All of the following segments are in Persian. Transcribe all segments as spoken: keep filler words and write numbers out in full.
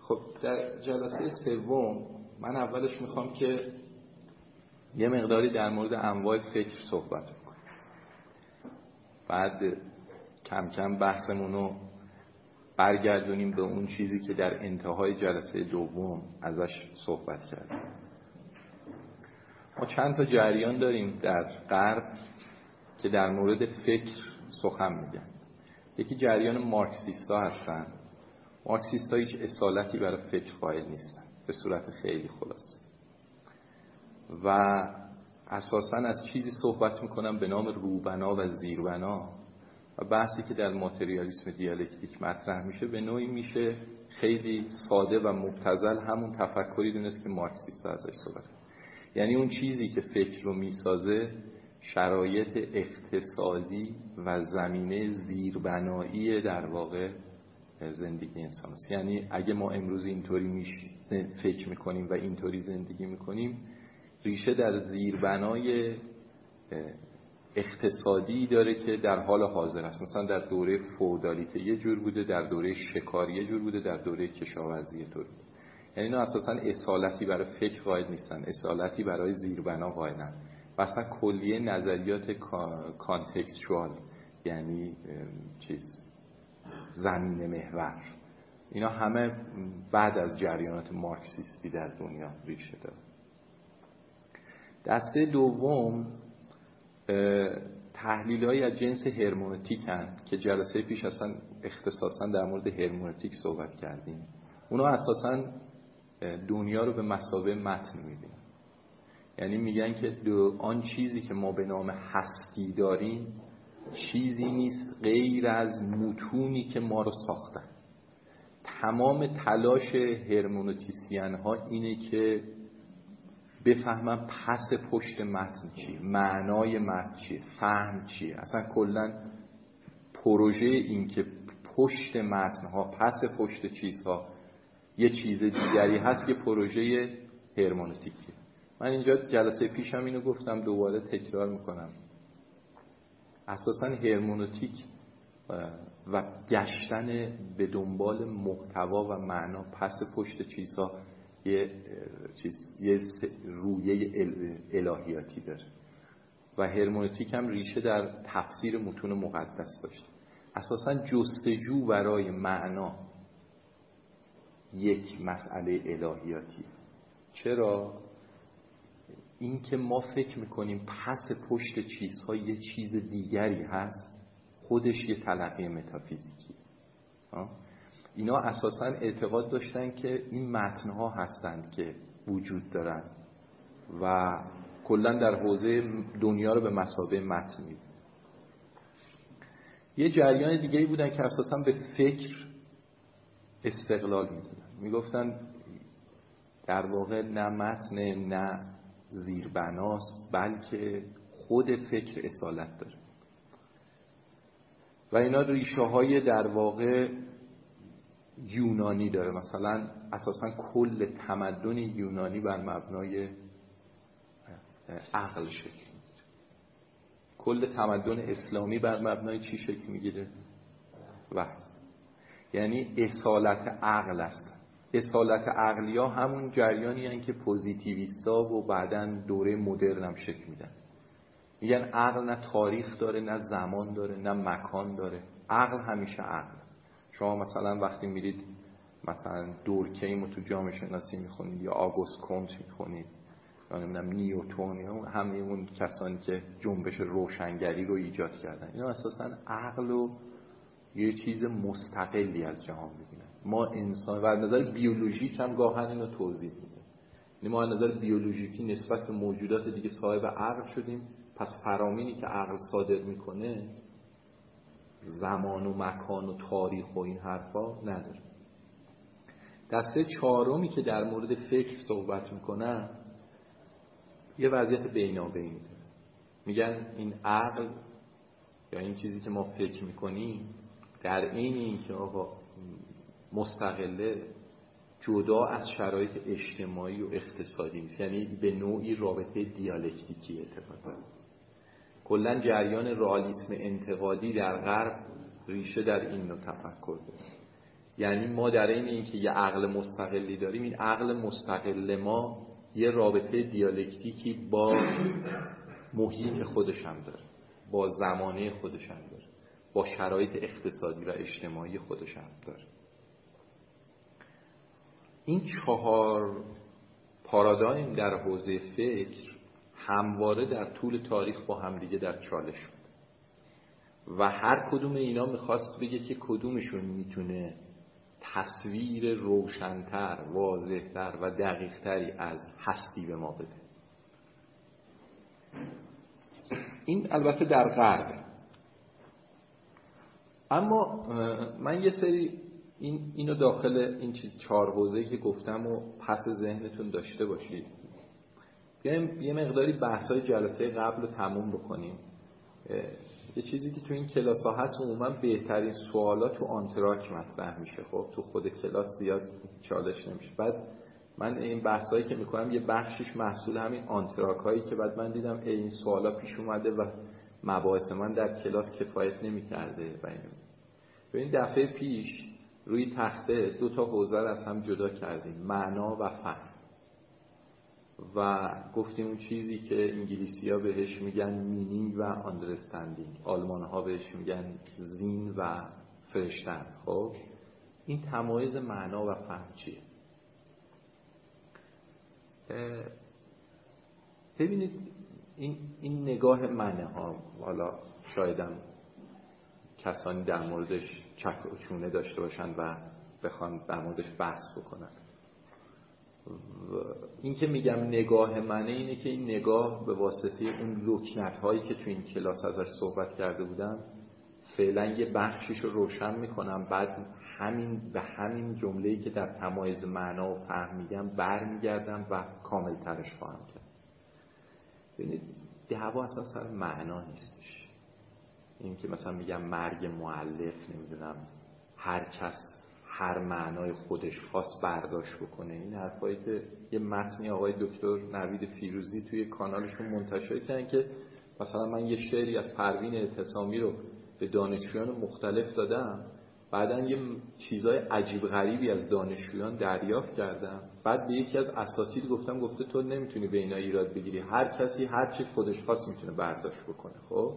خب در جلسه سوم من اولش میخوام که یه مقداری در مورد انواع فکر صحبت کنم، بعد کم کم بحثمون رو برگردونیم به اون چیزی که در انتهای جلسه دوم ازش صحبت کردیم. ما چند تا جریان داریم در غرب که در مورد فکر سخن میگن. یکی جریان مارکسیستا هستن. مارکسیستا هیچ اصالتی برای فکر قائل نیستن به صورت خیلی خلاصه، و اساساً از چیزی صحبت میکنن به نام روبنا و زیربنا، و بحثی که در ماتریالیسم دیالکتیک مطرح میشه به نوعی میشه خیلی ساده و مبتذل همون تفکری دونست که مارکسیستا ازش صحبت. یعنی اون چیزی که فکر رو میسازه شرایط اقتصادی و زمینه زیربنایی در واقع زندگی انسان است. یعنی اگه ما امروز اینطوری میش فکر میکنیم و اینطوری زندگی میکنیم، ریشه در زیربنای اقتصادی داره که در حال حاضر است. مثلا در دوره فئودالیته یه جور بوده، در دوره شکار یه جور بوده، در دوره کشاورزی یه طور بوده. یعنی اینا اساساً اصالتی برای فکر قائل نیستن، اصالتی برای زیربنا قائلن. مثلا کلیه نظریات کانتکستوال، یعنی چیز زمینه محور، اینا همه بعد از جریانات مارکسیستی در دنیا ریشه داره. دسته دوم تحلیل‌هایی از جنس هرمنوتیک هستند که جلسه پیش اصلا اختصاصا در مورد هرمنوتیک صحبت کردیم. اونا اساسا دنیا رو به مثابه متن می‌بینن. یعنی میگن که آن چیزی که ما به نام هستی داریم چیزی نیست غیر از متونی که ما رو ساختن. تمام تلاش هرمنوتیسین ها اینه که بفهمن پس پشت متن چیه، معنای متن چیه، فهم چیه. اصلا کلا پروژه این که پشت متن ها، پس پشت چیزها یه چیز دیگری هست که پروژه هرمنوتیکیه. من اینجا جلسه پیشم اینو گفتم، دوباره تکرار میکنم. اساساً هرمنوتیک و گشتن به دنبال محتوا و معنا پس پشت چیزها یه چیز یه رویه الهیاتی داره و هرمنوتیک هم ریشه در تفسیر متون مقدس داشت. اساساً جستجو برای معنا یک مسئله الهیاتی. چرا؟ این که ما فکر میکنیم پس پشت چیزها یه چیز دیگری هست، خودش یه تلقی متافیزیکی. اینا اساساً اعتقاد داشتن که این متنها هستند که وجود دارن و کلا در حوزه دنیا رو به مثابه متن میدن. یه جریان دیگه‌ای بودن که اساساً به فکر استقلال میدادن. میگفتن در واقع نه متن نه زیربناست، بلکه خود فکر اصالت داره و اینا ریشه های در واقع یونانی داره. مثلا اساسا کل تمدن یونانی بر مبنای عقل شکل میگیره. کل تمدن اسلامی بر مبنای چی شکل میگیره؟ وحی. یعنی اصالت عقل است. اصالت عقلیا همون جریانی هستن که پوزیتیویستا و بعداً دوره مدرن هم شکل میدن. میگن عقل نه تاریخ داره، نه زمان داره، نه مکان داره. عقل همیشه عقل. شما مثلا وقتی میرید مثلا دورکهیم رو تو جامعه شناسی میخونید یا آگوست کونت میخونید یا نمیدونم نیوتن یا همه اون کسانی که جنبش روشنگری رو ایجاد کردن، اینا اساساً عقل رو یه چیز مستقلی از جهان میبینن. ما انسان و از نظر بیولوژیک هم گاهن اینو توضیح میده. یعنی ما از نظر بیولوژیکی نسبت به موجودات دیگه صاحب عقل شدیم، پس فرامینی که عقل صادر میکنه زمان و مکان و تاریخ و این حرفا نداره. دسته چهارمی که در مورد فکر صحبت میکنن یه وضعیت بینابینی داره. میگن این عقل یا این چیزی که ما فکر میکنیم در این این که آقا مستقله، جدا از شرایط اجتماعی و اقتصادی نیست. یعنی به نوعی رابطه دیالکتیکی اتفاق داره. کلا جریان رئالیسم انتقادی در غرب ریشه در این نوع تفکر داره. یعنی ما در این اینکه یه عقل مستقلی داریم، این عقل مستقل ما یه رابطه دیالکتیکی با محیط خودش هم داره، با زمانه خودش هم داره، با شرایط اقتصادی و اجتماعی خودش هم داره. این چهار پارادایم در حوزه فکر همواره در طول تاریخ با همدیگه در چالش بود و هر کدوم اینا میخواست بگه که کدومشون میتونه تصویر روشن‌تر، واضح‌تر و دقیق‌تری از هستی به ما بده. این البته در غرب. اما من یه سری این اینو داخل این چیز چهار حوزه‌ای که گفتم و پس ذهنتون داشته باشید. بیایم یه مقداری بحث‌های جلسه قبل رو تموم بکنیم. یه چیزی که تو این کلاس ها هست عموما بهترین سوالا تو آنتراک مطرح میشه. خب تو خود کلاس زیاد چالش نمیشه. بعد من این بحثایی که میکنم یه بخشش محصول همین آنتراک هایی که بعد من دیدم این سوالا پیش اومده و مباحث من در کلاس کفایت نمیکرده و اینو. ببین دفعه پیش روی تخته دو تا حوزه رو از هم جدا کردیم، معنا و فهم، و گفتیم اون چیزی که انگلیسی ها بهش میگن مینینگ و آندرستندینگ، آلمان ها بهش میگن زین و فرشتند. خب این تمایز معنا و فهم چیه؟ ببینید این این نگاه منه ها، حالا شایدم کسانی در موردش چک و چونه داشته باشن و بخوان در موردش بحث بکنن. این که میگم نگاه منه اینه که این نگاه به واسطه اون لکنت هایی که تو این کلاس ازش صحبت کرده بودم فعلا یه بخشیش رو روشن میکنم، بعد همین به همین جمله‌ای که در تمایز معنا و فهم میگم برمیگردم و کامل ترش خواهم کرد. ببینید دعوا اصلا سر معنا نیستش. این که مثلا میگم مرگ مؤلف، نمیدونم هر کس هر معنای خودش خاص برداشت بکنه، این حرفایی که یه متنی آقای دکتر نوید فیروزی توی کانالشون منتشر کردن که مثلا من یه شعری از پروین اعتصامی رو به دانشجویان مختلف دادم، بعدن یه چیزای عجیب غریبی از دانشجویان دریافت کردم، بعد به یکی از اساتید گفتم گفته تو نمیتونی به اینا ایراد بگیری، هر کسی هر چی خودش خواست میتونه برداشت بکنه. خب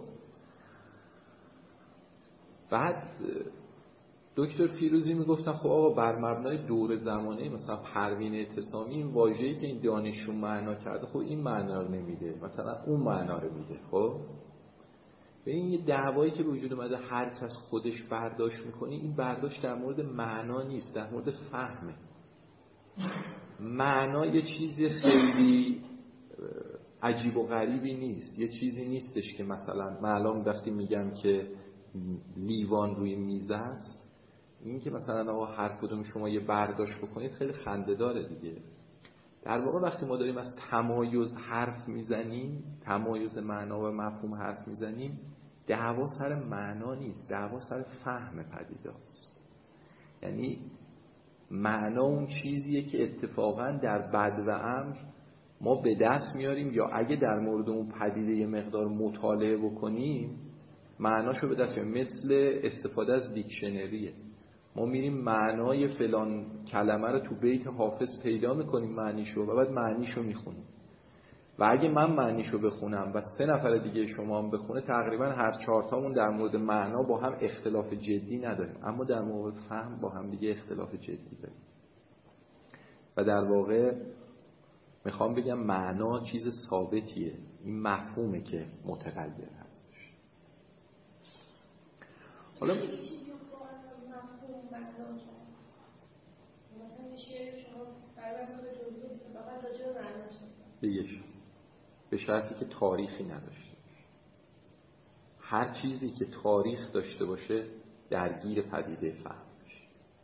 بعد دکتر فیروزی میگفتن خب آقا بر مبنای دور زمانه مثلا پروین اعتصامی این واژه‌ای که این دانشجو معنا کرده خب این معنا رو نمیده، مثلا اون معنا رو میده. خب به این یه دعوایی که به وجود اومده هر کس خودش برداشت میکنه، این برداشت در مورد معنا نیست، در مورد فهمه. معنا یه چیزی خیلی عجیب و غریبی نیست، یه چیزی نیستش که مثلا من الان وقتی میگم که لیوان روی میز است، این که مثلا آقا هر کدوم شما یه برداشت بکنید خیلی خنده داره دیگه. در واقع وقتی ما داریم از تمایز حرف میزنیم، تمایز معنا و مفهوم حرف میزنیم، دعوا سر معنا نیست، دعوا سر فهم پدیده است. یعنی معنا اون چیزیه که اتفاقا در بد و امر ما به دست میاریم، یا اگه در مورد اون پدیده یه مقدار مطالعه بکنیم معناشو به دست میاریم. مثل استفاده از دیکشنریه، ما میریم معنای فلان کلمه رو تو بیت حافظ پیدا میکنیم معنیشو و بعد معنیشو میخونیم، و اگه من معنیشو بخونم و سه نفر دیگه شما هم بخونه تقریبا هر چهارتامون در مورد معنا با هم اختلاف جدی نداریم، اما در مورد فهم با هم دیگه اختلاف جدی داریم. و در واقع میخوام بگم معنا چیز ثابتیه، این مفهومه که متغیر هستش. حالا بگیش به شرطی که تاریخی نداشته باشه. هر چیزی که تاریخ داشته باشه درگیر پدیده فهم میشه.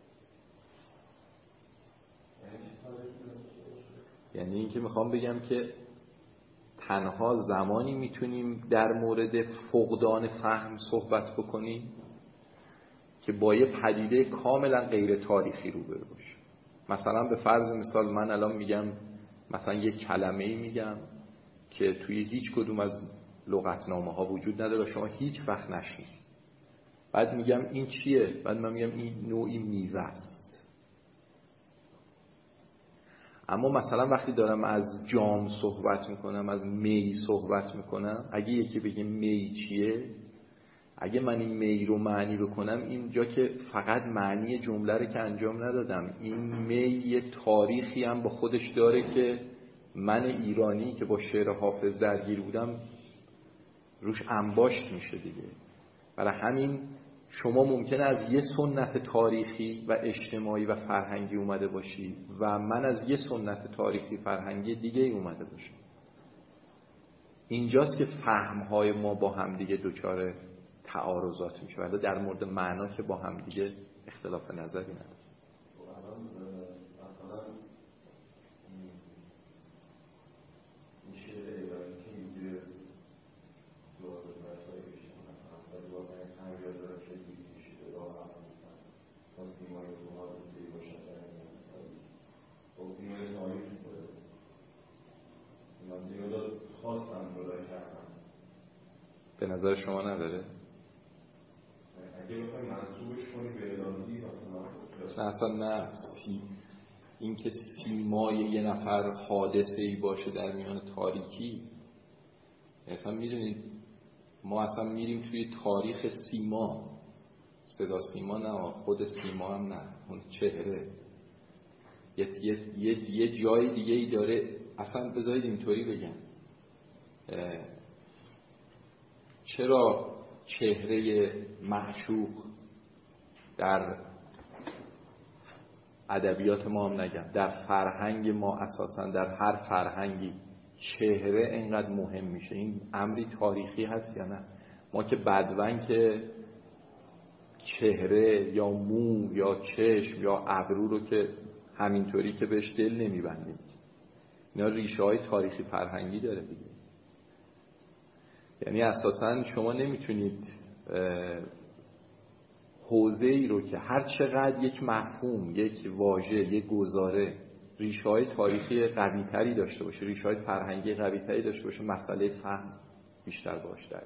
یعنی این که میخوام بگم که تنها زمانی میتونیم در مورد فقدان فهم صحبت بکنیم که با یه پدیده کاملا غیر تاریخی روبرو باشیم. مثلا به فرض مثال من الان میگم مثلا یه کلمه‌ای میگم که توی هیچ کدوم از لغتنامه ها وجود نداره و شما هیچ وقت نشنید. بعد میگم این چیه؟ بعد من میگم این نوعی میوه است. اما مثلا وقتی دارم از جام صحبت میکنم، از می صحبت میکنم، اگه یکی بگه می چیه، اگه من این می رو معنی بکنم، اینجا که فقط معنی جمله رو که انجام ندادم، این می یه تاریخی هم با خودش داره که من ایرانی که با شعر حافظ درگیر بودم روش انباشت میشه دیگه. برای همین شما ممکنه از یه سنت تاریخی و اجتماعی و فرهنگی اومده باشی و من از یه سنت تاریخی فرهنگی دیگه اومده باشم. اینجاست که فهمهای ما با هم دیگه دچار تعارضات میشه، ولی در مورد معنا که با هم دیگه اختلاف نظری نداره. به نظر شما نداره؟ اگه بخوای منصوبش کنی به الهی نه اصلا نه. سی... این که سیمای یه نفر حادثه‌ای باشه در میان تاریکی، اصلا میدونید ما اصلا میریم توی تاریخ سیما، صدا سیما نه، خود سیما هم نه، اون چهره یه, یه،, یه،, یه جای دیگه ای داره. اصلا بذارید اینطوری بگم، چرا چهره معشوق در ادبیات ما هم نگم، در فرهنگ ما اساسا در هر فرهنگی چهره اینقدر مهم میشه؟ این امری تاریخی هست یا نه؟ ما که بدون که چهره یا مو یا چشم یا ابرو رو که همینطوری که بهش دل نمیبندیم، اینا ریشه های تاریخی فرهنگی داره دیگه. یعنی اساسا شما نمیتونید حوزه ای رو که هر چقدر یک مفهوم، یک واژه، یک گزاره ریشه های تاریخی قوی تری داشته باشه، ریشه های فرهنگی قوی تری داشته باشه، مسئله فهم بیشتر باش در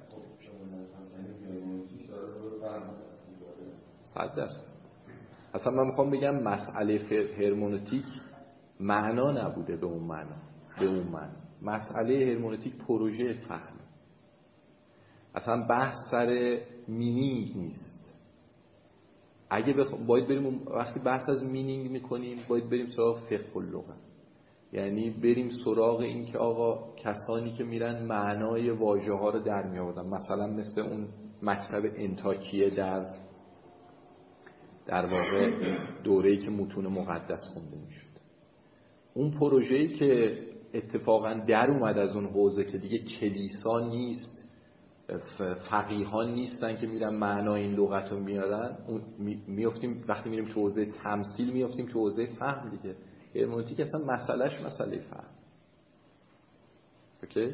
صد درصد. اصلا من میخوام بگم مسئله هرمنوتیک معنا نبوده به اون معنا، به اون معنا مسئله هرمنوتیک پروژه فهم. اصلا بحث سر مینینگ نیست. اگه بخ... باید بریم وقتی بحث از مینینگ میکنیم باید بریم سراغ فقه اللغه، یعنی بریم سراغ این که آقا کسانی که میرن معنای واژه ها رو در می آوردن، مثلا مثل اون مکتب انطاکیه در در واقع دوره‌ای که متون مقدس خونده میشد، اون پروژه‌ای که اتفاقا در اومد از اون حوزه که دیگه کلیسا نیست، فقیهان نیستن که میرن معنای این لغت رو میارن، میافتیم وقتی میریم تو حوزه تمثیل میافتیم تو حوزه فهم دیگه. هرمنوتیک اصلا مسئلهش مسئله فهم. اوکی؟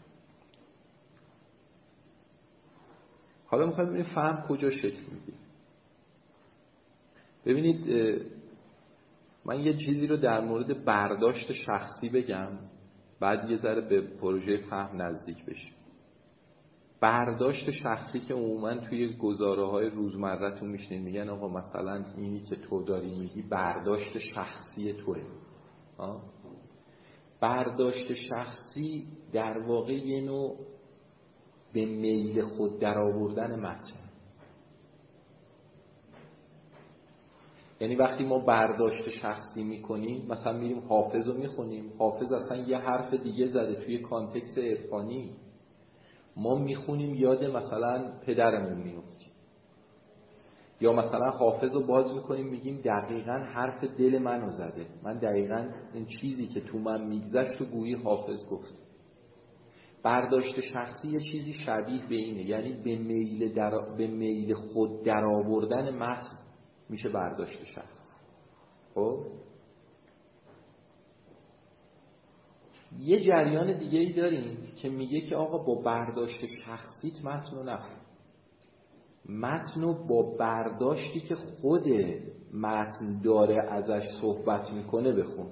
حالا میخوایم ببینیم فهم کجا شکل میگیره. ببینید من یه چیزی رو در مورد برداشت شخصی بگم، بعد یه ذره به پروژه فهم نزدیک بشیم. برداشت شخصی که عموما توی گزاره‌های روزمره‌تون میشنید میگن آقا مثلا اینی که تو داری میگی برداشت شخصی توئه. برداشت شخصی در واقع یه نوع به میل خود در آوردن متن. یعنی وقتی ما برداشت شخصی میکنیم، مثلا میریم حافظ رو میخونیم، حافظ اصلا یه حرف دیگه زده توی کانتکست عرفانی، ما میخونیم یاد مثلا پدرمون میفتیم، یا مثلا حافظ رو باز میکنیم میگیم دقیقاً حرف دل منو زده، من دقیقاً این چیزی که تو من میگذشت و گویی حافظ گفت. برداشت شخصی یه چیزی شبیه به اینه، یعنی به میل در به میل خود در آوردن متن میشه برداشت شخصی. خب یه جریان دیگه ای داریم که میگه که آقا با برداشت شخصیت متن رو نخون، متن رو با برداشتی که خود متن داره ازش صحبت میکنه بخون.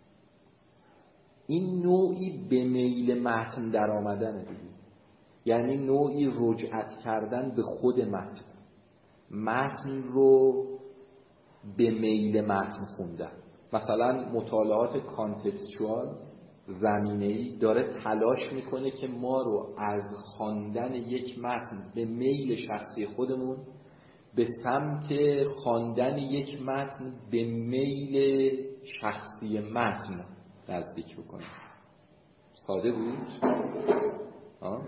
این نوعی به میل متن در آمدن دیگه، یعنی نوعی رجعت کردن به خود متن. متن رو به میل متن خوندن. مثلا مطالعات کانتکستوال زمینه‌ای داره تلاش میکنه که ما رو از خواندن یک متن به میل شخصی خودمون به سمت خواندن یک متن به میل شخصی متن نزدیک بکنه. ساده بود؟ آه؟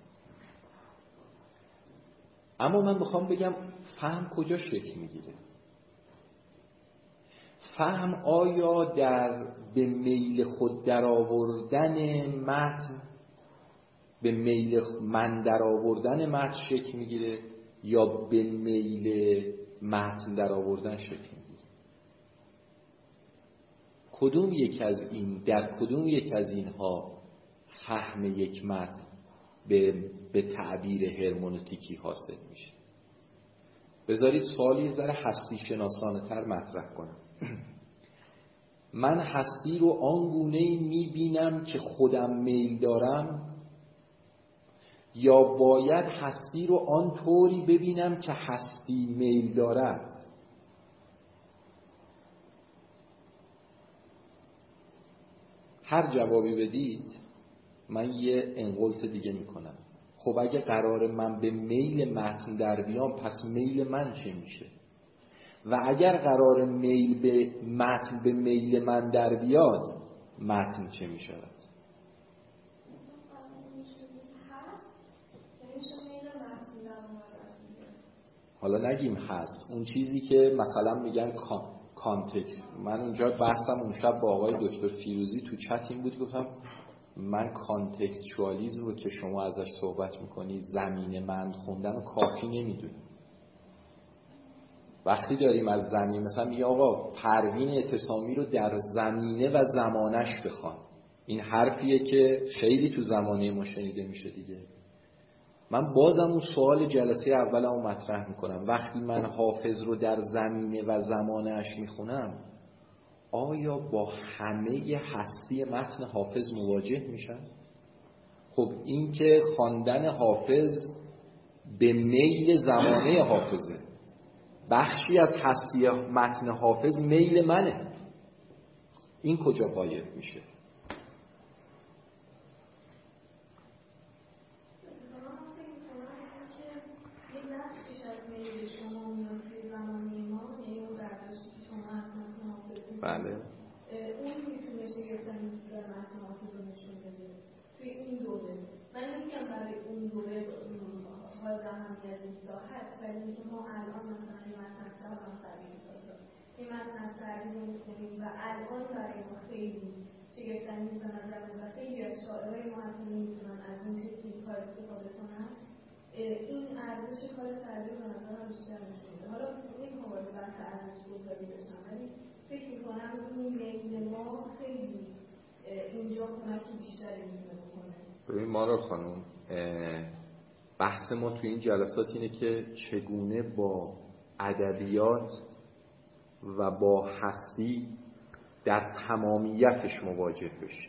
اما من بخوام بگم فهم کجا شکل میگیره؟ فهم آیا در به میل خود در آوردن متن، به میل من در آوردن متن شکل میگیره یا به میل متن در آوردن شکل میگیره؟ کدوم یک از این در کدوم یک از اینها فهم یک متن به به تعبیر هرمنوتیکی حاصل میشه؟ بذارید سوالی ذره هستی شناسانه تر مطرح کنم. من هستی رو آنگونه میبینم که خودم میل دارم یا باید هستی رو آن طوری ببینم که هستی میل دارد؟ هر جوابی بدید من یه انقلت دیگه میکنم. خب اگه قرار من به میل متن در بیام پس میل من چه میشه؟ و اگر قرار میل به متن به میل من در بیاد متن چه میشود؟ حالا نگیم هست، اون چیزی که مثلا میگن کانتکست. من اونجا بحثم اون شب با آقای دکتر فیروزی تو چت این بود، گفتم من کانتکستوالیسم رو که شما ازش صحبت میکنی زمینه من خوندن و کافی نمیدونی. وقتی داریم از زمین مثلا میگه آقا پروین اعتصامی رو در زمینه و زمانش بخوان، این حرفیه که خیلی تو زمانه ما شنیده میشه دیگه. من بازم اون سوال جلسه اولمو مطرح میکنم، وقتی من حافظ رو در زمینه و زمانش میخونم آیا با همه هستی متن حافظ مواجه میشم؟ خب این که خواندن حافظ به میل زمانه حافظه، بخشی از هستی متن حافظ میل منه، این کجا غایب میشه؟ بله اون میتونه شگفت‌انگیز بودن متن حافظ رو نشون بده توی این دوره. من نمیگم برای اون دوره حال اهمیت نیستا هست، ولی اینکه ما الان مثلا این متن سرم سریع میسازم این متن سریع رو میکنیم و الان برای ما خیلی شگفت‌انگیز به نظر و خیلی از شاعرهای ما حتی نمیتونن از اون تکنیک ها استفاده کنن. این ارزش کار سریع به نظر هم بیشتر نشون میده. حالا این مورد بحث ارزش گذاری داشتم، ولی فکر میکنم این میل ما خیلی اینجا کمکی بیشتری میتونه بکنه. ببین مارال خانم، بحث ما تو این جلسات اینه که چگونه با ادبیات و با هستی در تمامیتش مواجه بشیم.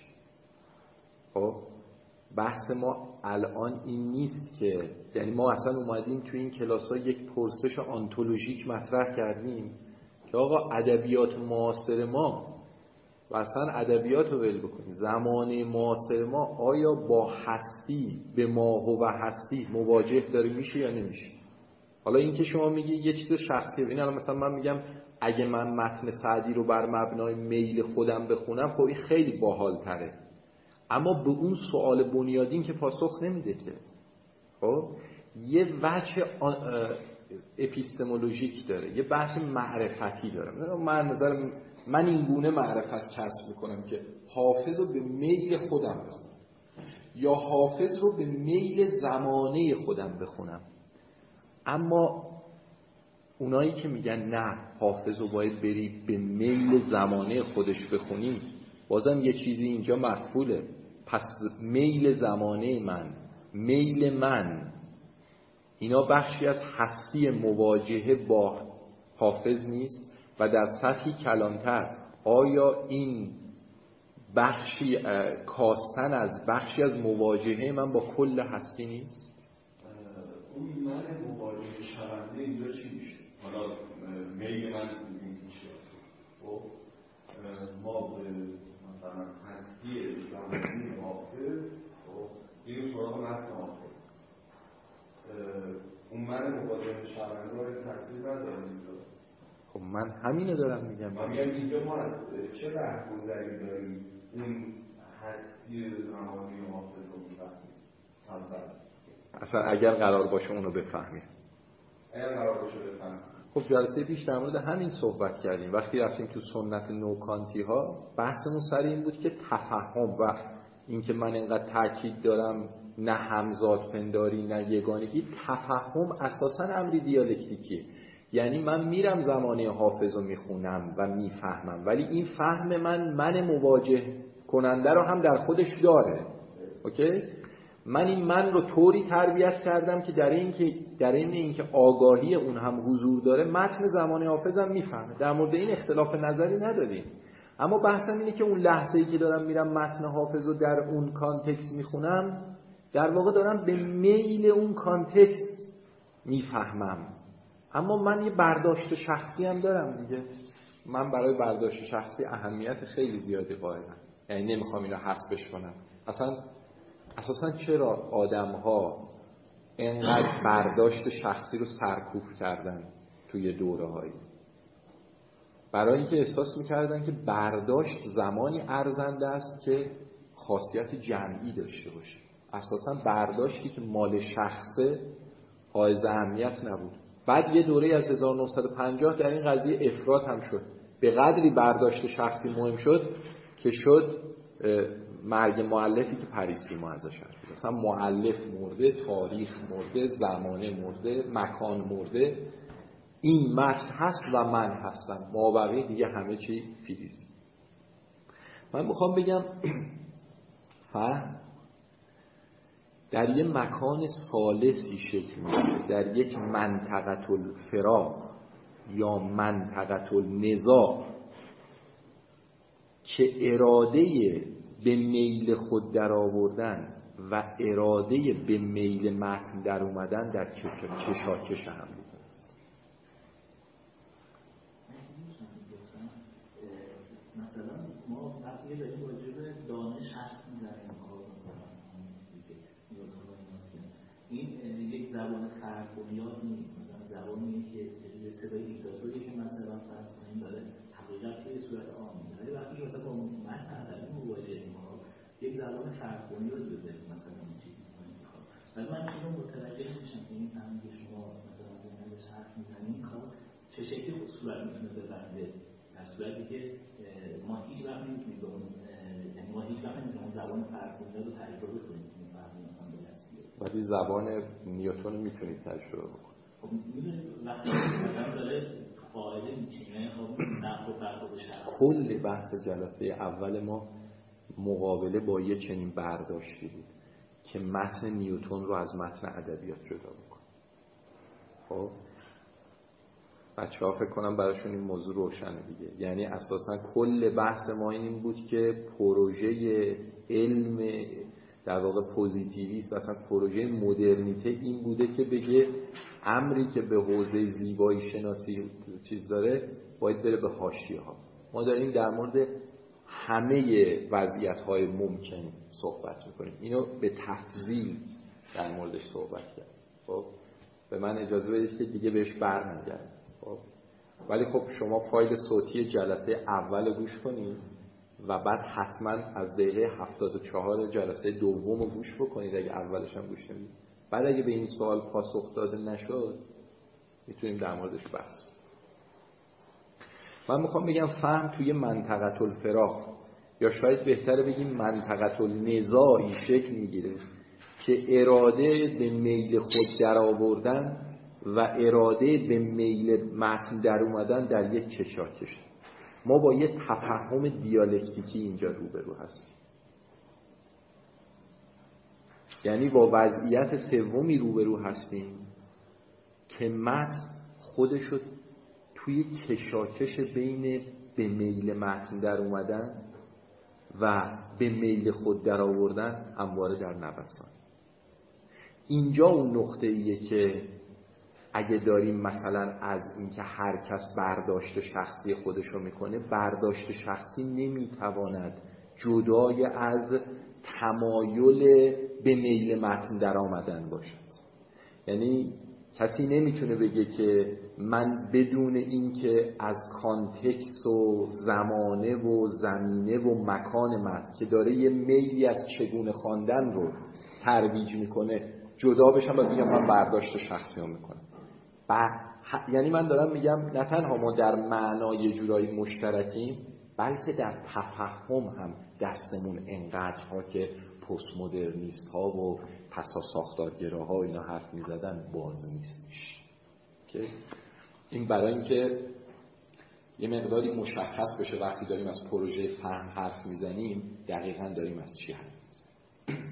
خب بحث ما الان این نیست که یعنی ما اصلا اومدیم تو این کلاس‌ها یک پرسش آنتولوژیک مطرح کردیم که آقا ادبیات معاصر ما و اصلا ادبیات رو ول بکنیم، زمانه معاصر ما آیا با هستی به ماه و هستی مواجه داره میشه یا نمیشه؟ حالا این که شما میگی یه چیز شخصیه، این الان مثلا من میگم اگه من متن سعدی رو بر مبنای میل خودم بخونم خب این خیلی باحال تره، اما به اون سوال بنیادین که پاسخ نمیده که. خب یه وجه اپیستمولوژیک داره، یه بحث معرفتی داره. من نظرم من این گونه معرفت کسب میکنم که حافظ رو به میل خودم بخونم یا حافظ رو به میل زمانه خودم بخونم. اما اونایی که میگن نه حافظ رو باید بری به میل زمانه خودش بخونی، بازم یه چیزی اینجا مخفوله. پس میل زمانه من، میل من، اینا بخشی از هستی مواجهه با حافظ نیست؟ و در سطحی کلانتر آیا این بخشی کاستن از بخشی از مواجهه من با کل هستی نیست؟ اون من مواجهه شونده اینجا چی میشه؟ حالا میل من این میشه خب ما به مثلا هستی زمانی حافظ خب این سراغ متن حافظ اون من مقادم شونده رو تفسیر ندارم اینجا. خب من همینو دارم میگم. من میگم اینجا ما چه رهگذری داریم اون هستی زمانی حافظ رو میفهمیم اصلا اگر قرار باشه اونو بفهمیم اگر قرار باشه بفهمیم. خب جلسه پیش در مورد همین صحبت کردیم. وقتی رفتیم تو سنت نوکانتی ها بحثمون سر این بود که تفهم و اینکه من اینقدر تاکید دارم نه همزاد پنداری نه یگانگی، تفهم اساساً امری دیالکتیکیه. یعنی من میرم زمانه حافظ رو میخونم و میفهمم، ولی این فهم من من مواجه کننده رو هم در خودش داره. اوکی؟ من این من رو طوری تربیت کردم که در این که در این اینکه آگاهی اون هم حضور داره، متن زمانه حافظم میفهمه. در مورد این اختلاف نظری نداریم. اما بحثم اینه که اون لحظه‌ای که دارم میرم متن حافظ رو در اون کانتکست میخونم، در واقع دارم به میل اون کانتکست میفهمم. اما من یه برداشت شخصی هم دارم دیگه. من برای برداشت شخصی اهمیت خیلی زیادی قائلم. یعنی نمیخوام اینو حذفش کنم. اصلا اساسا چرا آدم‌ها اینقدر برداشت شخصی رو سرکوب کردن توی دوره‌هایی؟ برای اینکه احساس می‌کردن که برداشت زمانی ارزنده است که خاصیت جمعی داشته باشه. اساسا برداشتی که مال شخصه حائز اهمیت نبود. بعد یه دوره از هزار و نهصد و پنجاه در این قضیه افراط هم شد. به قدری برداشت شخصی مهم شد که شد مرگ مؤلفی که پریسیما ازش حرف می‌زنه. اصلا مؤلف مرده، تاریخ مرده، زمانه مرده، مکان مرده، این متن هست و من هستم، مابقی دیگه همه چی فیزیک. من میخوام بگم فهم در یه مکان ثالثی شکل میگیره، در یک منطقه الفراق یا منطقه النزاع که اراده به میل خود در آوردن و اراده به میل متن در اومدن در کشاکش هم بود. مثلا ما وقتی داریم راجع به دانش حرف می‌زنیم، مثلا این یک زبان فرع‌بنیاد نیست. مثلا زبانی که یه صدای دیکتاتوری که مثلا فرض کنیم داره حقیقت به صورت عام میگه، وقتی مثلا با متن ادبی مواجهیم ما یک زبان فرع‌بنیاد بده مثلا این چیزی کنیم. ولی من اینو متوجه نمیشم که این فهمی که شما مثلا دارید حرف می‌زنید چه شکلی صورت میتونه ببنده، در صورتی که ما هیچ وقت نمیتونیم به اون یعنی ما هیچ وقت نمیتونیم زبان فرع‌بنیاد رو تجربه کنیم که فرض مثلا به دست بیاریم. ولی زبان نیوتن رو میتونید تجربه کنید. خب میدونید وقتی مثلا داره قاعده میچینه، خب نقد و فرق شرط. کل بحث جلسه اول ما مقابله با یه چنین برداشتی بود که متن نیوتن رو از متن ادبیات جدا بکنه. خب بچه‌ها فکر کنم براشون این موضوع روشنه دیگه. یعنی اساساً کل بحث ما این بود که پروژه علم در واقع پوزیتیویست و اصلا پروژه مدرنیته این بوده که بگه امری که به حوزه زیبایی شناسی چیز داره باید بره به حاشیه‌ها. ما داریم در مورد همه وضعیت‌های ممکن صحبت می‌کنیم. اینو به تفصیل در موردش صحبت کرد. خب به من اجازه بدید که دیگه بهش برنگردم. خب ولی خب شما فایل صوتی جلسه اول گوش کنید و بعد حتما از دقیقه هفتاد و چهار جلسه دوم رو گوش بکنید اگه اولش هم گوش ندید. بعد اگه به این سوال پاسخ داده نشد میتونیم در موردش بحث. من میخوام بگم فهم توی منطقه الفراق یا شاید بهتره بگیم منطقه النزاعی شکل میگیره که اراده به میل خود در آوردن و اراده به میل متن در اومدن در یک کشاکش. ما با یه تفهم دیالکتیکی اینجا روبرو هستیم. یعنی با وضعیت سومی روبرو هستیم که متن خودشو توی کشاکش بین به میل متن در اومدن و به میل خود در آوردن همواره در نوسان. اینجا اون نقطه ایه که اگه داریم مثلا از اینکه هر کس برداشت شخصی خودش رو میکنه، برداشت شخصی نمیتواند جدای از تمایل به میل متن در آمدن باشد. یعنی کسی نمیتونه بگه که من بدون اینکه از کانتکست و زمانه و زمینه و مکان متن که داره یه میلی از چگونه خواندن رو ترویج میکنه جدا بشم و بگم من برداشت شخصی رو میکنم. ح... یعنی من دارم میگم نه تنها ما در معنای یه جورایی مشترکیم، بلکه در تفهم هم دستمون انقدر ها که پست مدرنیست ها و پسا ساختارگراها اینا حرف میزدن باز نیستش. که این برای اینکه یه مقداری مشخص بشه وقتی داریم از پروژه فهم حرف میزنیم دقیقاً داریم از چی حرف میزنیم.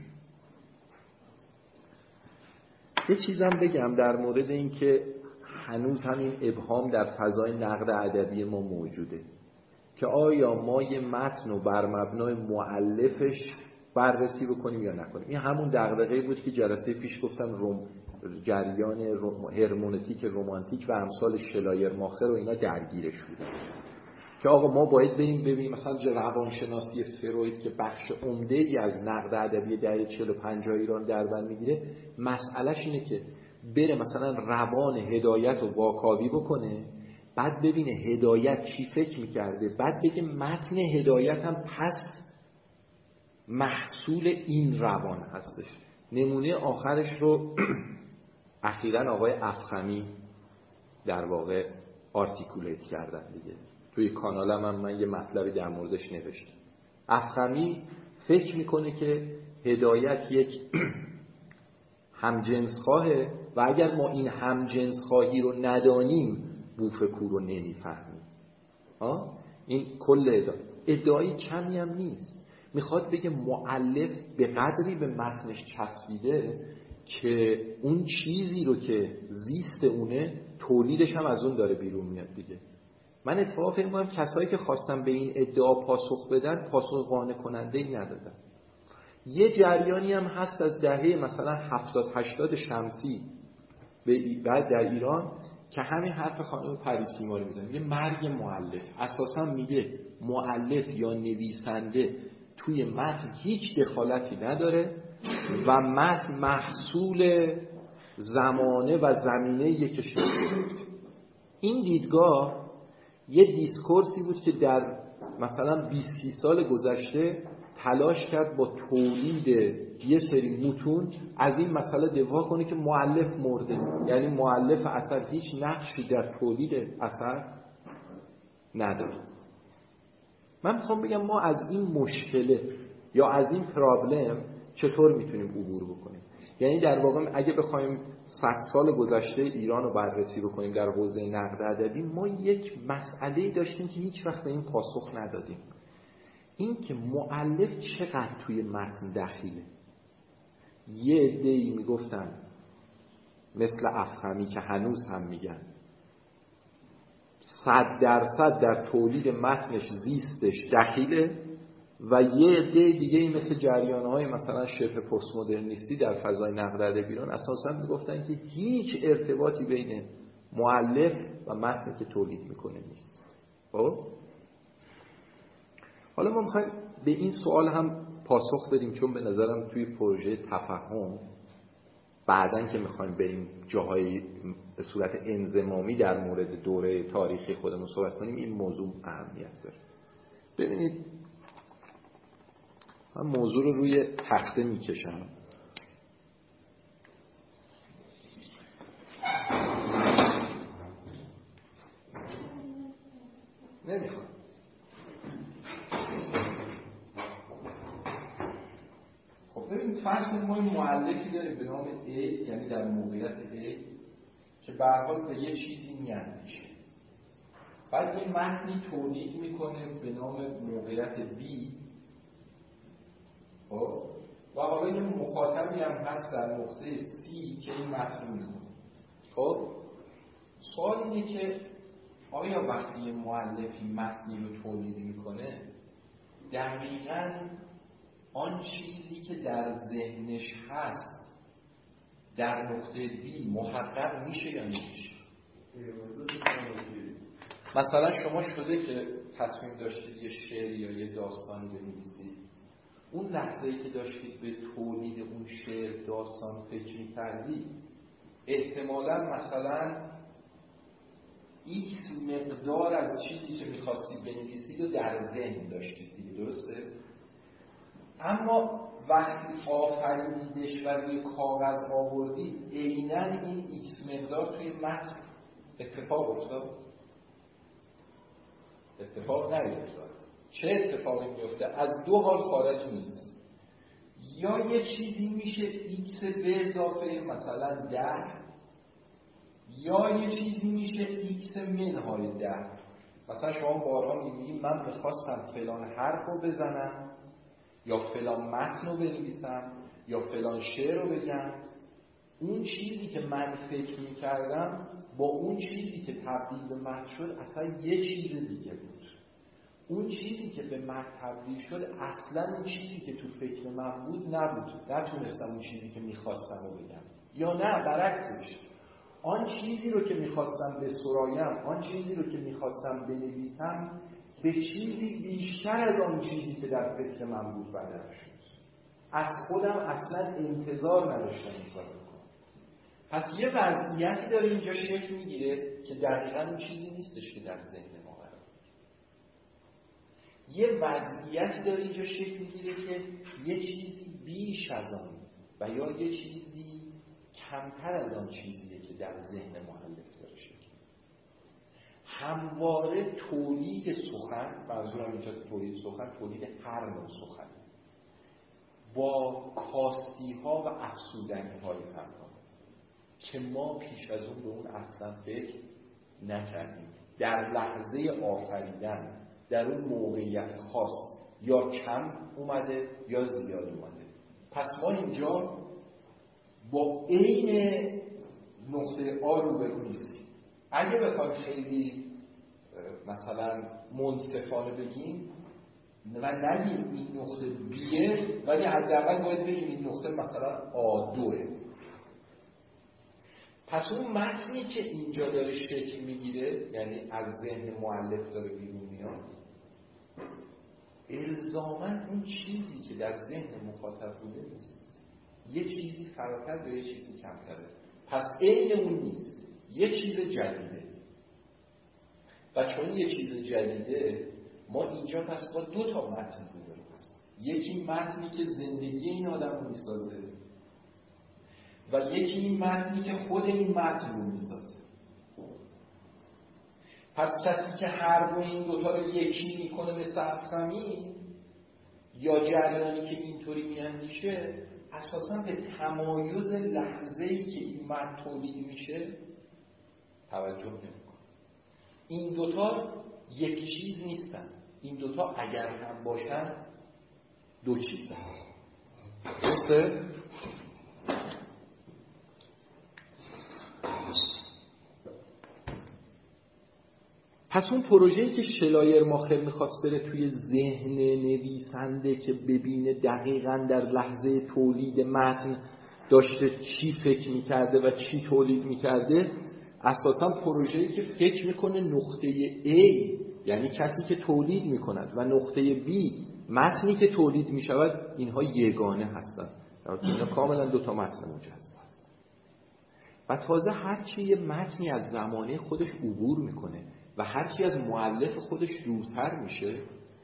یه چیزم بگم در مورد این که هنوز همین ابهام در فضای نقد ادبی ما موجوده که آیا ما یه متن رو بر مبنای مؤلفش بررسی بکنیم یا نکنیم. این همون دغدغه‌ای بود که جلسه پیش گفتم روم جریان روم هرمونتیک رمانتیک و امثال شلایر ماخر و اینا درگیرش بود که آقا ما باید بریم ببینیم مثلا روانشناسی فروید که بخش عمده‌ای از نقد ادبی دهه چهل و پنجاه ایران در بر میگیره، مسئلهش اینه که بره مثلا روان هدایت رو واکاوی بکنه، بعد ببینه هدایت چی فکر میکرده، بعد بگه متن هدایت هم پس محصول این روان هستش. نمونه آخرش رو اخیراً آقای افخمی در واقع آرتیکولیت کردن دیگه. توی کانالم هم من یه مطلبی در موردش نوشتم. افخمی فکر میکنه که هدایت یک همجنسخواهه و اگر ما این همجنسخواهی رو ندانیم بوفکو رو نمیفهمیم. این کل ادعا ادعای کمی هم نیست. میخواد بگه مؤلف به قدری به متنش چسبیده که اون چیزی رو که زیست اونه تولیدش هم از اون داره بیرون میاد دیگه. من اتفاقا فکر می‌کنم کسایی که خواستن به این ادعا پاسخ بدن پاسخ قانع کننده‌ای ندادن. یه جریانی هم هست از دهه مثلا هفتاد هشتاد شمسی بعد در ایران که همین حرف خانم پریسیما رو میزنه، میگه مرگ مؤلف. اساسا میگه مؤلف یا نویسنده توی متن هیچ دخالتی نداره و متن محصول زمانه و زمینه‌ایه که شکل گرفت. این دیدگاه یه دیسکورسی بود که در مثلا بیست سال گذشته تلاش کرد با تولید یه سری متون از این مسئله دفاع کنه که مؤلف مرده، یعنی مؤلف اثر هیچ نقشی در تولید اثر نداره. من میخوام بگم ما از این مشکله یا از این پرابلم چطور میتونیم عبور بکنیم. یعنی در واقع اگه بخوایم صد سال گذشته ایران رو بررسی بکنیم در حوزه نقد ادبی، ما یک مسئله‌ای داشتیم که هیچ وقت به این پاسخ ندادیم، این که مؤلف چقدر توی متن دخیله. یه عده‌ای میگفتن مثل افخمی که هنوز هم میگن صد درصد در تولید متنش زیستش دخیله و یه عده دیگه مثل جریان‌های مثلا شبه پست مدرنیستی در فضای نقد ادبی ایران اساساً میگفتن که هیچ ارتباطی بین مؤلف و متنی که تولید میکنه نیست. خب حالا ما میخوایم به این سوال هم پاسخ بدیم، چون به نظرم توی پروژه تفهم بعدن که میخوایم بریم جاهای به صورت انضمامی در مورد دوره تاریخی خودمون صحبت کنیم این موضوع اهمیت داره. ببینید من موضوع رو روی تخته میکشم. نمیخوام. خب ببینید فرض کنیم ما این مؤلفی داریم به نام A، یعنی در موقعیت A که به هر حال به یه چیزی میاندیشه. بعد این متنی تولید میکنه به نام موقعیت B و حالا یه مخاطبی هم هست در نقطه C که این متن رو میخونه. خب سوال اینه که آیا وقتی یه مؤلفی متنی رو تولید میکنه دقیقاً آن چیزی که در ذهنش هست در نقطه بی محقق میشه یا نمیشه؟ مثلا شما شده که تصمیم داشتید یه شعر یا یه داستانی بنویسید، اون لحظه‌ای که داشتید به تولید اون شعر داستان فکر می‌کردید، احتمالاً مثلا ایکس مقدار از چیزی که می‌خواستید بنویسید رو در ذهن داشتید دیگه، درسته؟ اما وقتی آفریدیدش و روی کاغذ آوردید، عیناً این ایکس مقدار توی متن اتفاق افتاد؟ اتفاق نیفتاد. چه اتفاقی میفته؟ از دو حال خارج نیست. یا یه چیزی میشه ایکس به اضافه مثلا ده، یا یه چیزی میشه ایکس منهای ده. مثلا شما بارها میبینید من میخواستم فلان حرف رو بزنم، یا فلان متن رو بنویسم، یا فلان شعر رو بگم. اون چیزی که من فکر میکردم با اون چیزی که تبدیل به متن شد اصلا یه چیز دیگه بود. اون چیزی که به متن تبدیل شد اصلا اون چیزی که تو فکر من بود نبود. نتونستم اون چیزی که میخواستم رو بگم. یا نه برعکسش، آن چیزی رو که میخواستم بسرایم، آن چیزی رو که میخواستم بنویسم، به چیزی بیشتر از آن چیزی که در فکر من بود بدل شد. از خودم اصلا انتظار نداشتم این کارو کنم. پس یه وضعیتی داره اینجا شکل میگیره که دقیقاً اون چیزی نیستش که در ذهن ما قرار میگیره. یه وضعیتی داره اینجا شکل میگیره که یه چیزی بیش از آن و یا یه چیزی کمتر از آن چیزیه که در ذهن مؤلف داره شکل میگیره. همواره تولید سخن، منظورم اینجا تولید سخن، تولید هر نوع سخن با کاستی ها و افسودنی های همراه که ما پیش از اون به اون اصلا فکر نکردیم. در لحظه آفریدن در اون موقعیت خاص یا کم اومده یا زیاد اومده. پس ما اینجا با عین نقطه آ روبرو نیستیم. اگه بخوایم خیلی مثلا منصفانه بگیم و نگیم این نقطه بیه، ولی حداقل باید بگیم این نقطه مثلا آ دوه. پس اون متنی که اینجا داره شکل میگیره، یعنی از ذهن مؤلف داره بیرون میاد، الزاماً اون چیزی که در ذهن مخاطب بوده نیست. یه چیزی فراتر به یه چیزی کمتره. پس عین اون نیست، یه چیز جدیده. و چون یه چیز جدیده، ما اینجا پس با دو تا متن روبرو هستیم. یکی متنی که زندگی این آدم رو میسازه و یکی این متنی که خود این متن رو میسازه. پس کسی که هر دو این دوتا رو یکی میکنه مثل افخمی یا جریانی که اینطوری میاندیشه، اساساً به تمایز لحظه‌ای که این متن تولید میشه توجه نمیکنه. این دوتا یک چیز نیستن. این دوتا اگر هم باشند دو چیزن. درسته؟ پس اون پروژه‌ای که شلایر ماخر میخواست بره توی ذهن نویسنده که ببینه دقیقاً در لحظه تولید متن داشته چی فکر میکرده و چی تولید میکرده، اساساً پروژه‌ای که فکر میکنه نقطه A، یعنی کسی که تولید میکند، و نقطه B، متنی که تولید میشود، اینها یگانه هستند. اینا کاملا دو تا متن مجزا هستند. و تازه هرچی یه متنی از زمانه خودش عبور میکنه و هرچی از مؤلف خودش دورتر میشه،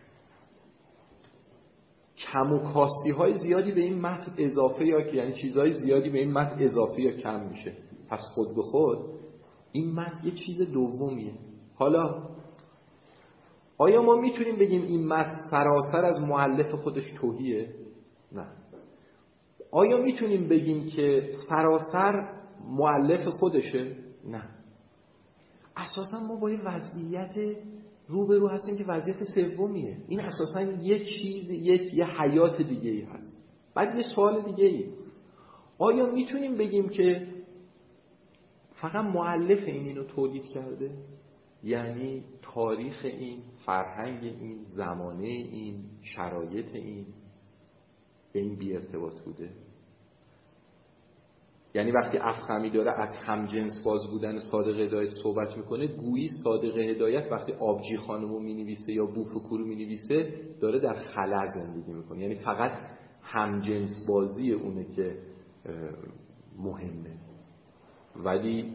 کم و کاستی های زیادی به این متن اضافه یا یعنی چیزهای زیادی به این متن اضافه یا کم میشه. پس خود به خود این متن یه چیز دومیه. حالا آیا ما میتونیم بگیم این متن سراسر از مؤلف خودش تهیه؟ نه. آیا میتونیم بگیم که سراسر مؤلف خودشه؟ نه. اساسا ما با یه وضعیت روبرو هستیم که وضعیت سومیه. این اساسا یک چیز، یک یه حیات دیگه ای هست. بعد یه سوال دیگه ای، آیا میتونیم بگیم که فقط مؤلف این اینو تولید کرده؟ یعنی تاریخ این، فرهنگ این، زمانه این، شرایط این به این بی ارتباط بوده؟ یعنی وقتی افخمی داره از همجنس باز بودن صادق هدایت صحبت میکنه، گویی صادق هدایت وقتی آبجی خانمو مینویسه یا بوفکورو مینویسه داره در خلا زندگی میکنه، یعنی فقط همجنس بازی اونه که مهمه. ولی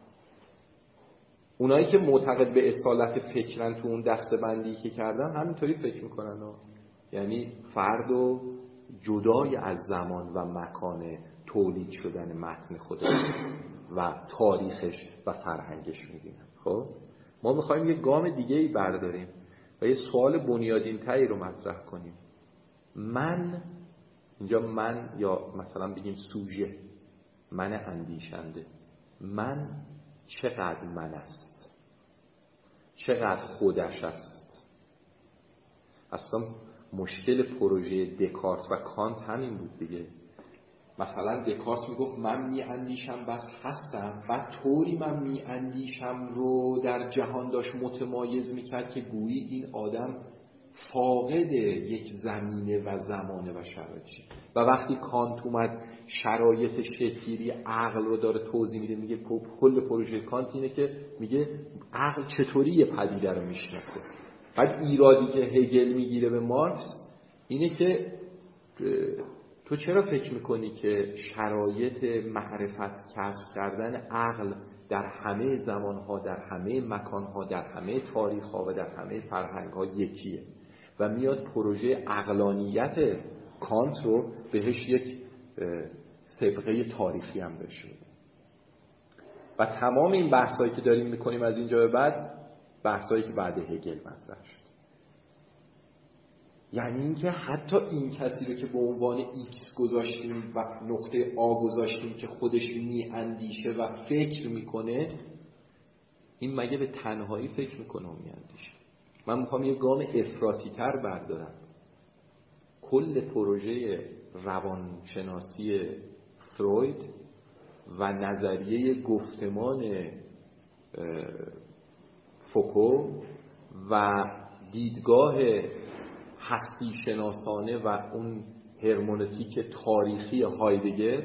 اونایی که معتقد به اصالت فکرن تو اون دسته‌بندی که کردن همینطوری فکر میکنن ها. یعنی فردو جدای از زمان و مکان تولید شدن متن خودش و تاریخش و فرهنگش می‌بینن. خب ما می‌خوایم یه گام دیگه‌ای برداریم و یه سوال بنیادین‌تری رو مطرح کنیم. من اینجا من یا مثلا بگیم سوژه، من اندیشنده، من چقدر من است، چقدر خودش است. اصلا مشکل پروژه دکارت و کانت همین بود دیگه. مثلا دکارت میگفت من میاندیشم بس هستم و طوری من میاندیشم رو در جهان داشت متمایز میکرد که گویی این آدم فاقد یک زمینه و زمانه و شرایطی. و وقتی کانت اومد شرایط شکلی عقل رو داره توضیح میده، میگه کل پروژه کانت اینه که میگه عقل چطوری یه پدیده رو میشناسه. بعد ایرادی که هگل میگیره به مارکس اینه که تو چرا فکر میکنی که شرایط معرفت کسب کردن عقل در همه زمانها، در همه مکانها، در همه تاریخها و در همه فرهنگها یکیه؟ و میاد پروژه عقلانیت کانت رو بهش یک سابقه تاریخی هم بهش میده. و تمام این بحثایی که داریم میکنیم از اینجا به بعد بحثایی که بعد هگل مطرح شد. یعنی اینکه حتی این کسی رو که به عنوان ایکس گذاشتیم و نقطه آ گذاشتیم که خودش میاندیشه و فکر میکنه، این مگه به تنهایی فکر میکنه و میاندیشه؟ من میخوام یه گام افراطی تر بردارم. کل پروژه روانشناسی فروید و نظریه گفتمان فوکو و دیدگاه هستی شناسانه و اون هرمنوتیک تاریخی هایدگر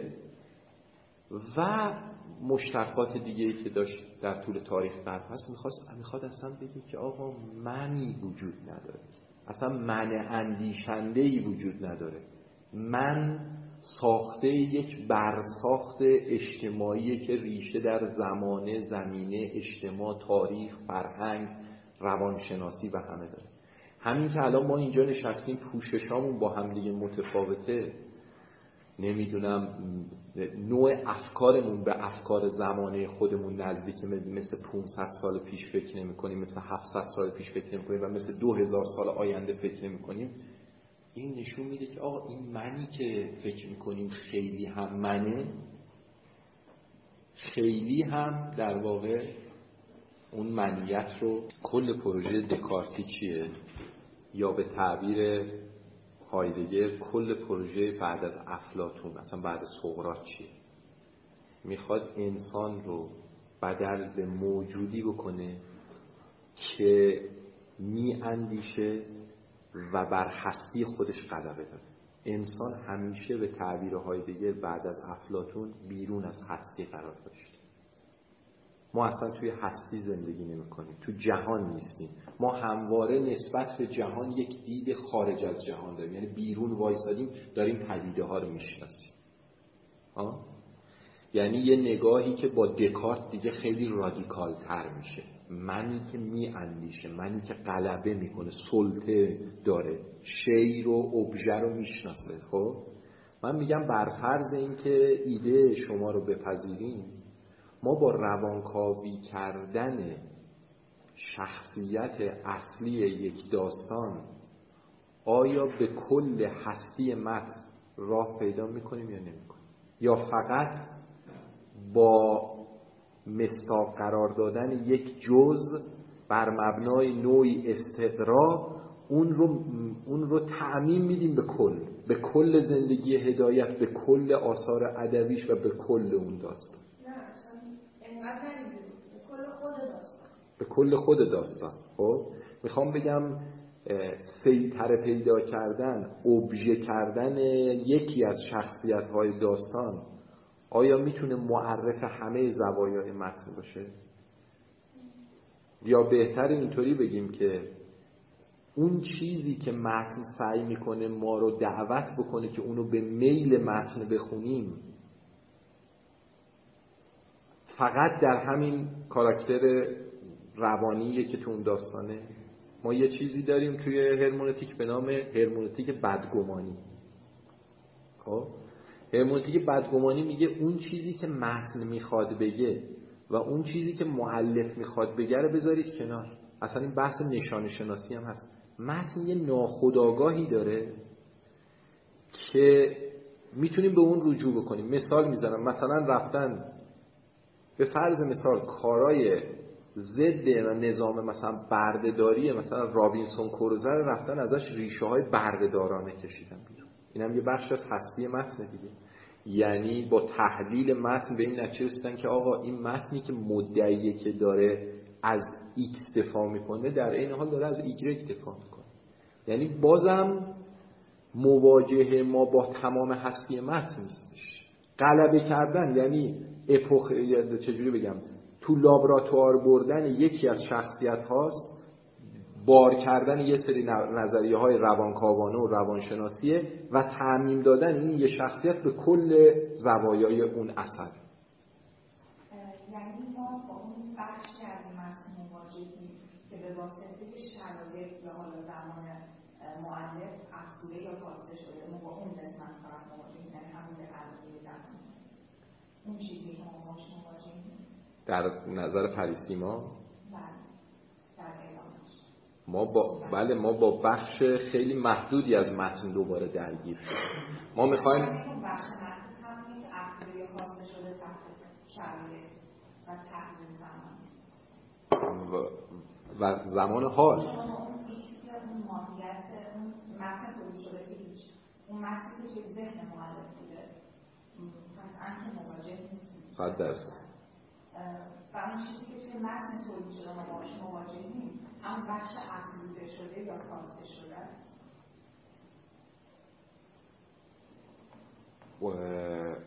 و مشتقات دیگه‌ای که داشت در طول تاریخ غرب هست، میخواست میخواد اصلا بگه که آقا منی وجود نداره، اصلا من اندیشنده‌ای وجود نداره. من ساخته یک برساخت اجتماعی که ریشه در زمانه، زمینه، اجتماع، تاریخ، فرهنگ، روانشناسی و همه داره. همین که الان ما اینجا نشستیم پوششامون با هم دیگه متفاوته، نمیدونم نوع افکارمون به افکار زمانه خودمون نزدیکه، مثل پانصد سال پیش فکر نمی کنیم، مثل هفتصد سال پیش فکر نمی کنیم و مثل دو هزار سال آینده فکر نمی کنیم. این نشون میده که آقا این منی که فکر میکنیم خیلی هم منه، خیلی هم در واقع اون منیت رو. کل پروژه دکارتی چیه؟ یا به تعبیر هایدگر کل پروژه بعد از افلاطون، اصلا بعد از سقراط چیه؟ میخواد انسان رو بدل به موجودی بکنه که می اندیشه و بر هستی خودش غلبه داره. انسان همیشه به تعبیر هایدگر بعد از افلاطون بیرون از هستی قرار داشت. ما اصلا توی هستی زندگی نمی کنیم، تو جهان نیستیم. ما همواره نسبت به جهان یک دید خارج از جهان داریم، یعنی بیرون وایسادیم داریم پدیده ها رو میشناسیم. ها؟ یعنی یه نگاهی که با دکارت دیگه خیلی رادیکال تر میشه. منی که می اندیشه، منی که غلبه میکنه، سلطه داره، شی رو، ابژه رو میشناسه. خب من میگم برفرض این که ایده شما رو بپذیریم، ما با روانکاوی کردن شخصیت اصلی یک داستان آیا به کل هستی متن راه پیدا میکنیم یا نمیکنیم؟ یا فقط با مصداق قرار دادن یک جزء بر مبنای نوعی استقرا اون رو اون رو تعمیم میدیم به کل، به کل زندگی هدایت، به کل آثار ادبیش و به کل اون داستان؟ به کل خود داستان. خب میخوام بگم سیطره پیدا کردن، ابژه کردن یکی از شخصیت‌های داستان آیا میتونه معرف همه زوایای متن باشه؟ یا بهتر اینطوری بگیم که اون چیزی که متن سعی میکنه ما رو دعوت بکنه که اونو به میل متن بخونیم فقط در همین کاراکتر روانیه که تو اون داستانه. ما یه چیزی داریم توی هرمونتیک به نام هرمونتیک بدگمانی. خب هرمونتیک بدگمانی میگه اون چیزی که متن میخواد بگه و اون چیزی که مؤلف میخواد بگه رو بذارید کنار. اصلا این بحث نشان شناسی هم هست. متن یه ناخودآگاهی داره که میتونیم به اون رجوع بکنیم. مثال میزنم، مثلا رفتن به فرض مثال کارای ضد نظام مثلا بردهداری مثلا رابینسون کروزه رفتن ازش ریشه های بردهدارانه کشیدن بیرون. این هم یه بخش از هستی متن دیگه. یعنی با تحلیل متن به این نتیجه رسیدن که آقا این متنی که مدعیه که داره از ایکس دفاع میکنه در این حال داره از ایگرگ دفاع میکنه. یعنی بازم مواجهه ما با تمام هستی متن نیستش. غلبه کردن یعنی اپوخ چجوری بگم تو لابراتوار بردن یکی از شخصیت هاست، بار کردن یه سری نظریه های روانکاوانه و روانشناسیه و تعمیم دادن این یه شخصیت به کل زوایای اون اثر. یعنی ما با اون بخشی از متن مواجهیم که به واسطه شرایط یا حالا زمان مؤلف افزوده یا کاسته شده، ما با اون قسمت فقط مواجهیم، یعنی همون به قلبی زمان اون چیزی که ما باش مواجهیم. در نظر پریسیما بله در اعلامش ما با بله ما با بخش خیلی محدودی از متن دوباره درگیر شدیم. ما می‌خوایم اون بخش متن همین که افزوده یا کاسته شده تحت شرایط و تحلیل زمان و, و زمان حال اون ماهیت اون متن تولید شده که هیچ اون متنی که ذهن مؤلف بوده قطعاً که مواجه نیستیم صد درصد و اون چیزی که توی متن تولید شده ما باهاش مواجهیم همون بخش افزوده شده یا کاسته شده است. و...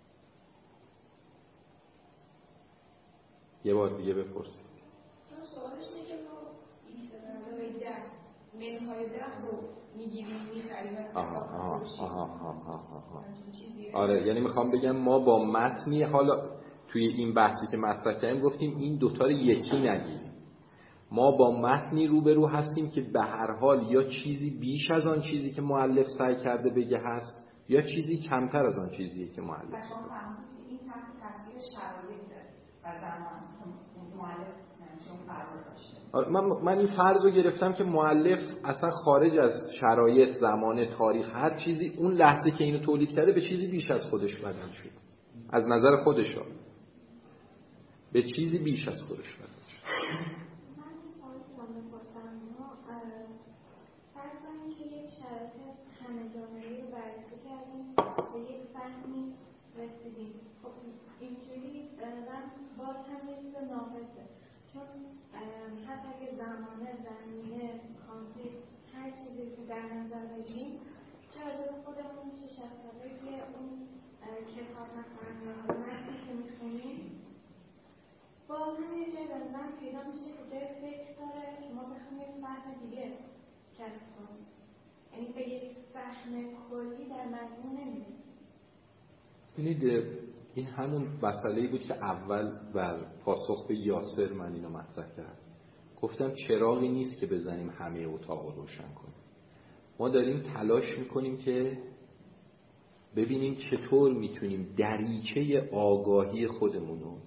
یه بار دیگه بپرسید. سوالش اینه که ما ایکس ده منهای ده رو میگیریم میخریم از آها آها آها آها آها آره یعنی میخوام بگم ما با متنی حالا توی این بحثی که مطرح کردیم گفتیم این دوتا رو یکی نگیریم. ما با متنی روبرو هستیم که به هر حال یا چیزی بیش از آن چیزی که مؤلف سعی کرده بگه هست یا چیزی کمتر از آن چیزیه که مؤلف این تحت تاثیر شرایطه و زمان مؤلف چون فرق داشته. من من این فرض رو گرفتم که مؤلف اصلا خارج از شرایط، زمان، تاریخ، هر چیزی اون لحظه که اینو تولید کرده به چیزی بیش از خودش بدل شد. از نظر خودش به چیزی بیش از خودش بدل شد. من این سوال رو می‌پرسم ما فرض کنیم که یک شرایط همه جانبه‌ای رو بررسی کردیم به یک فهمی رسیدیم. خب اینجوری رمز باز هم یه چیز ناقصه چون حتی اگه زمانه، زمینه، کانتکست هر چیزی که در نظر بگیریم چه از خودمون چه شخصیتی که اون کتاب مثلا یا متنی که میخونیم باز هم یه جای بنظرم پیدا میشه که جای فکر داره که ما بخونیم یک فهم دیگه کسب کنیم، یعنی به یک فهم کلی در مضمون نمیریم. ببینید این همون مسئله‌ای بود که اول بر پاسخ به یاسر من اینو مطرح کردم. گفتم چراغی نیست که بزنیم همه اتاق رو روشن کنیم. ما داریم تلاش میکنیم که ببینیم چطور میتونیم دریچه آگاهی خودمون رو،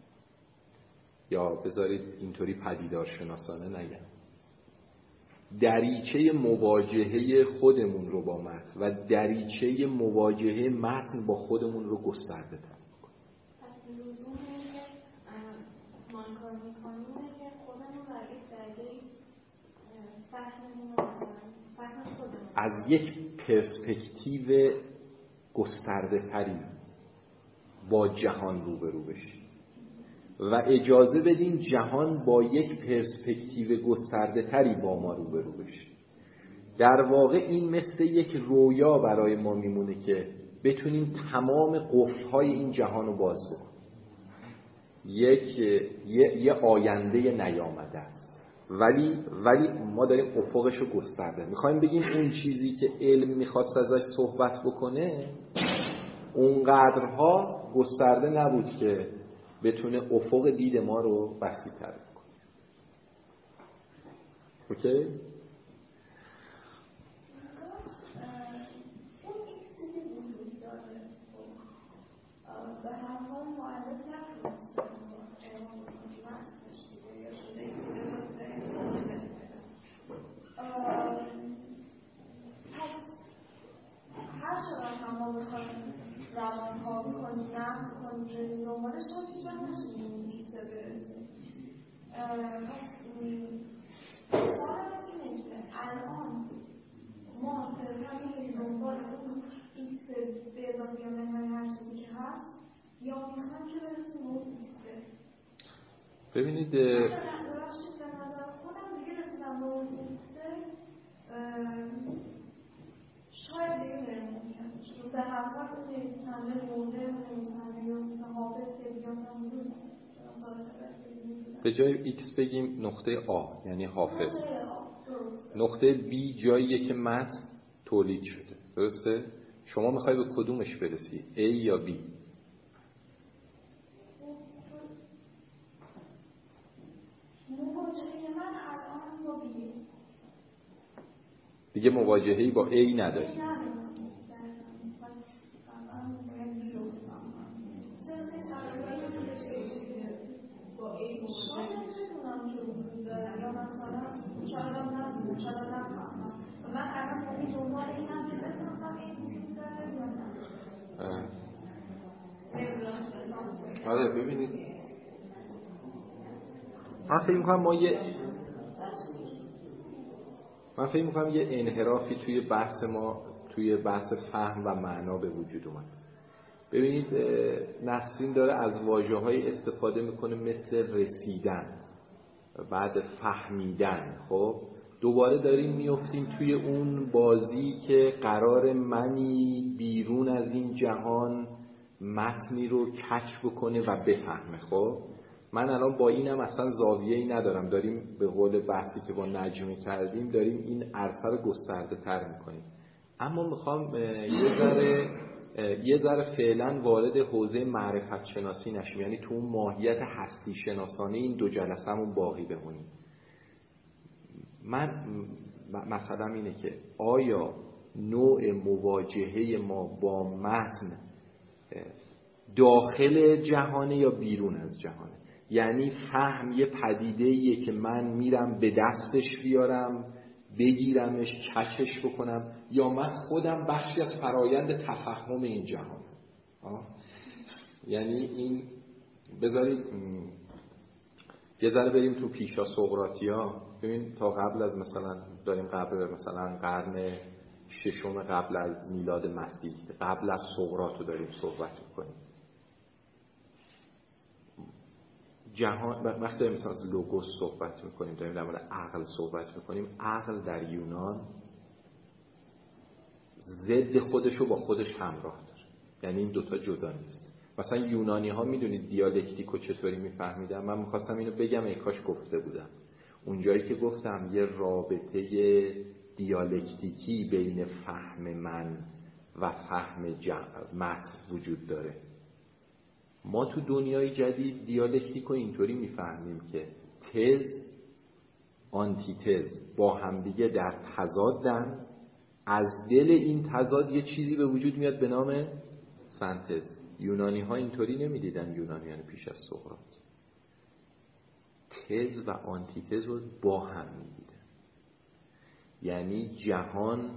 یا بذارید اینطوری پدیدار شناسانه نگم، دریچه مواجهه خودمون رو با متن و دریچه مواجهه متن با خودمون رو گسترده تر کنیم. پس لزوم اینه که ما این کار میکنیم که خودمون رو از یک درجه فهممون رو فهم خودمون از یک پرسپکتیو گسترده تری با جهان روبرو بشیم و اجازه بدیم جهان با یک پرسپکتیو گسترده تری با ما روبرو بشه. در واقع این مثل یک رویا برای ما میمونه که بتونیم تمام قفل‌های این جهان رو باز بکنیم. یک یه, یه آینده نیامده است، ولی ولی ما داریم افقش رو گسترده میخوایم بگیم اون چیزی که علم میخواست ازش صحبت بکنه اونقدرها گسترده نبود که بتونه افق دید ما رو وسیع‌تر بکنه. اوکی؟ به هر حال مؤلف نتونست هر چقدر هم ما بخوایم زمان ها بکنیم نقص کنیم بریم دنبالش هم هیچ وقت نمی‌تونیم بیسته برسیم. پس سوالم اینه که الان ما صرفا می‌ریم دنبال اون ایکس به اضافه یا منهای هر چیزی که هست یا میخوایم که برسیم اون ایکسه. ببینید ببخشید به نظر خودم دیگه رسیدم به اون ایکسه شاید دیگه نمی‌مونیم چون به هر حال اون نویسنده مرده اون نویسنده یا مثل حافظ که دیگه اصلا بودون به جای ایکس بگیم نقطه آ یعنی حافظ. نقطه بی جاییه که متن تولید شده. درسته؟ شما میخوای به کدومش برسی؟ A یا B؟ مواجهه من الان با B. دیگه مواجهه‌ای با A نداری. آره ببینید من فکر می‌کنم ما یه من فکر می‌کنم یه انحرافی توی بحث ما توی بحث فهم و معنا به وجود اومد. ببینید نسرین داره از واژه‌های استفاده میکنه مثل رسیدن بعد فهمیدن. خب دوباره داریم میفتیم توی اون بازی که قرار منی بیرون از این جهان متنی رو کچ بکنه و بفهمه. خب من الان با اینم اصلا زاویه‌ای ندارم، داریم به قول بحثی که با نجمه کردیم داریم این عرصه رو گسترده تر میکنیم. اما میخوام یه ذره یه ذره فعلا وارد حوزه معرفت شناسی نشیم، یعنی تو اون ماهیت هستی شناسانه این دو جلسه‌مون باقی بمونیم. من مثلا اینه که آیا نوع مواجهه ما با متن داخل جهانه یا بیرون از جهانه؟ یعنی فهم یه پدیده‌ایه که من میرم به دستش بیارم بگیرمش کشش بکنم، یا من خودم بخشی از فرایند تفهم این جهان؟ آه؟ یعنی این بذارید یه ذره بریم تو پیشا سقراطیا. ببین تا قبل از مثلا داریم قبل مثلا قرن ششم قبل از میلاد مسیح، قبل از سقراط رو داریم صحبت میکنیم. جهان وقتی داریم مثلا از لوگوس صحبت میکنیم، داریم در مورد عقل صحبت میکنیم، عقل در یونان ضد خودش رو با خودش همراه داره، یعنی این دوتا جدا نیست. مثلا یونانی ها میدونید دیالکتیکو چطوری میفهمیدن؟ من میخواستم اینو بگم ای کاش گفته بودم. اونجایی که گفتم یه رابطه دیالکتیکی بین فهم من و فهم متن وجود داره. ما تو دنیای جدید دیالکتیکو اینطوری میفهمیم که تز آنتی تز با همدیگه در تضادن، از دل این تضاد یه چیزی به وجود میاد به نام سنتز. یونانی ها اینطوری نمیدیدن، یونانیان پیش از سقراط تز و آنتی تز رو با هم میدیدن. یعنی جهان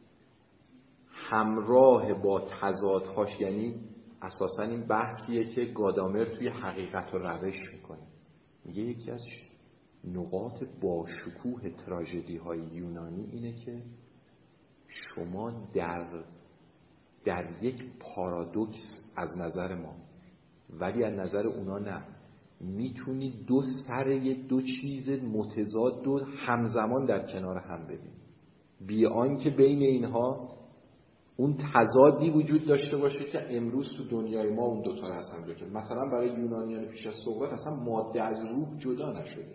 همراه با تضادهاش، یعنی اساسا این بحثیه که گادامر توی حقیقت و روش میکنه. میگه یکی از نقاط باشکوه تراژدی های یونانی اینه که شما در در یک پارادوکس از نظر ما، ولی از نظر اونا نه، میتونی دو سر دو چیز متضاد دو همزمان در کنار هم ببینی بی آنکه بین اینها اون تضادی وجود داشته باشه که امروز تو دنیای ما اون دوتا رو هستن جو که مثلا برای یونانیان پیش از سقراط اصلا ماده از روح جدا نشده.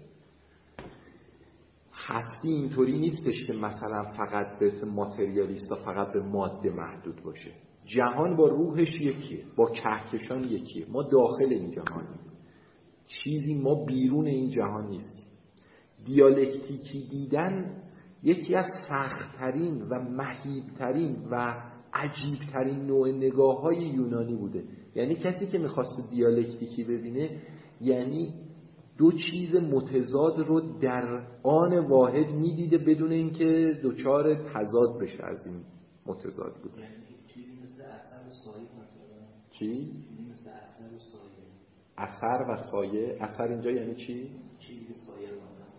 هستی اینطوری نیستش که مثلا فقط به ماتریالیستا فقط به ماده محدود باشه. جهان با روحش یکیه، با کهکشان یکیه. ما داخل این جهانیم، چیزی ما بیرون این جهان نیستیم. دیالکتیکی دیدن یکی از سخت‌ترین و مهیب‌ترین و عجیب‌ترین نوع نگاه‌های یونانی بوده. یعنی کسی که می‌خواست دیالکتیکی ببینه یعنی دو چیز متضاد رو در آن واحد می‌دیده بدون اینکه دچار تضاد بشه از این متضاد بود. یعنی چیزی مثل اثر و سایه مثلا. چی؟ چیزی مثل اثر و سایه. اثر و سایه. اثر اینجا یعنی چی؟ چیزی سایه رو مثلا.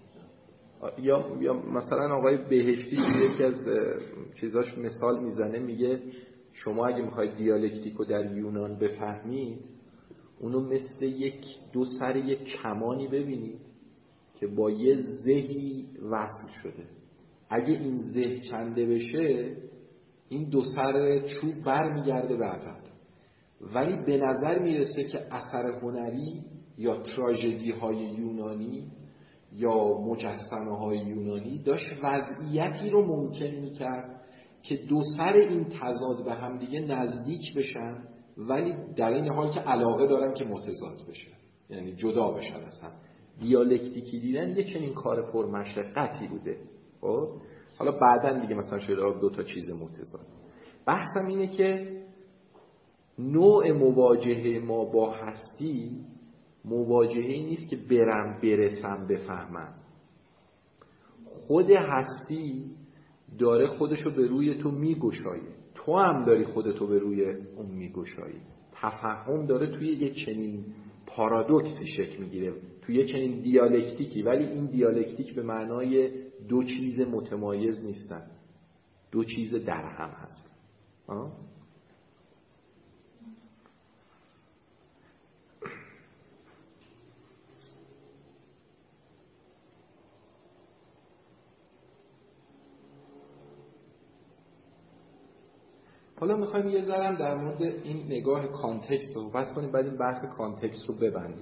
یا یا مثلا آقای بهشتی یکی از چیزاش مثال میزنه، میگه شما اگه میخواید دیالکتیکو در یونان بفهمید اونو مثل یک دو سر یک کمانی ببینید که با یه زهی وصل شده. اگه این زه کنده بشه این دو سر چوب بر میگرده به عقب. ولی به نظر میرسه که اثر هنری یا تراژدی های یونانی یا مجسمه های یونانی داشت وضعیتی رو ممکن میکرد که دو سر این تضاد به هم دیگه نزدیک بشن ولی در این حال که علاقه دارن که متضاد بشن، یعنی جدا بشن. اصلا دیالکتیکی دیدن یه چنین کار پرمشقتی بوده. خب حالا بعدن دیگه مثلا شده دو تا چیز متضاد. بحثم اینه که نوع مواجهه ما با هستی مواجهه‌ای نیست که برم برسم بفهمم. خود هستی داره خودشو به روی تو میگشایه، تو هم داری خودتو به روی اون میگشایی. تفهم داره توی یه چنین پارادوکسی شکل میگیره، توی یه چنین دیالکتیکی. ولی این دیالکتیک به معنای دو چیز متمایز نیستن، دو چیز در هم هست. آه؟ حالا میخوایم یه ذره در مورد این نگاه کانتکست صحبت کنیم، بعد این بحث کانتکست رو ببندیم.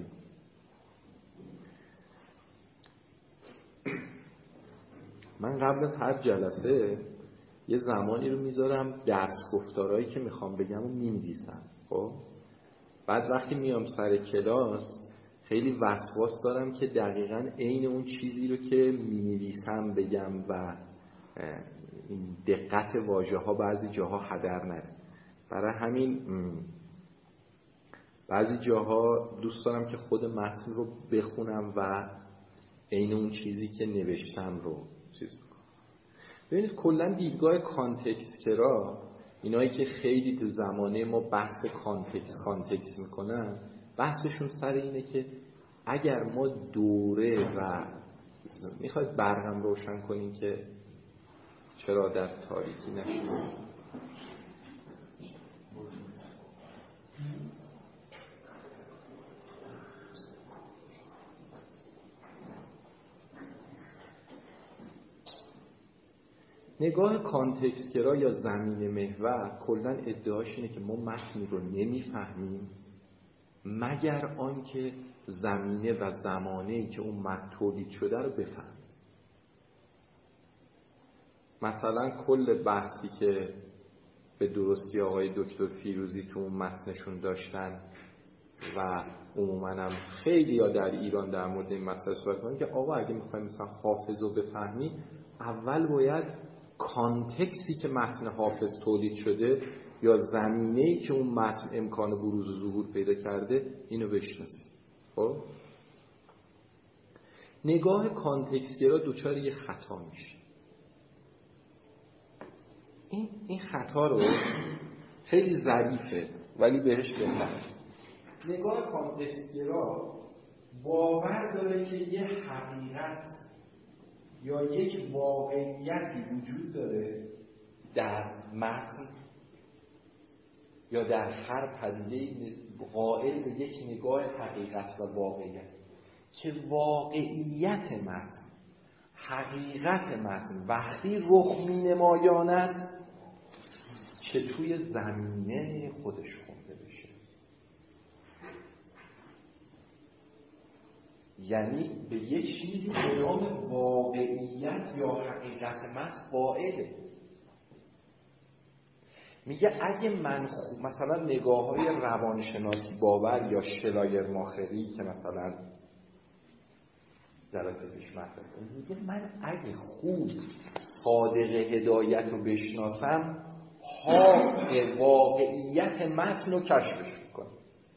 من قبل از هر جلسه یه زمانی رو میذارم درس گفتارهایی که میخوام بگم رو مینویسم. خب بعد وقتی میام سر کلاس خیلی وسواس دارم که دقیقاً عین اون چیزی رو که مینویسم بگم و این دقت واژه ها بعضی جاها هدر نره. برای همین بعضی جاها دوست دارم که خود متن رو بخونم و عین اون چیزی که نوشتم رو چیز بکنم. ببینید کلا دیدگاه کانتکستگرا، اینایی که خیلی تو زمانه ما بحث کانتکست کانتکست میکنن، بحثشون سر اینه که اگر ما دوره و میخواید برقم روشن کنین که چرا در تاریکی نشیم. نگاه کانتکستگرا یا زمینه محور کلاً ادعاش اینه که ما متنی رو نمیفهمیم مگر آنکه زمینه و زمانه‌ای که اون متن تولید شده رو بفهمیم. مثلا کل بحثی که به درستی آقای دکتر فیروزی تو اون متنشون داشتن و عموماً هم خیلی ها در ایران در مورد این مسئله صحبت کنن که آقا اگه میخوایم مثلا حافظ رو بفهمی اول باید کانتکستی که متن حافظ تولید شده یا زمینه‌ای که اون متن امکان بروز و ظهور پیدا کرده اینو بشناسیم. خب نگاه کانتکستگرا دوچار یه خطا میشه. این این خطا رو خیلی ظریفه ولی بهش بهتر. نگاه کانتکستگرا باور داره که یه حقیقت یا یک واقعیتی وجود داره در متن یا در هر پدیده قائل به یک نگاه حقیقت و واقعیت که واقعیت متن، حقیقت متن وقتی رخ می نمایاند که توی زمینه خودش خونده بشه. یعنی به یه چیزی به نام واقعیت یا حقیقت متن قائله. میگه اگه من خوب مثلا نگاه های روانشناسی باور یا شلایر ماخری که مثلا جلسه پیش مطرح کنم، میگه من اگه خوب صادق هدایت رو بشناسم حق واقعیت متن رو کشفش میکنم.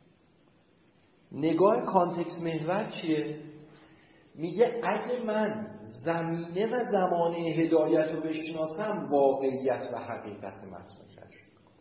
نگاه کانتکست محور چیه؟ میگه اگه من زمینه و زمانه هدایت رو بشناسم واقعیت و حقیقت متن رو کشف میکنم.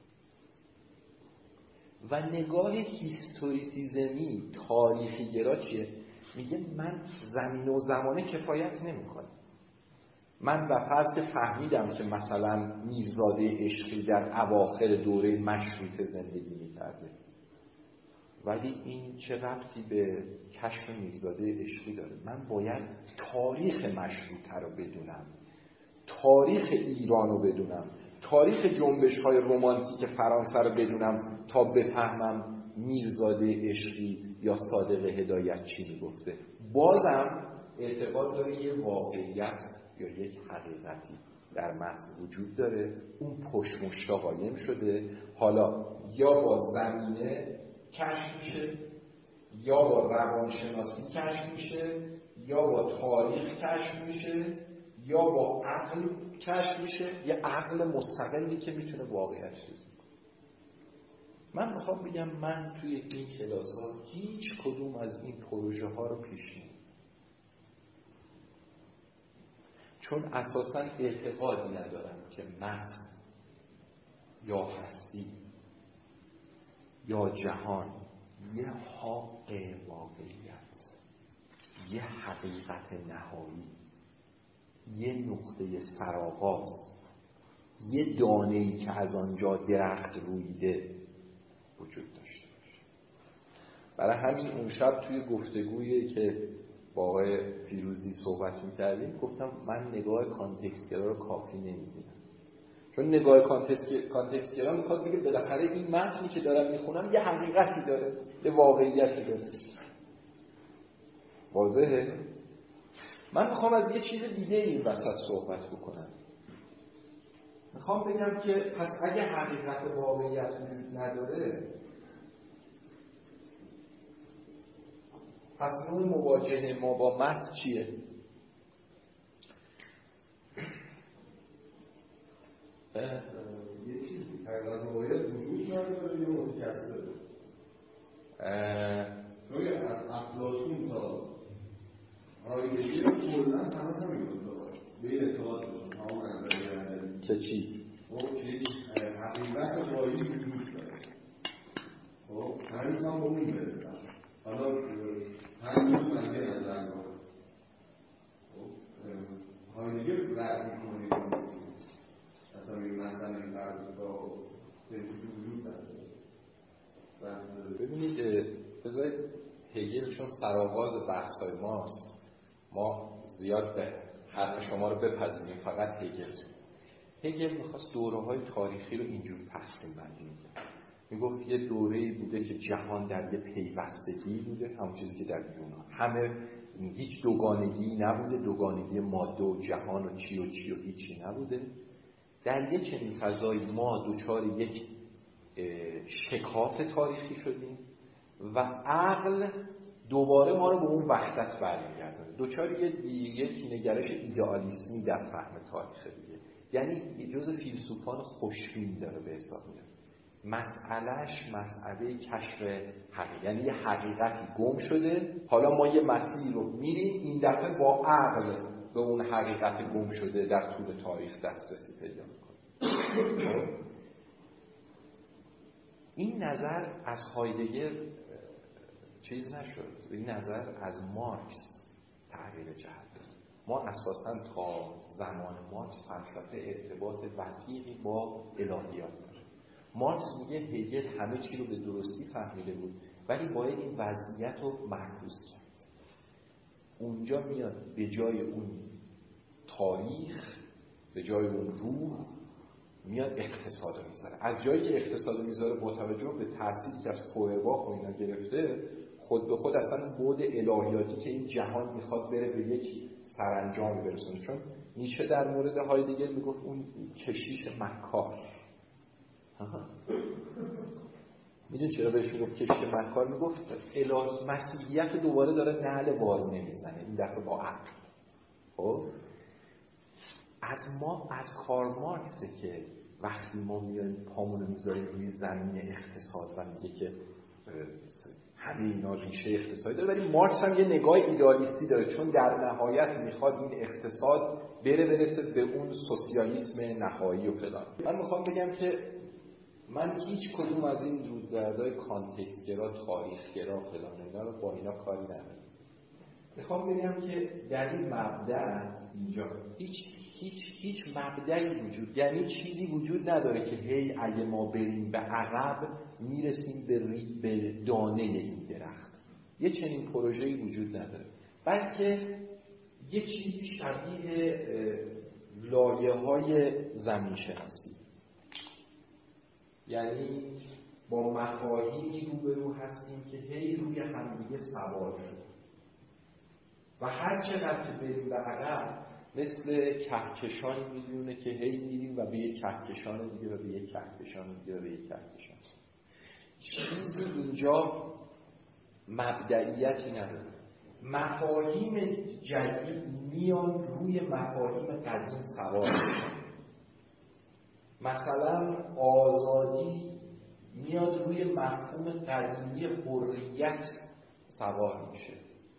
و نگاه هیستوریسیزمی تاریخی گرا چیه؟ میگه من زمینه و زمانه کفایت نمیکنه. من و فرض فهمیدم که مثلا میرزاده عشقی در اواخر دوره مشروطه زندگی میکرده، ولی این چه ربطی به کشف میرزاده عشقی داره؟ من باید تاریخ مشروطه رو بدونم، تاریخ ایران رو بدونم، تاریخ جنبش‌های رمانتیک فرانسه رو بدونم تا بفهمم میرزاده عشقی یا صادق هدایت چی میگفته. بازم اعتقاد داره یه واقعیت یا یک حقیقتی در متن وجود داره، اون پشت مشتا قایم شده، حالا یا با زمینه کشف میشه، یا با روانشناسی کشف میشه، یا با تاریخ کشف میشه، یا با عقل کشف میشه، یه عقل مستقلی که میتونه واقعیت چیز کنه. من میخوام بگم من توی این کلاس ها هیچ کدوم از این پروژه ها رو پیش نمیبرم، چون اساساً اعتقادی ندارم که متن یا هستی یا جهان یه حق واقعیت، یه حقیقت نهایی، یه نقطه سرآغاز، یه دانه‌ای که از آنجا درخت رویده وجود داشته باشه. برای همین اون شب توی گفتگویی که با آقای فیروزی صحبت می‌کردیم گفتم من نگاه کانتکست‌گرا رو کافی نمی‌بینم، چون نگاه کانتکست‌گرا میخواد بگه بالاخره این متنی که دارم میخونم یه حقیقتی داره، یه واقعیتی داره. واضحه؟ من میخوام از یه چیز دیگه این وسط صحبت بکنم. میخوام بگم که پس اگه حقیقت و واقعیت وجود نداره، پس نوع مواجهه ما با متن چیه؟ یه چیزی حقیقت و واقعیت وجود نداره یا متکثره؟ چون از افلاطون تا هایدگر کلا همه همین بود به این اعتقاد داشتن تمام نظریه که چی؟ خب چی؟ حقیقت واقعی وجود داره. خب همین هم به اون برسن. حالا همین رو من یه نظر دارم. خب هایدگر رد میکنید اصلا این مثلا این فرضا وجود داره. ببینید بذارید هگل چون سرآغاز بحث‌های ماست، ما زیاد به حرف شما رو بپذیریم، فقط هگل هگل میخواست دوره‌های تاریخی رو اینجور تقسیم بندی می‌کرد. میگفت یه دوره‌ای بوده که جهان در یه پیوستگی بوده، همون چیزی که در یونان همه هیچ دوگانگی نبوده، دوگانگی ماده و جهان و چی و چی و هیچی نبوده. در یک چنین فضایی ما دوچار یک شکاف تاریخی شدیم و عقل دوباره ما رو به اون وحدت برمیگردونه، دوچار یک نگرش ایدئالیسمی در فهم تاریخ دیگه. یعنی جزء فیلسوفان خوشبین داره به حساب میاد. مسئلهش مسئله کشف حقیقت، یعنی یه حقیقتی گم شده، حالا ما یه مسیری رو میریم، این دفعه با عقل به اون حقیقت گم شده در طول تاریخ دسترسی پیدا میکنه. این نظر از هایدگر چیز نشد، این نظر از مارکس تغییر جهت داد. ما اساساً تا زمان مارکس فلسفه ارتباط وسیعی با الهیات داره. مارکس میگه هگل همه چی رو به درستی فهمیده بود ولی باید این وضعیت رو معکوس کرد. اونجا میاد به جای اون تاریخ، به جای اون روح، میاد اقتصاد رو میذاره. از جایی که اقتصاد رو میذاره با توجه به تأثیری که از فوئرباخ و اینا گرفته، خود به خود اصلا بعد الهیاتی که این جهان میخواد بره به یک سرانجامی برسونه. چون نیچه در مورد هایدگر میگفت اون کشیش مکار. میدون چرا بهش میگفت کشیش مکار؟ میگفت الهی مسیحیت دوباره داره نعل وارونه میزنه، این دفعه با عقل. خب از ما از کارل مارکسه که وقتی ما میایم پامونو میذاریم روی زمین اقتصاد و میگه که همه اینا ریشه اقتصادی داره، ولی مارکس هم یه نگاه ایدئالیستی داره، چون در نهایت میخواد این اقتصاد بره برسه به اون سوسیالیسم نهایی و فلان. من میخوام بگم که من هیچ کدوم از این رویکردهای کانتکست گرا، تاریخ گرا، فلان اینا رو با اینا کاری ندارم. میخوام بگم که در این مبدأ اینجا هیچ هیچ هیچ مبدأی وجود، یعنی چیزی وجود نداره که هی اگه ما بریم به عقب میرسیم به ری به دانه این درخت. یه چنین پروژه‌ای وجود نداره، بلکه یه چیزی شبیه لایه‌های زمین شناسی، یعنی با مفاهیمی روبرو هستیم که هی روی همدیگه سوار شد و هر چقدر که بریم به عقب مثل کهکشان میدونه که هی میریم و به یک کهکشان دیگه و به یک کهکشان دیگه و به یک کهکشان. چیزی اینجا مبدئیتی نداره. مفاهیم جدید میان روی مفاهیم قدیم سوار میشن. مثلا آزادی میاد روی مفهوم قدیمی حریت سوار میشه.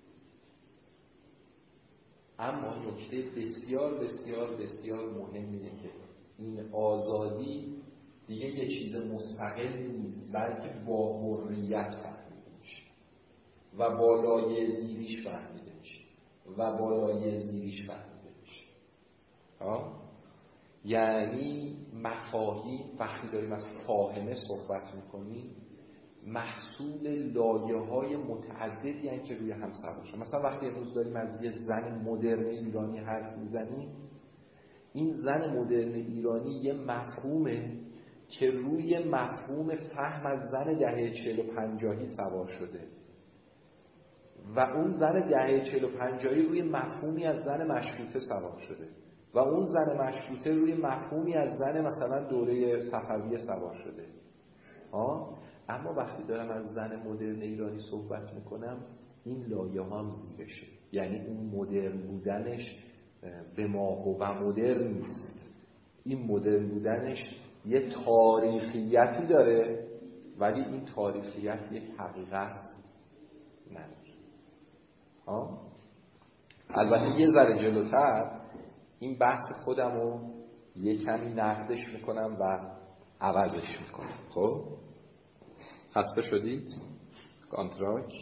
اما نکته بسیار بسیار بسیار مهم اینه که این آزادی دیگه یه چیز مستقل نیست، بلکه با حریت فهمیده میشه و بالای زیریش فهمیده میشه و بالای زیریش فهمیده میشه. ها؟ یعنی مفاهیم وقتی داریم از فاهمه صحبت میکنیم محصول لایه‌های متعددی هستند که روی هم سوار شدن. مثلا وقتی امروز داریم از یه زن مدرن ایرانی حرف میزنیم، این زن مدرن ایرانی یه مفهومه که روی مفهوم فهم از زن دهه چهل و پنجاهی سوار شده و اون زن دهه چهل و پنجاهی روی مفهومی از زن مشروطه سوار شده و اون زن مشروطه روی مفهومی از زن مثلا دوره صفویه سوار شده. ها؟ اما وقتی دارم از زن مدرن ایرانی صحبت میکنم این لایه ها هم زیرشه، یعنی اون مدرن بودنش به ما و مدرن نیست، این مدرن بودنش یه تاریخیتی داره ولی این تاریخیت یک حقیقت نداره. ها؟ البته یه ذره جلوتر این بحث خودم رو یه کمی نقدش میکنم و عوضش میکنم. خب خسته شدید؟ آنتراک؟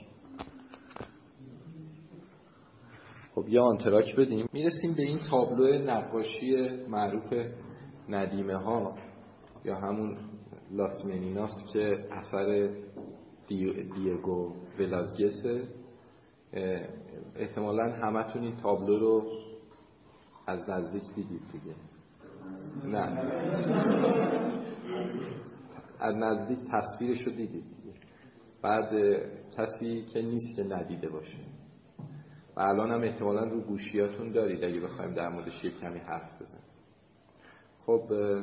خب یا آنتراک بدیم. میرسیم به این تابلو نقاشی معروف ندیمه ها یا همون لاس منیناس که اثر دیگو ولازگسه. احتمالاً همتون این تابلو رو از نزدیک دیدید دیگه. نه از نزدیک تصویرش رو دیدید دیگه. بعد کسی که نیست که ندیده باشه و الان هم احتمالاً رو گوشیاتون دارید اگه بخوایم در موردش یک کمی حرف بزنیم. خب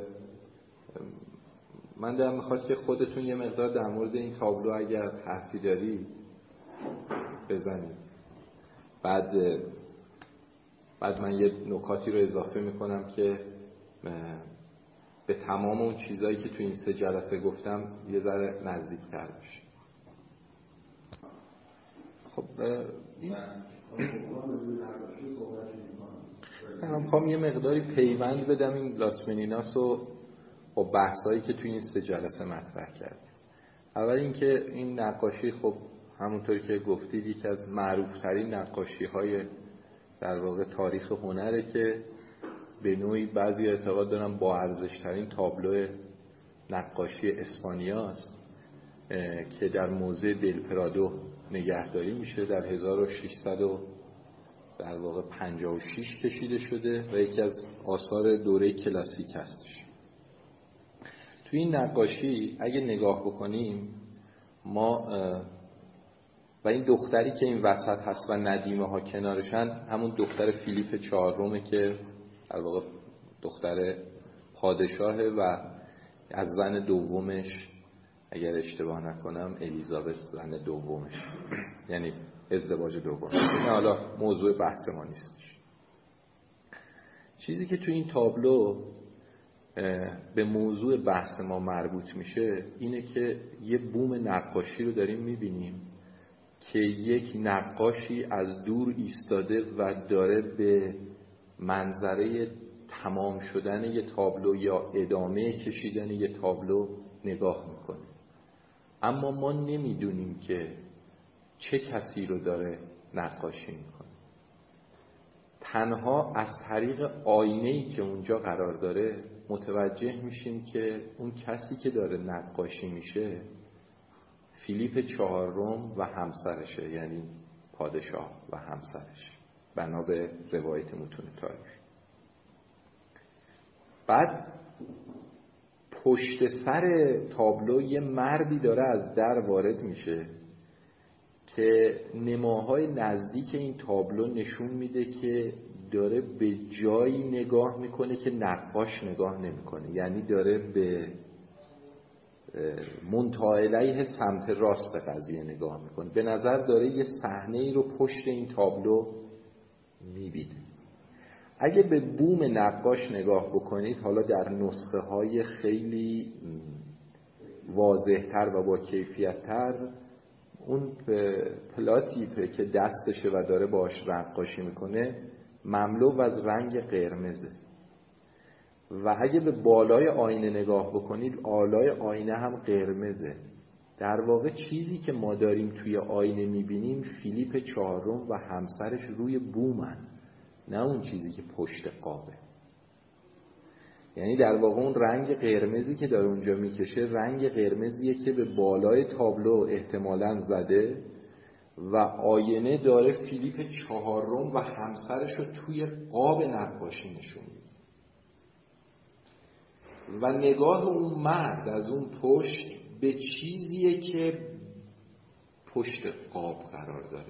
من دارم میخواد که خودتون یه مقدار در مورد این تابلو اگر حرفی دارید بزنید. بعد بعد من یه نکاتی رو اضافه میکنم که به تمام اون چیزایی که تو این سه جلسه گفتم یه ذره نزدیک‌تر بشه. خب این من میخوام یه مقداری پیوند بدم این لاس منیناس رو با بحثایی که تو این سه جلسه مطرح کردیم. اول اینکه این نقاشی خب همونطوری که گفتید یکی از معروف‌ترین نقاشی‌های در واقع تاریخ هنره که به نوعی بعضی اعتقاد دارن با ارزش‌ترین تابلو نقاشی اسپانیاست که در موزه دل پرادو نگهداری میشه. در هزار و ششصد در واقع پنجاه و شش کشیده شده و یکی از آثار دوره کلاسیک هستش. توی این نقاشی اگه نگاه بکنیم ما و این دختری که این وسط هست و ندیمه ها کنارشن همون دختر فیلیپ چهارمه که در واقع دختر پادشاهه و از زن دومش اگر اشتباه نکنم الیزابت زن دومش، یعنی ازدواج دوم. این حالا موضوع بحث ما نیستش. چیزی که تو این تابلو به موضوع بحث ما مربوط میشه اینه که یه بوم نقاشی رو داریم میبینیم که یک نقاشی از دور ایستاده و داره به منظره تمام شدن یه تابلو یا ادامه کشیدن یه تابلو نگاه میکنه، اما ما نمیدونیم که چه کسی رو داره نقاشی میکنه. تنها از طریق آینه‌ای که اونجا قرار داره متوجه میشیم که اون کسی که داره نقاشی میشه فیلیپ چهارم و همسرشه، یعنی پادشاه و همسرش بنا به روایت متون تاریخ. بعد پشت سر تابلو یه مردی داره از در وارد میشه که نماهای نزدیک این تابلو نشون میده که داره به جایی نگاه میکنه که نقاش نگاه نمیکنه، یعنی داره به منتهی علیه سمت راست قضیه نگاه میکنه. به نظر داره یه صحنه ای رو پشت این تابلو میبینه. اگه به بوم نقاش نگاه بکنید، حالا در نسخه های خیلی واضح‌تر و با کیفیت‌تر، اون پلاتیپه که دستشه و داره باش نقاشی میکنه مملو از رنگ قرمزه و اگه به بالای آینه نگاه بکنید بالای آینه هم قرمزه. در واقع چیزی که ما داریم توی آینه میبینیم فیلیپ چهارم و همسرش روی بومن، نه اون چیزی که پشت قابه. یعنی در واقع اون رنگ قرمزی که داره اونجا میکشه رنگ قرمزیه که به بالای تابلو احتمالاً زده و آینه داره فیلیپ چهارم و همسرش رو توی قاب نقاشی نشون میده و نگاه اون مرد از اون پشت به چیزیه که پشت قاب قرار داره.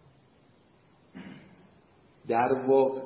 در واقع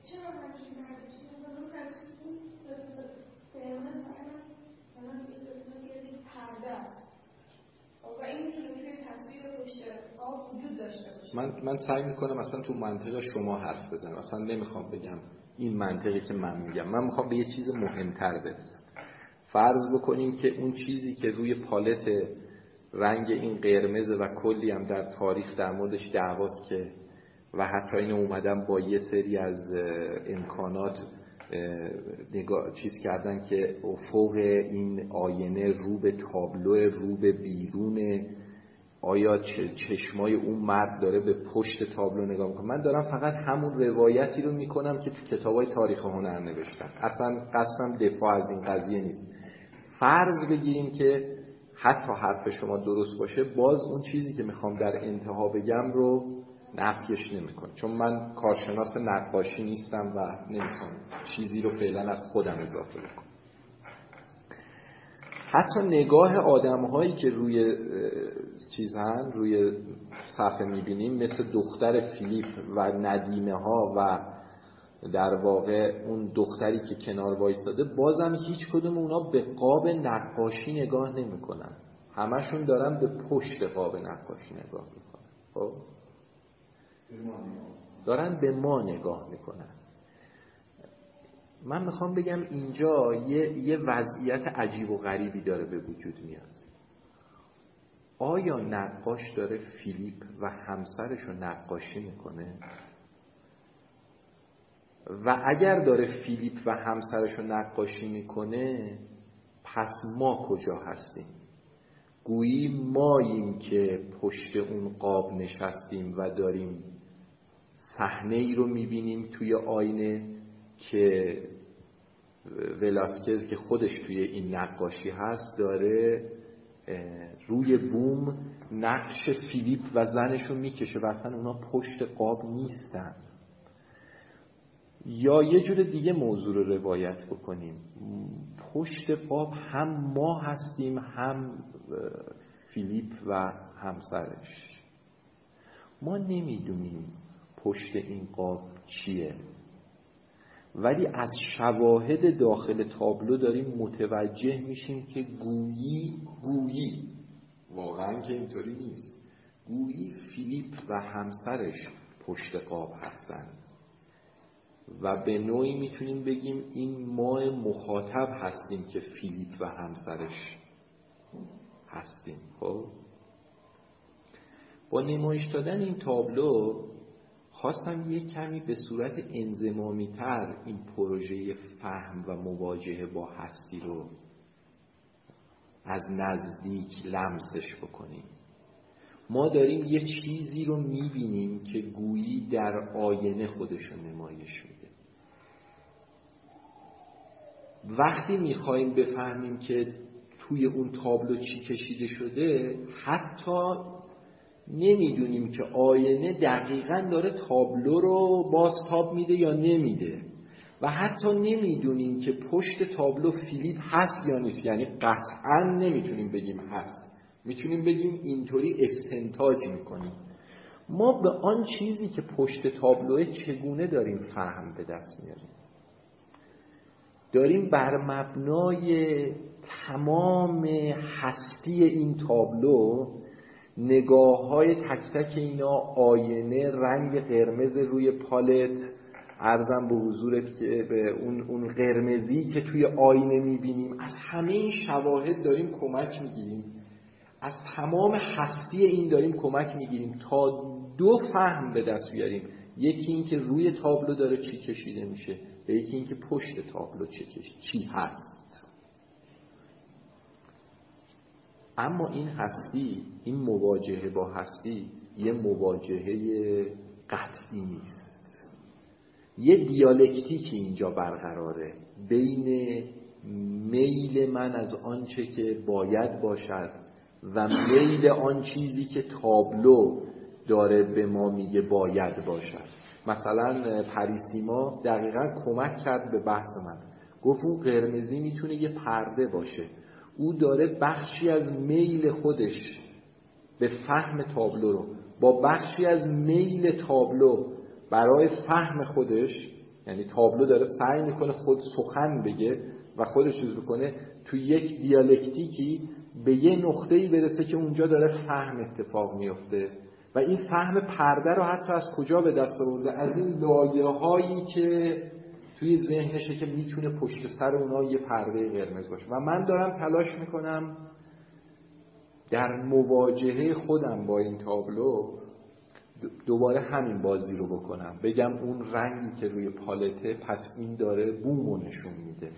من من سعی میکنم اصلا تو منطق شما حرف بزنم، اصلا نمیخوام بگم این منطقی که من میگم، من میخوام به یه چیز مهمتر برسم. فرض بکنیم که اون چیزی که روی پالت رنگ این قرمز و کلی هم در تاریخ در موردش دعواست که و حتی این اومدن با یه سری از امکانات نگاه چیز کردن که افق این آینه رو به تابلو رو به بیرون، آیا چشمای اون مرد داره به پشت تابلو نگاه میکنه. من دارم فقط همون روایتی رو میکنم که تو کتابای تاریخ هنر نوشتن، اصلا قصدم دفاع از این قضیه نیست. فرض بگیریم که حتی حرف شما درست باشه، باز اون چیزی که میخوام در انتها بگم رو نفیش نمیکنه، چون من کارشناس نقاشی نیستم و نمیخوام چیزی رو فعلا از خودم اضافه بکنم. حتی نگاه آدم‌هایی که روی چیزن روی صفحه می‌بینیم مثل دختر فیلیپ و ندیمه ها و در واقع اون دختری که کنار وایساده، بازم هیچ کدوم اونا به قاب نقاشی نگاه نمی‌کنن، همشون دارن به پشت قاب نقاشی نگاه می‌کنن. خب دارن به ما نگاه می‌کنن. من میخوام بگم اینجا یه, یه وضعیت عجیب و غریبی داره به وجود میاد. آیا نقاش داره فیلیپ و همسرش رو نقاشی میکنه؟ و اگر داره فیلیپ و همسرش رو نقاشی میکنه، پس ما کجا هستیم؟ گویی ماییم که پشت اون قاب نشستیم و داریم صحنه ای رو میبینیم توی آینه که ولاسکز که خودش توی این نقاشی هست داره روی بوم نقش فیلیپ و زنشو میکشه و اصلا اونا پشت قاب نیستن. یا یه جور دیگه موضوع رو روایت بکنیم، پشت قاب هم ما هستیم، هم فیلیپ و همسرش. ما نمیدونیم پشت این قاب چیه، ولی از شواهد داخل تابلو داریم متوجه میشیم که گویی گویی واقعا که اینطوری نیست، گویی فیلیپ و همسرش پشت قاب هستند و به نوعی میتونیم بگیم این ما مخاطب هستیم که فیلیپ و همسرش هستیم. خب با نمایش دادن این تابلو خواستم یک کمی به صورت انضمامی تر این پروژه فهم و مواجهه با هستی رو از نزدیک لمسش بکنیم. ما داریم یه چیزی رو میبینیم که گویی در آینه خودشو نمایش میده. وقتی میخوایم بفهمیم که توی اون تابلو چی کشیده شده، حتی نمیدونیم که آینه دقیقاً داره تابلو رو بازتاب میده یا نمیده و حتی نمیدونیم که پشت تابلو فیلیپ هست یا نیست. یعنی قطعاً نمیتونیم بگیم هست، میتونیم بگیم اینطوری استنتاج میکنیم. ما به آن چیزی که پشت تابلوه چگونه داریم فهم به دست میاریم؟ داریم بر مبنای تمام هستی این تابلو، نگاه های تک تک اینا، آینه، رنگ قرمز روی پالت، عرضم به حضورت که به اون اون قرمزی که توی آینه میبینیم، از همه این شواهد داریم کمک میگیریم، از تمام هستی این داریم کمک میگیریم تا دو فهم به دست بیاریم. یکی این که روی تابلو داره چی کشیده میشه و یکی این که پشت تابلو چی, چی هست. اما این هستی، این مواجهه با هستی یه مواجهه قطعی نیست. یه دیالکتیکی اینجا برقراره بین میل من از آنچه که باید باشد و میل آن چیزی که تابلو داره به ما میگه باید باشد. مثلا پریسیما دقیقا کمک کرد به بحث من، گفت اون قرمزی میتونه یه پرده باشه. او داره بخشی از میل خودش به فهم تابلو رو با بخشی از میل تابلو برای فهم خودش، یعنی تابلو داره سعی میکنه خود سخن بگه و خودش چیز بکنه، تو یک دیالکتیکی به یه نقطه‌ای برسه که اونجا داره فهم اتفاق میفته و این فهم پرده رو حتی از کجا به دست آورده؟ از این لایه‌هایی که توی ذهنشه که میتونه پشت سر اونها یه پرده قرمز باشه. و من دارم تلاش میکنم در مواجهه خودم با این تابلو دوباره همین بازی رو بکنم، بگم اون رنگی که روی پالته پس این داره بومو نشون میده.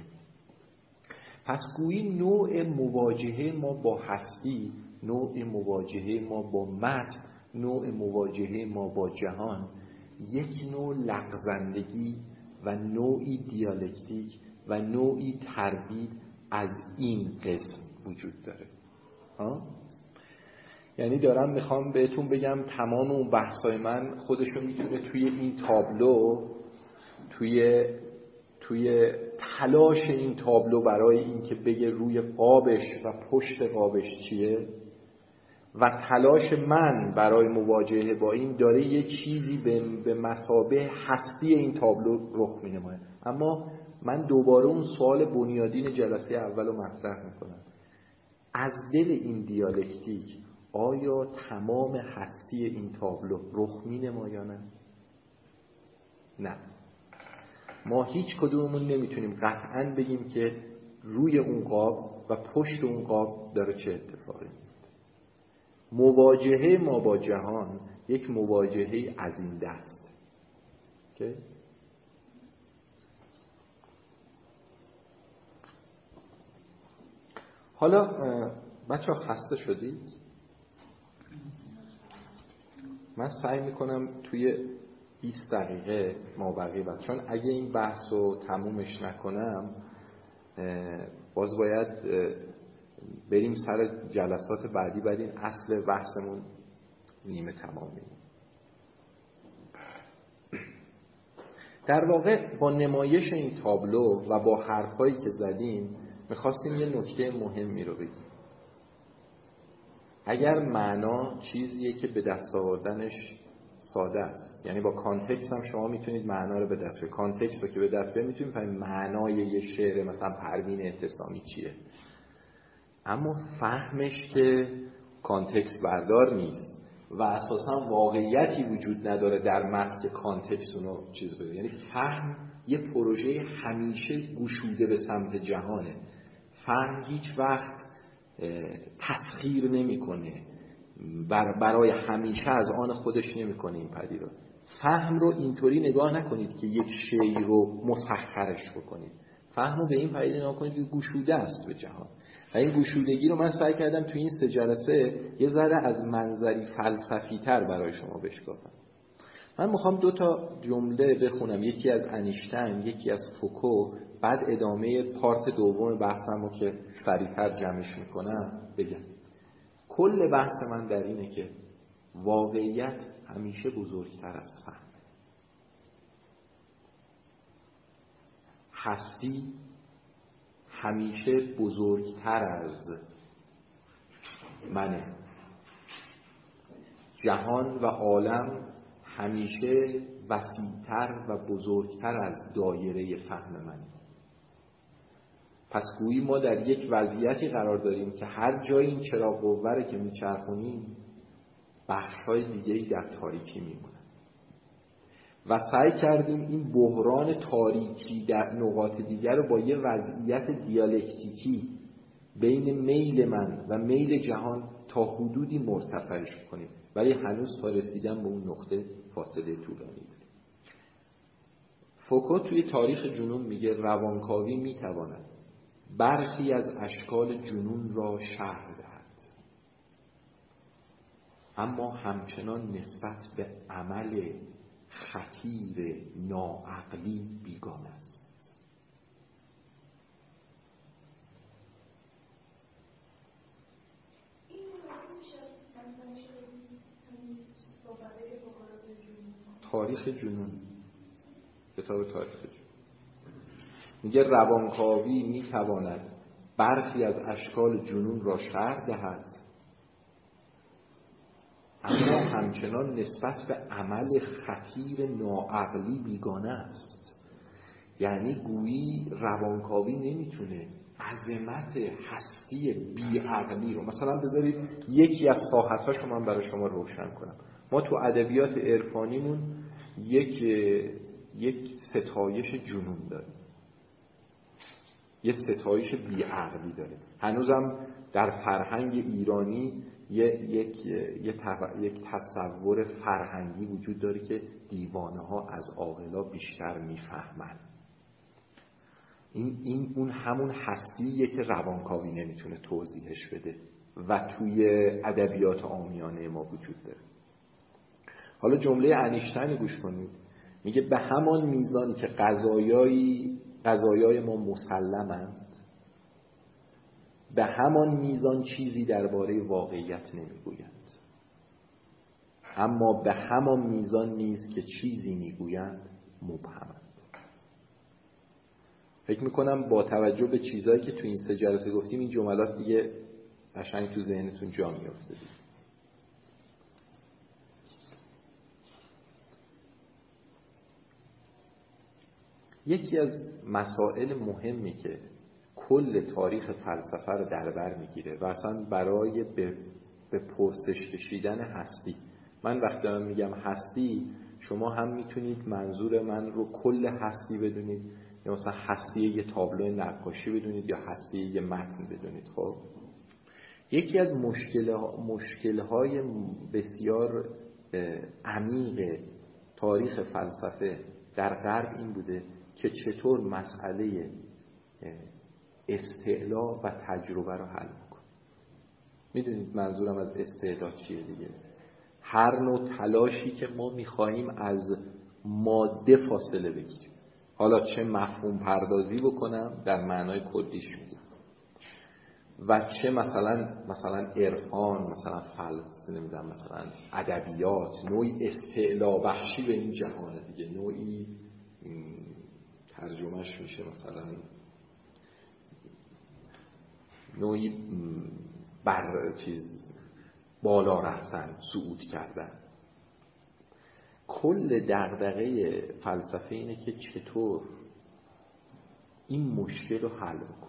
پس گویی نوع مواجهه ما با هستی، نوع مواجهه ما با متن، نوع مواجهه ما با جهان یک نوع لغزندگی و نوعی دیالکتیک و نوعی تردید از این قسم وجود داره. ها؟ یعنی دارم میخوام بهتون بگم تمام اون بحثای من خودشو میتونه توی این تابلو، توی توی تلاش این تابلو برای این که بگه روی قابش و پشت قابش چیه و تلاش من برای مواجهه با این داره یه چیزی به مثابه هستی این تابلو رخ می‌نماید. اما من دوباره اون سوال بنیادین جلسه اول رو مطرح میکنم. از دل این دیالکتیک آیا تمام هستی این تابلو رخ می‌نمایاند؟ نه. ما هیچ کدوممون نمیتونیم قطعاً بگیم که روی اون قاب و پشت اون قاب داره چه اتفاقی میفته. مواجهه ما با جهان یک مواجهه از این دست. okay? حالا بچه ها خسته شدید؟ من سعی میکنم توی بیست دقیقه ما بقیه بس، چون اگه این بحث رو تمومش نکنم باز باید بریم سر جلسات بعدی، بعد این اصل بحثمون نیمه تمام میمونه. در واقع با نمایش این تابلو و با حرفایی که زدیم میخواستیم یه نکته مهمی رو بگیم. اگر معنا چیزیه که به دست آوردنش ساده است، یعنی با کانتکست هم شما میتونید معنا رو به دست بیارید. کانتکست رو که به دست بیارید میتونید بفهمید معنای یه شعر مثلا پروین اعتصامی چیه. اما فهمش که کانتکست بردار نیست و اساسا واقعیتی وجود نداره در متن که کانتکست اونو چیز بده. یعنی فهم یه پروژه همیشه گشوده به سمت جهانه. فهم هیچ وقت تسخیر نمیکنه، بر برای همیشه از آن خودش نمیکنه این پدیده. فهم رو اینطوری نگاه نکنید که یک شی رو مسخرش بکنید. فهم رو به این پدیده نگاه کنید که گشوده است به جهان. و این گشودگی رو من سعی کردم تو این سه جلسه یه ذره از منظری فلسفی تر برای شما بشکافم. من میخوام دو تا جمله بخونم، یکی از انیشتین، یکی از فوکو، بعد ادامه پارت دوم بحثم رو که سریعتر جمعش میکنم بگم. کل بحث من در اینه که واقعیت همیشه بزرگتر از فهم. هستی همیشه بزرگتر از منه. جهان و عالم همیشه وسیعتر و بزرگتر از دایره فهم منه. پس گویی ما در یک وضعیتی قرار داریم که هر جای این چراغ قوه که میچرخونیم بخش‌های دیگه‌ای در تاریکی میمونن و سعی کردیم این بحران تاریکی در نقاط دیگر رو با یه وضعیت دیالکتیکی بین میل من و میل جهان تا حدودی مرتفعش کنیم، ولی هنوز تا رسیدن به اون نقطه فاصله طولانی داریم. فوکو توی تاریخ جنون میگه روانکاوی میتواند برخی از اشکال جنون را شرح دهد، اما همچنان نسبت به عمل خطیر ناعقلی بیگانه است. تاریخ جنون، کتاب تاریخ جنون میگه روانکاوی میتواند برخی از اشکال جنون را شرح دهد، اما همچنان نسبت به عمل خطیر ناعقلی بیگانه است. یعنی گویی روانکاوی نمیتونه عظمت هستی بیعقلی رو، مثلا بذارید یکی از ساحت‌هاشو من برای شما روشن کنم. ما تو ادبیات عرفانیمون یک یک ستایش جنون داریم، یه ستایش بیعقلی داره. هنوزم در فرهنگ ایرانی یه، یک, یه یک تصور فرهنگی وجود داره که دیوانه ها از عاقلا بیشتر میفهمن. این, این اون همون هستیه که روانکاوی نمیتونه توضیحش بده و توی ادبیات عامیانه ما وجود داره. حالا جمله انیشتین گوش کنید. میگه به همان میزان که قضایای قضایای ما مسلمند، به همان میزان چیزی درباره واقعیت نمیگویند، اما به همان میزان نیز که چیزی میگویند مبهمند. فکر میکنم با توجه به چیزایی که تو این سه جلسه گفتیم این جملات دیگه قشنگ تو ذهنتون جا میفته. یکی از مسائل مهمی که کل تاریخ فلسفه رو در بر میگیره و اصلا برای به, به پرسش کشیدن هستی، من وقتی من میگم هستی شما هم میتونید منظور من رو کل هستی بدونید یا مثلا هستی یه تابلو نقاشی بدونید یا هستی یه متن بدونید. خب یکی از مشکل‌های بسیار عمیق تاریخ فلسفه در غرب این بوده که چطور مسئله استعلا و تجربه رو حل میکنه. میدونید منظورم از استعلا چیه دیگه؟ هر نوع تلاشی که ما میخواییم از ماده فاصله بگیریم، حالا چه مفهوم پردازی بکنم در معنای کلیش میگم و چه مثلا مثلا عرفان، مثلا فلسفه، نمیدونم مثلا ادبیات، نوعی استعلا بخشی به این جهانه دیگه، نوعی ترجمهش میشه مثلا نوعی بر چیز بالا رفتن، صعود کردن. کل دغدغه فلسفه اینه که چطور این مشکل رو حل بکن.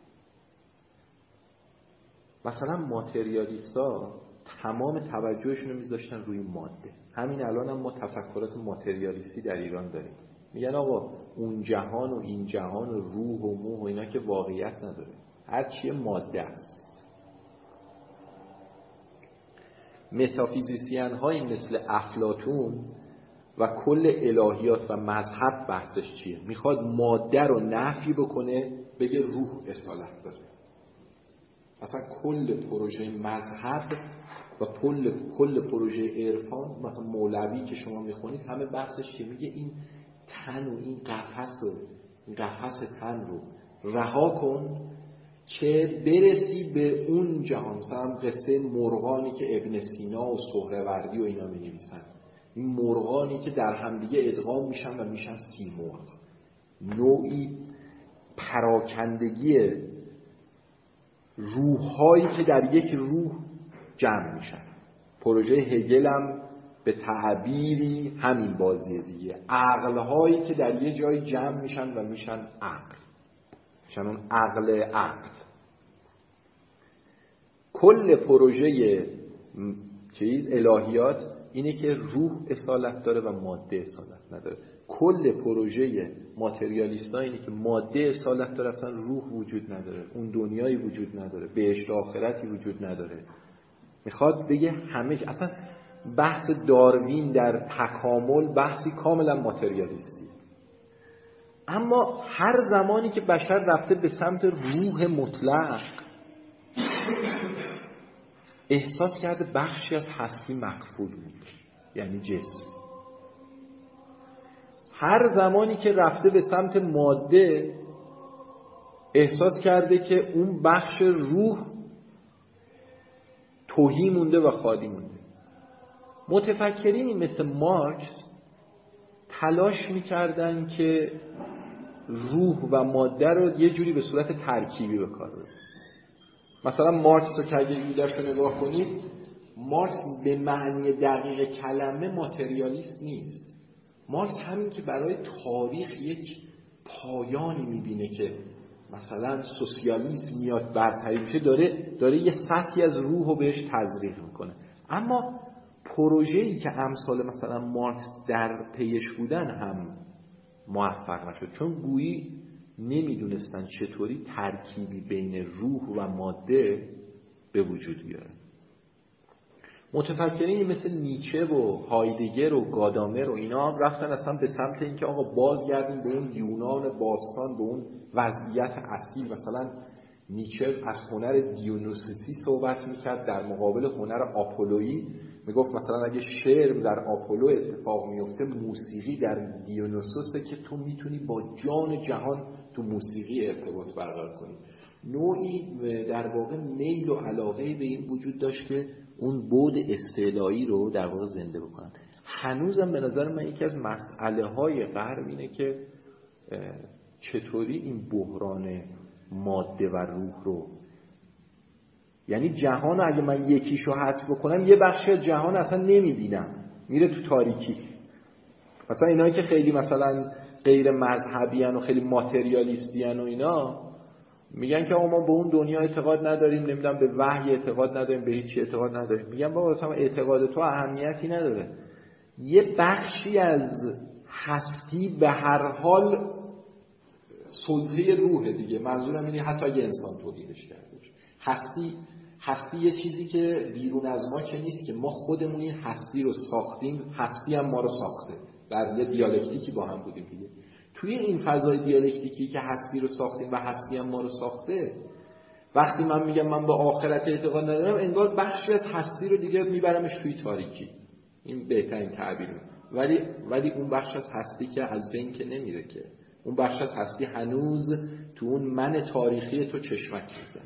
مثلا ماتریالیستا تمام توجهشون رو میذاشتن روی ماده. همین الان هم ما تفکرات ماتریالیستی در ایران داریم. میگن آقا اون جهان و این جهان و روح و موح و اینا که واقعیت نداره، هر چیه ماده است. متافیزیسین هایی مثل افلاطون و کل الهیات و مذهب بحثش چیه؟ میخواد ماده رو نفی بکنه، بگه روح اصالت داره. اصلا کل پروژه مذهب و کل کل پروژه عرفان، مثلا مولوی که شما میخونید همه بحثش چیه؟ میگه این تن و این قفس رو این قفس تن رو رها کن که برسی به اون جهان. مثلا قصه مرغانی که ابن سینا و سهروردی و اینا می‌نویسن، این مرغانی که در همدیگه ادغام میشن و میشن سی مرغ، نوعی پراکندگی روح‌هایی که در یک روح جمع میشن. پروژه هگل هم به تعبیری همین بازیه دیگه، عقل‌هایی که در یه جای جمع میشن و میشن عقل، میشن اون عقل عقل. کل پروژه چیز الهیات اینه که روح اصالت داره و ماده اصالت نداره. کل پروژه ماتریالیستا اینه که ماده اصالت داره، اصلا روح وجود نداره، اون دنیایی وجود نداره، بهشت آخرتی وجود نداره. میخواد بگه همه، اصلا بحث داروین در تکامل بحثی کاملا ماتریالیستی. اما هر زمانی که بشر رفته به سمت روح مطلق، احساس کرده بخشی از هستی مقفول بود، یعنی جسم. هر زمانی که رفته به سمت ماده، احساس کرده که اون بخش روح تهی مونده و خالی مونده. متفکرینی مثل مارکس تلاش میکردن که روح و ماده رو یه جوری به صورت ترکیبی به کار ببرن. مثلا مارکس رو که اگه ایده‌اش رو نگاه کنید، مارکس به معنی دقیق کلمه ماتریالیست نیست. مارکس همین که برای تاریخ یک پایانی میبینه که مثلا سوسیالیسم میاد برتری میشه، داره داره یه سطحی از روح رو بهش تزریق میکنه. اما پروژه‌ای که امثال مثلا مارکس در پیش بودن هم موفق نشد، چون گویی نمیدونستن چطوری ترکیبی بین روح و ماده به وجود بیاره. متفکرین مثل نیچه و هایدگر و گادامر و اینا رفتن اصلا به سمت اینکه آقا بازگردیم به اون یونان باستان، به اون وضعیت اصیل. مثلا نیچه از هنر دیونوسیسی صحبت میکرد در مقابل هنر آپولویی. میگفت مثلا اگه شعر در آپولو اتفاق میفته، موسیقی در دیونوسوسه که تو میتونی با جان جهان تو موسیقی ارتباط برقرار کنی. نوعی در واقع میل و علاقه به این وجود داشت که اون بعد استعلایی رو در واقع زنده بکنن. هنوزم به نظر من یکی از مسئله های غرب اینه که چطوری این بحران ماده و روح رو، یعنی جهان اگه من یکیشو حذف بکنم، یه بخشی از جهان اصلا نمیبینم، میره تو تاریکی. مثلا اینایی که خیلی مثلا غیر مذهبی ان و خیلی ماتریالیستی ان و اینا میگن که ما به اون دنیا اعتقاد نداریم، نمیدونم به وحی اعتقاد نداریم، به هیچ اعتقاد نداریم. میگن بابا اصلا اعتقاد تو اهمیتی نداره. یه بخشی از هستی به هر حال سلطه روح دیگه. منظورم اینه حتی اگه انسان تولیدش کرده باشه، هستی هستی یه چیزی که بیرون از ما که نیست، که ما خودمون این هستی رو ساختیم، هستی هم ما رو ساخته. در یه دیالکتیکی با هم بودیم دیگه. توی این فضای دیالکتیکی که هستی رو ساختیم و هستی هم ما رو ساخته، وقتی من میگم من به آخرت اعتقاد ندارم، انگار بخشی از هستی رو دیگه میبرمش توی تاریکی. این بهترین تعبیره. ولی ولی اون بخش از هستی که از بین که نمیره، که اون بخش از هستی هنوز تو اون من تاریخی تو چشمک میزنه.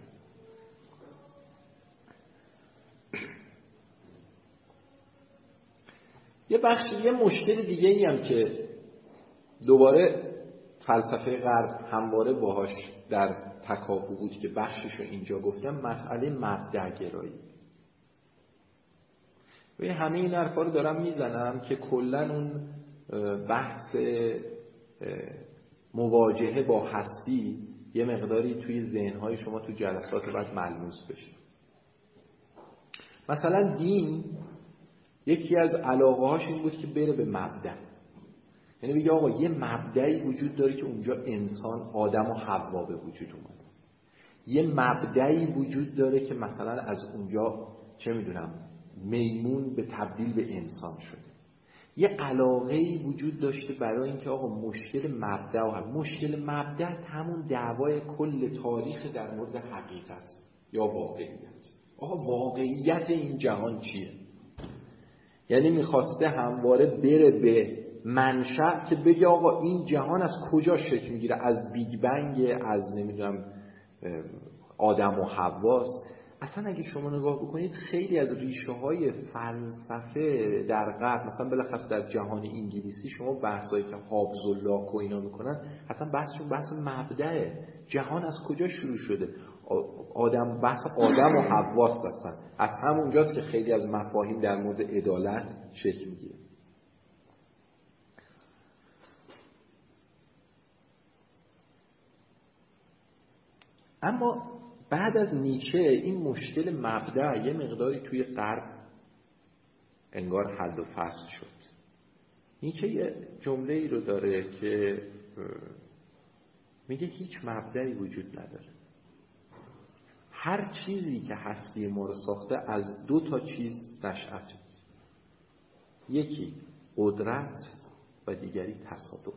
یه بخش یه مشکل دیگه ای هم که دوباره فلسفه غرب همواره باهاش در تکاپو بود که بخشش رو اینجا گفتم، مسئله مبدأ‌گرایی. و همه این حرفا رو دارم میزنم که کلا اون بحث مواجهه با هستی یه مقداری توی ذهن‌های شما تو جلسات بعد ملموس بشه. مثلا دین یکی از علاقه‌هاش این بود که بره به مبدأ، یعنی بگه آقا یه مبدأی وجود داره که اونجا انسان آدم و حوا به وجود اومد، یه مبدأی وجود داره که مثلا از اونجا چه میدونم میمون به تبدیل به انسان شده. یه علاقه‌ای وجود داشته برای اینکه آقا مشکل مبدأ و هم مشکل مبدأ همون دعوای کل تاریخ در مورد حقیقت یا واقعیت. آقا واقعیت این جهان چیه؟ یعنی میخواسته همواره بره به منشأ که بگه آقا این جهان از کجا شکل میگیره، از بیگ بنگ، از نمیدونم آدم و حواست. اصلا اگه شما نگاه بکنید خیلی از ریشه های فلسفه در غرب، مثلا بالاخص در جهان انگلیسی، شما بحثایی که هابز و لاک و اینا میکنن اصلا بحثشون بحث مبدأه. جهان از کجا شروع شده؟ آدم، بحث آدم و حواست هستن. از همونجاست که خیلی از مفاهیم در مورد عدالت شکل میگیره. اما بعد از نیچه این مشکل مبدأ یه مقداری توی غرب انگار حل و فصل شد. نیچه یه جمله ای رو داره که میگه هیچ مبدأی وجود نداره. هر چیزی که هستی ما رو ساخته از دو تا چیز نشأت می‌گیره، یکی قدرت و دیگری تصادف.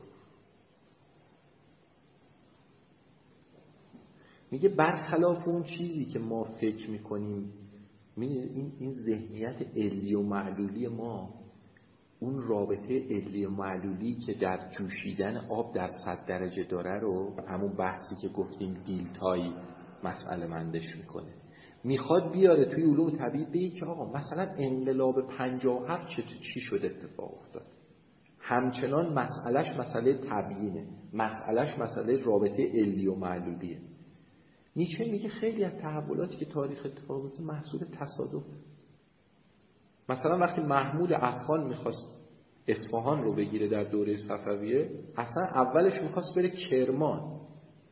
میگه برخلاف اون چیزی که ما فکر میکنیم، این این ذهنیت علی و معلولی ما، اون رابطه علی و معلولی که در جوشیدن آب در صد درجه داره رو، همون بحثی که گفتیم دیلتایی مسئله مندش میکنه، میخواد بیاره توی علوم طبیعی بگه که آقا مثلا انقلاب پنجاه و هفت چه چی شد اتفاق افتاد. همچنان مسئلهش مسئله تبیینه، مسئلهش مسئله رابطه علی و معلولیه. نیچه میگه خیلی از تحولاتی که تاریخ اتفاق افتاد محصول تصادف. مثلا وقتی محمود افغان میخواست اصفهان رو بگیره در دوره صفویه، اصلا اولش میخواست بره کرمان.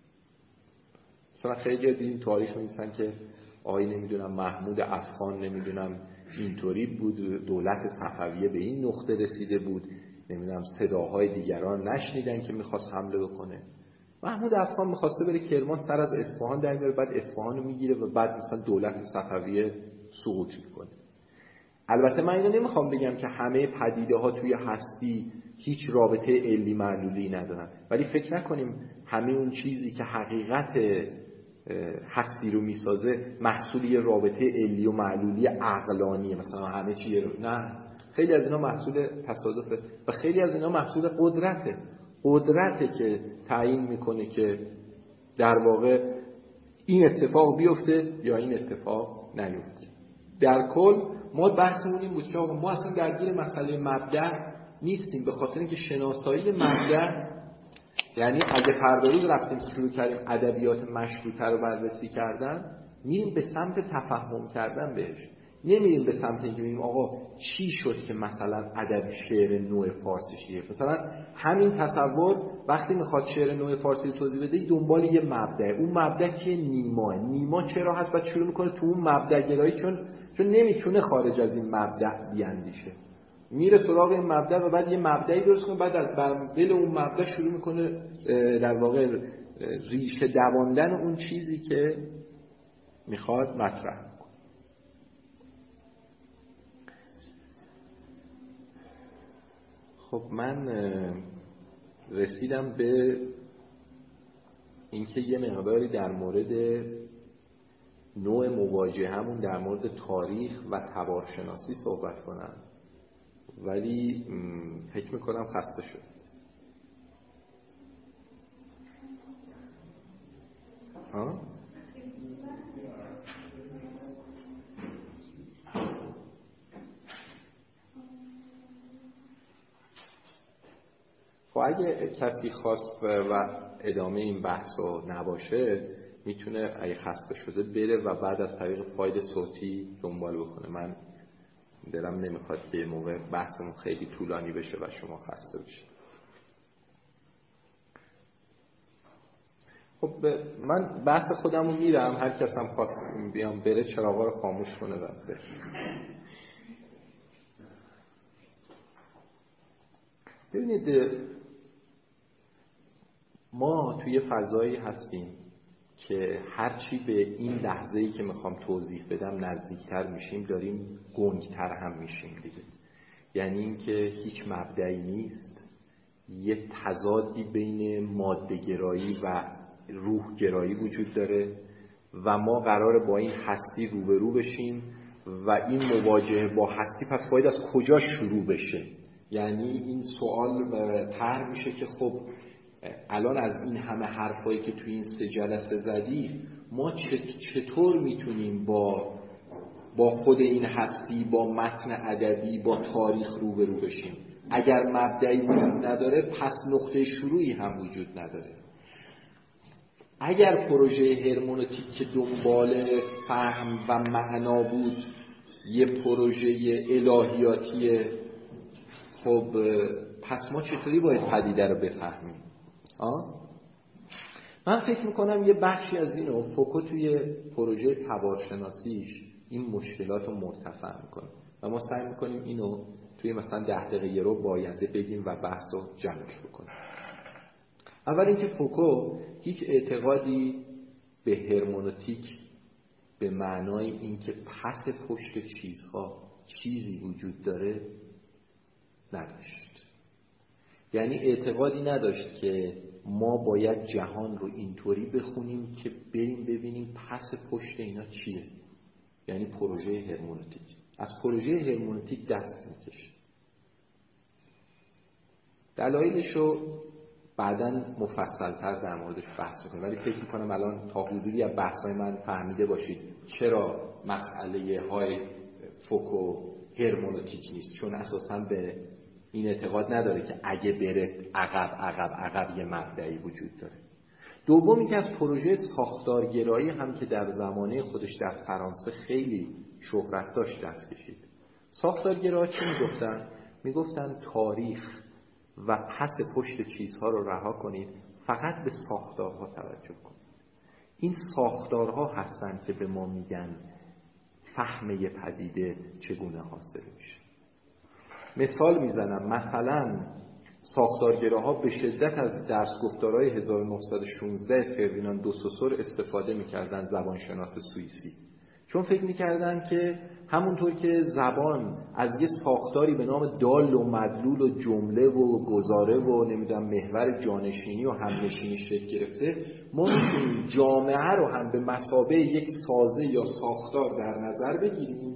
مثلا خیلی دیدیم تاریخ می‌نویسن که آی نمیدونم محمود افغان نمیدونم اینطوری بود، دولت صفویه به این نقطه رسیده بود، نمیدونم صداهای دیگران نشنیدن که میخواست حمله بکنه. محمود افغان میخواسته بره کرمان، سر از اصفهان در میاره، بعد اصفهان رو میگیره و بعد مثلا دولت صفویه سقوط میکنه. البته من اینو نمیخوام بگم که همه پدیده ها توی هستی هیچ رابطه علی معلولی ندارن، ولی فکر نکنیم همه اون چیزی که حقیقت هستی رو میسازه محصول یه رابطه علی و معلولی عقلانیه. مثلا همه چی رو نه، خیلی از اینا محصول تصادفه و خیلی از اینا محصول قدرته. قدرته که تعیین میکنه که در واقع این اتفاق بیفته یا این اتفاق نیفته. در کل ما بحثمون این بود که آقا ما اصلا درگیر مسئله مبدأ نیستیم، به خاطر اینکه شناسایی مبدأ، یعنی اگه فردا روز رفتیم شروع کردیم ادبیات مشروطه رو بررسی کردن، میریم به سمت تفهم کردن بهش، نمیریم به سمت اینکه بگیم آقا چی شد که مثلا ادب شعر نو فارسی شیه. مثلا همین تصور وقتی میخواد شعر نو فارسی رو توضیح بده دنبال یه مبدأ، اون مبدأ که نیماه، نیما چرا هست، بعد شروع میکنه تو اون مبدأ گرایی، چون چون نمیتونه خارج از این مبدأ بیاندیشه، میره سراغ این مبدأ و بعد یه مبدأی درست کنه، بعد در دل اون مبدأ شروع میکنه در واقع ریشه دواندن اون چیزی که میخواد مطرح. خب من رسیدم به اینکه یه مقداری در مورد نوع مواجهه همون در مورد تاریخ و تبارشناسی صحبت کنم، ولی فکر میکنم خسته شد. ها؟ خب اگه کسی خواست و ادامه این بحث رو نباشه میتونه اگه خسته شده بره و بعد از طریق فایل صوتی دنبال بکنه. من دلم نمیخواد که یه موقع بحثمون خیلی طولانی بشه و شما خسته بشید. خب من بحث خودمو میرم، هر کس هم خواست بیام بره چراغا رو خاموش کنه و بره. ببینید ما توی فضایی هستیم که هرچی به این لحظه‌ای که میخوام توضیح بدم نزدیکتر میشیم داریم گنگتر هم میشیم دیگه. یعنی اینکه هیچ مبدئی نیست، یه تضادی بین ماده‌گرایی و روح‌گرایی وجود داره و ما قراره با این هستی روبرو بشیم و این مواجهه با هستی پس باید از کجا شروع بشه. یعنی این سوال طرح میشه که خب الان از این همه حرفایی که توی این سه جلسه زدی ما چطور میتونیم با با خود این هستی، با متن ادبی، با تاریخ روبرو بشیم؟ اگر مبدئی وجود نداره پس نقطه شروعی هم وجود نداره. اگر پروژه هرمنوتیک که دنبال فهم و معنا بود یه پروژه الهیاتیه، خب پس ما چطوری باید پدیده رو بفهمیم؟ آه؟ من فکر میکنم یه بخشی از اینو فوکو توی پروژه تبارشناسیش این مشکلات رو مرتفع میکنه و ما سعی میکنیم اینو توی مثلا ده دقیقه رو باینده بگیم و بحث رو جمعش بکنیم. اول اینکه فوکو هیچ اعتقادی به هرمنوتیک به معنای اینکه پس پشت چیزها چیزی وجود داره نداشت. یعنی اعتقادی نداشت که ما باید جهان رو اینطوری بخونیم که بریم ببینیم پس پشت اینا چیه. یعنی پروژه هرمنوتیک از پروژه هرمنوتیک دست میکشه. دلایلش رو بعداً مفصل‌تر در موردش بحث می‌کنم، ولی فکر می‌کنم الان تا حدودی از بحث‌های من فهمیده باشید چرا مسئله های فوکو هرمنوتیک نیست، چون اساساً به این اعتقاد نداره که اگه بره عقب عقب عقب یه مبدئی وجود داره. دومی که از پروژه ساختارگرایی هم که در زمانه خودش در فرانسه خیلی شهرت داشت دست کشید. ساختارگراها چی میگفتن؟ میگفتن تاریخ و پس پشت چیزها رو رها کنید، فقط به ساختارها توجه کنید. این ساختارها هستن که به ما میگن فهم یه پدیده چگونه حاصل میشه. مثال میزنم، مثلا ساختارگراها به شدت از درس گفتارهای هزار و نهصد و شانزده فردیناند دو سوسور استفاده میکردن، زبانشناس سوئیسی، چون فکر میکردن که همونطور که زبان از یه ساختاری به نام دال و مدلول و جمله و گزاره و نمیدونم محور جانشینی و همنشینی شکل گرفته، ما میتونیم جامعه رو هم به مثابه یک سازه یا ساختار در نظر بگیریم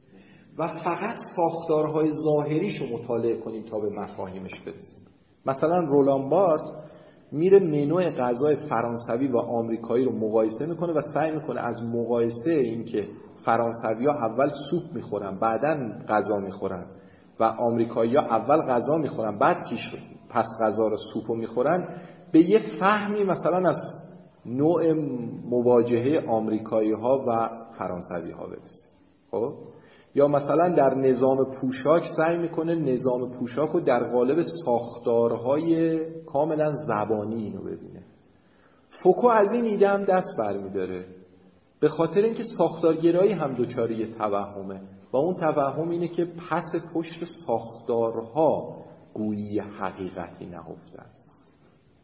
و فقط ساختارهای ظاهریش رو مطالعه کنیم تا به مفاهیمش برسیم. مثلا رولان بارت میره منوی غذای فرانسوی و آمریکایی رو مقایسه میکنه و سعی میکنه از مقایسه این که فرانسوی‌ها اول سوپ میخورن بعدن غذا میخورن و آمریکایی‌ها اول غذا میخورن بعد پیش پس غذا رو سوپو میخورن به یه فهمی مثلا از نوع مواجهه آمریکایی‌ها و فرانسوی‌ها برسه. خب یا مثلا در نظام پوشاک سعی میکنه نظام پوشاک رو در قالب ساختارهای کاملا زبانی اینو ببینه. فوکو از این ایده هم دست برمیداره، به خاطر اینکه ساختارگرایی هم دچار یه توهمه و اون توهم اینه که پس پشت ساختارها گویی حقیقتی نهفته است.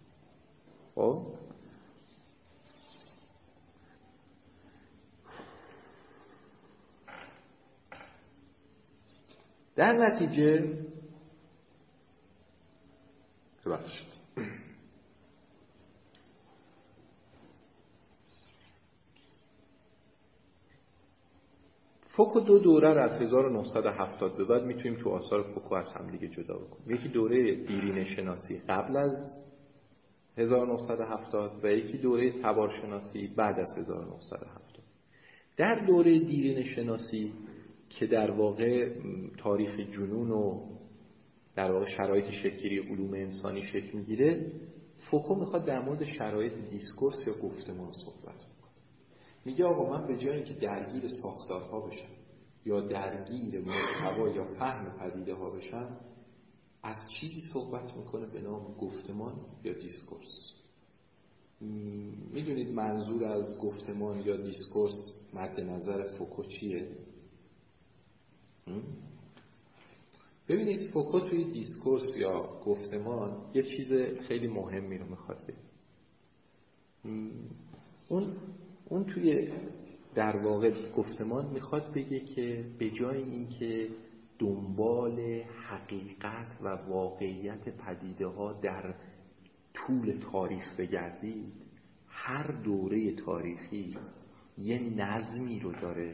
خب در نتیجه ببخشید فوکو دو دوره را از هزار و نهصد و هفتاد به بعد میتونیم تو آثار فوکو از هم دیگه جدا بکنیم. یکی دوره دیرینه شناسی قبل از هزار و نهصد و هفتاد و یکی دوره تبارشناسی بعد از هزار و نهصد و هفتاد. در دوره دیرینه شناسی که در واقع تاریخ جنون و در واقع شرایط شکل‌گیری علوم انسانی شکل میگیره، فوکو میخواد در مورد شرایط دیسکورس یا گفتمان صحبت کنه. میگه آقا من به جای اینکه درگیر ساختارها بشم یا درگیر محتوا یا فهم پدیده ها بشم، از چیزی صحبت میکنه به نام گفتمان یا دیسکورس. میدونید منظور از گفتمان یا دیسکورس مد نظر فوکو چیه؟ ببینید فوکو توی دیسکورس یا گفتمان یه چیز خیلی مهمی رو میخواد بگه. اون اون توی در واقع گفتمان میخواد بگه که به جای اینکه دنبال حقیقت و واقعیت پدیده ها در طول تاریخ بگردید، هر دوره تاریخی یه نظمی رو داره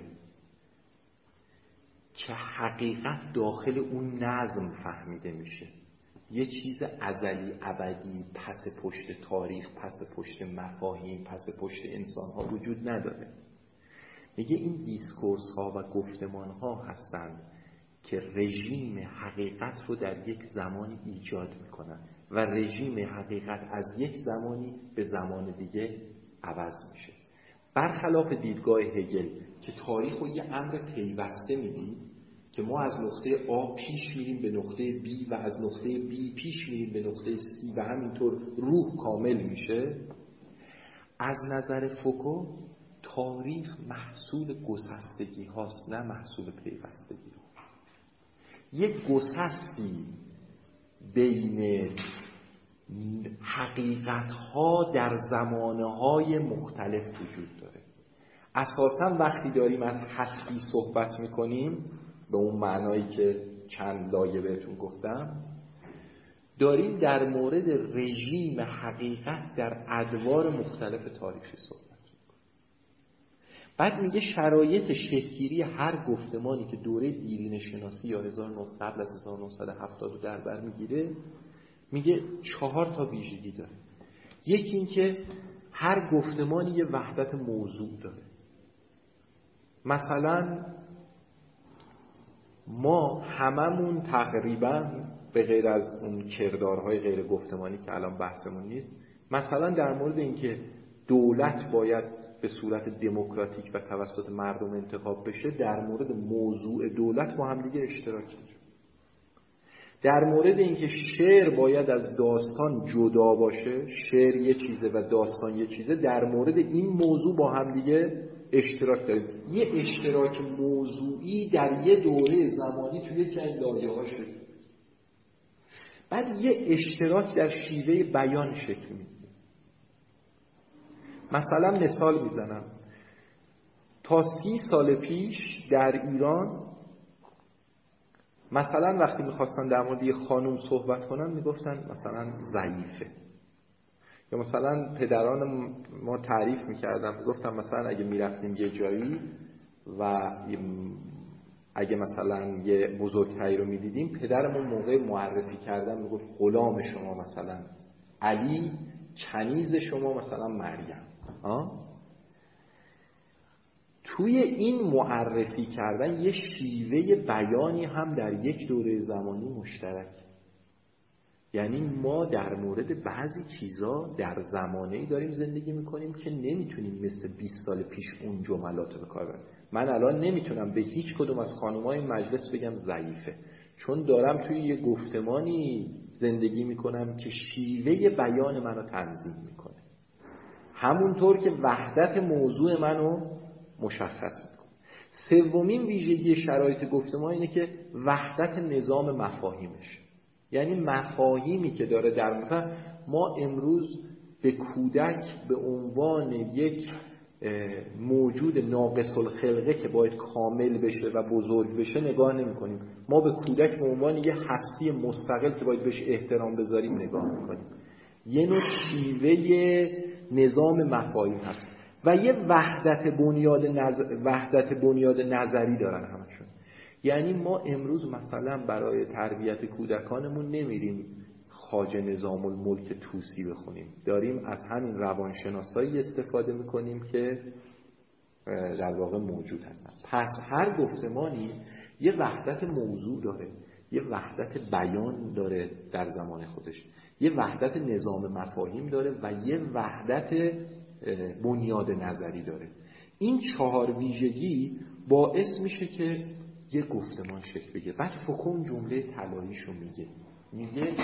که حقیقت داخل اون نظم فهمیده میشه. یه چیز ازلی ابدی پس پشت تاریخ، پس پشت مفاهیم، پس پشت انسان ها وجود نداره. میگه این دیسکورس ها و گفتمان ها هستند که رژیم حقیقت رو در یک زمانی ایجاد میکنن و رژیم حقیقت از یک زمانی به زمان دیگه عوض میشه. برخلاف دیدگاه هگل که تاریخ رو یه امر پیوسته میدید که ما از نقطه A پیش میریم به نقطه B و از نقطه B پیش میریم به نقطه C و همینطور روح کامل میشه، از نظر فوکو تاریخ محصول گسستگی هاست نه محصول پیوستگی. یک گسستی بین حقیقت ها در زمانه های مختلف وجود داره. اساساً وقتی داریم از هستی صحبت میکنیم به اون معنایی که چند لایه بهتون گفتم، داریم در مورد رژیم حقیقت در ادوار مختلف تاریخی صحبت میکنیم. بعد میگه شرایط شکل‌گیری هر گفتمانی که دوره دیرینه شناسی یا هزار و نهصد قبل از هزار و نهصد و هفتاد رو در بر میگیره، میگه چهار تا ویژگی داره. یکی این که هر گفتمانی یه وحدت موضوع داره. مثلا ما هممون تقریبا به غیر از اون کردارهای غیر گفتمانی که الان بحثمون نیست، مثلا در مورد اینکه دولت باید به صورت دموکراتیک و توسط مردم انتخاب بشه، در مورد موضوع دولت با هم دیگه اشتراک داریم. در مورد اینکه شعر باید از داستان جدا باشه، شعر یه چیزه و داستان یه چیزه، در مورد این موضوع با هم دیگه اشتراک داریم. یه اشتراک موضوعی در یه دوره زمانی توی یک این لایه‌ها شکل می‌گیره. بعد یه اشتراک در شیوه بیان شکل می‌گیره. مثلا مثال میزنم، تا سی سال پیش در ایران مثلا وقتی میخواستن در مورد یه خانوم صحبت کنن میگفتن مثلا ضعیفه، یا مثلا پدران ما تعریف میکردن میگفتن مثلا اگه میرفتیم یه جایی و اگه مثلا یه بزرگتری رو میدیدیم، پدرمون موقع معرفی کردن میگفت غلام شما مثلا علی، کنیز شما مثلا مریم. ها؟ توی این معرفی کردن یه شیوه بیانی هم در یک دوره زمانی مشترک. یعنی ما در مورد بعضی چیزا در زمانه‌ای داریم زندگی میکنیم که نمیتونیم مثل بیست سال پیش اون جملات رو به کار ببریم. من الان نمیتونم به هیچ کدوم از خانم‌های مجلس بگم ضعیفه، چون دارم توی یه گفتمانی زندگی میکنم که شیوه بیان منو تنظیم میکنه، همونطور که وحدت موضوع منو مشخص میکنه. سومین ویژگی شرایط گفتمان اینه که وحدت نظام مفاهیمش، یعنی مفاهیمی که داره در مثلا ما امروز به کودک به عنوان یک موجود ناقص الخلقه که باید کامل بشه و بزرگ بشه نگاه نمی کنیم. ما به کودک به عنوان یک هستی مستقل که باید بهش احترام بذاریم نگاه میکنیم. یه نوع شیوه نظام مفاهیم هست و یه وحدت بنیاد نظر... وحدت بنیاد نظری دارن همشون. یعنی ما امروز مثلا برای تربیت کودکانمون نمیریم خواجه نظام الملک طوسی بخونیم، داریم از همین روانشناسایی استفاده میکنیم که در واقع موجود هستن. پس هر گفتمانی یه وحدت موضوع داره، یه وحدت بیان داره در زمان خودش، یه وحدت نظام مفاهیم داره و یه وحدت بنیاد نظری داره. این چهار ویژگی باعث میشه که یه گفتمان شکل بگیره. بعد فوکو جمله طلاییشو میگه میگه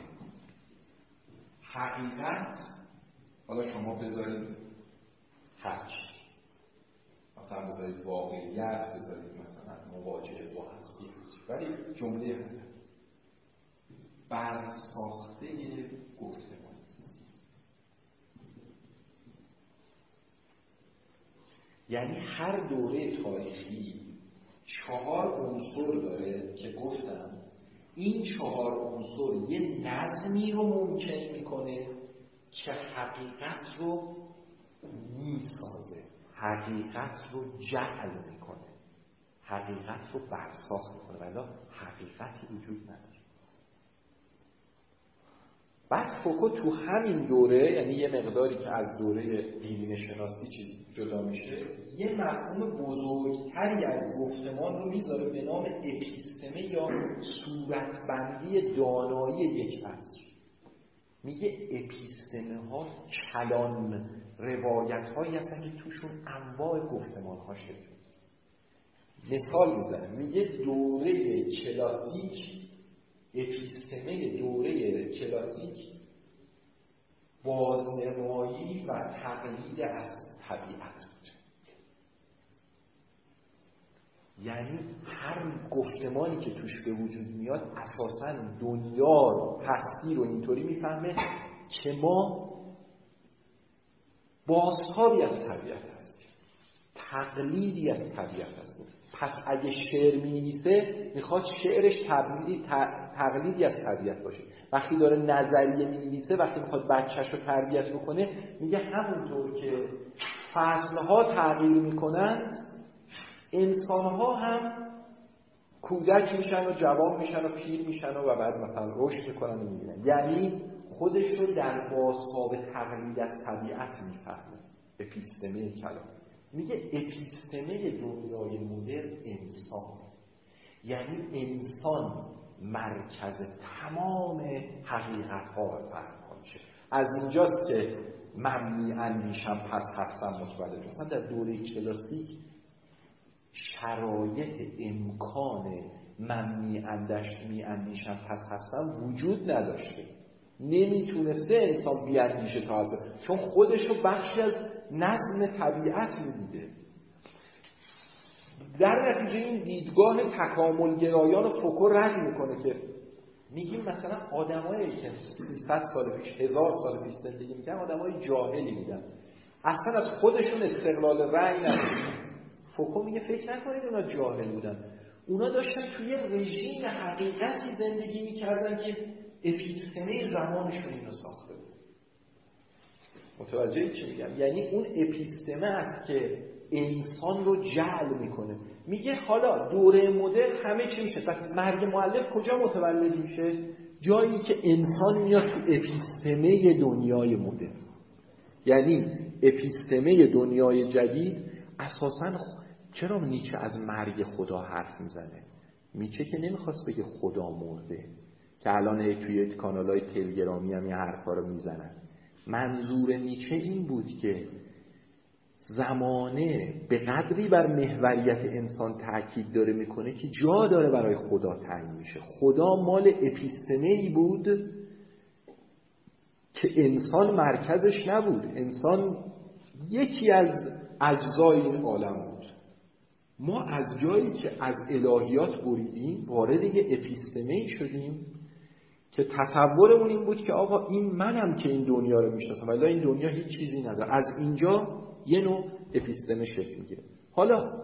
حقیقت، حالا شما بذارید هرچی، مثلا بذارید واقعیت، بذارید مثلا مواجهه با هستی، ولی جمله هم برساخته گفتمان است. یعنی هر دوره تاریخی چهار عنصر داره که گفتم این چهار عنصر یه نظمی رو ممکن میکنه که حقیقت رو میسازه، حقیقت رو جعل میکنه، حقیقت رو برساخت میکنه، ولی حقیقتی وجود نداره. بعد فوکو تو همین دوره، یعنی یه مقداری که از دوره دینی شناسی چیز جدا میشه، یه مفهوم بزرگتری از گفتمان رو میذاره به نام اپیستمه یا صورتبندی دانایی یک عصر. میگه اپیستمه ها کلان روایت هایی هستن که توشون انواع گفتمان ها شکل میگیره. مثال میزنه، میگه دوره کلاسیک، اپیستمه دوره کلاسیک بازنمایی و تقلید از طبیعت بود. یعنی هر گفتمانی که توش به وجود میاد اساساً دنیا رو، هستی رو اینطوری میفهمه که ما بازتابی از طبیعت هستیم، تقلیدی از طبیعت هستیم. پس اگه شعر می‌نویسه میخواد شعرش تقلیدی تقلیدی از طبیعت باشه. وقتی داره نظریه می‌نویسه، وقتی میخواد بچه‌ش رو تربیت بکنه، میگه همونطور که فصل‌ها تغییر میکنند، انسان‌ها هم کودک میشن و جوان میشن و پیر میشن و بعد مثلا رشد میکنن و میبینن. یعنی خودش رو در بازتاب تقلید از طبیعت میفهمه. اپیستمه کلام میگه اپیستمه دنیای مدرن انسان، یعنی انسان مرکز تمام حقیقت‌ها و فهم‌ها میشه. از اینجاست که من می‌اندیشم پس هستم متولد. مثلا در دوره کلاسیک شرایط امکان من می‌اندیشم می‌اندیشم پس هستم وجود نداشته. نمیتونسته انسان بیاندیشه تا هست، چون خودشو بخشی از نظم طبیعت می‌دیده. در نتیجه این دیدگاه تکاملگرایان رو فوکو رد میکنه که میگیم مثلا آدمایی که سیصد سال پیش، هزار سال پیش زندگی میکنن آدمای جاهلی بودن، اصلا از خودشون استقلال رأی نداشتن. فوکو میگه فکر نکنید اونا جاهل بودن، اونا داشتن توی رژیم حقیقتی زندگی میکردن که اپیستمه زمانشون اینو ساخته بود. متوجه چی میگم؟ یعنی اون اپیستمه است که انسان رو جعل میکنه. میگه حالا دوره مدرن همه چی میشه، پس مرگ مؤلف کجا متولد میشه؟ جایی که انسان میاد تو اپیستمه دنیای مدرن. یعنی اپیستمه دنیای جدید اساساً. چرا نیچه از مرگ خدا حرف میزنه؟ نیچه که نمیخواست بگه خدا مرده، که الان توی کانالای تلگرامی هم یه حرفا رو میزنن. منظور نیچه این بود که زمانه به قدری بر محوریت انسان تأکید داره میکنه که جا داره برای خدا تعیین میشه. خدا مال اپیستمه‌ای بود که انسان مرکزش نبود، انسان یکی از اجزای این عالم بود. ما از جایی که از الهیات بریدیم وارد یه اپیستمه‌ای شدیم که تصورمون این بود که آقا این منم که این دنیا رو میشناسم، ولی این دنیا هیچ چیزی نداره. از اینجا یه نوع اپیستمه شکل میگیره. حالا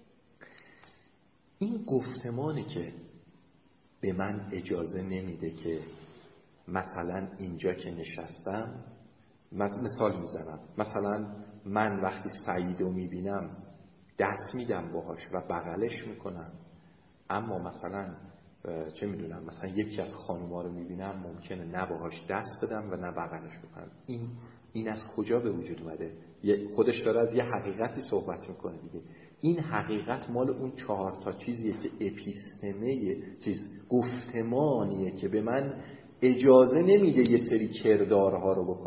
این گفتمانی که به من اجازه نمیده که مثلا اینجا که نشستم، مثال میزنم، مثلا من وقتی سعیدو میبینم دست میدم باهاش و بغلش میکنم، اما مثلا چه میدونم مثلا یکی از خانوما رو میبینم ممکنه نه باهاش دست بدم و نه بغلش بکنم. این این از کجا به وجود اومده؟ خودش داره از یه حقیقتی صحبت میکنه دیگه. این حقیقت مال اون چهار تا چیزیه که اپیستمه چیز گفتمانیه که به من اجازه نمیده یه سری کردارها رو بکنم،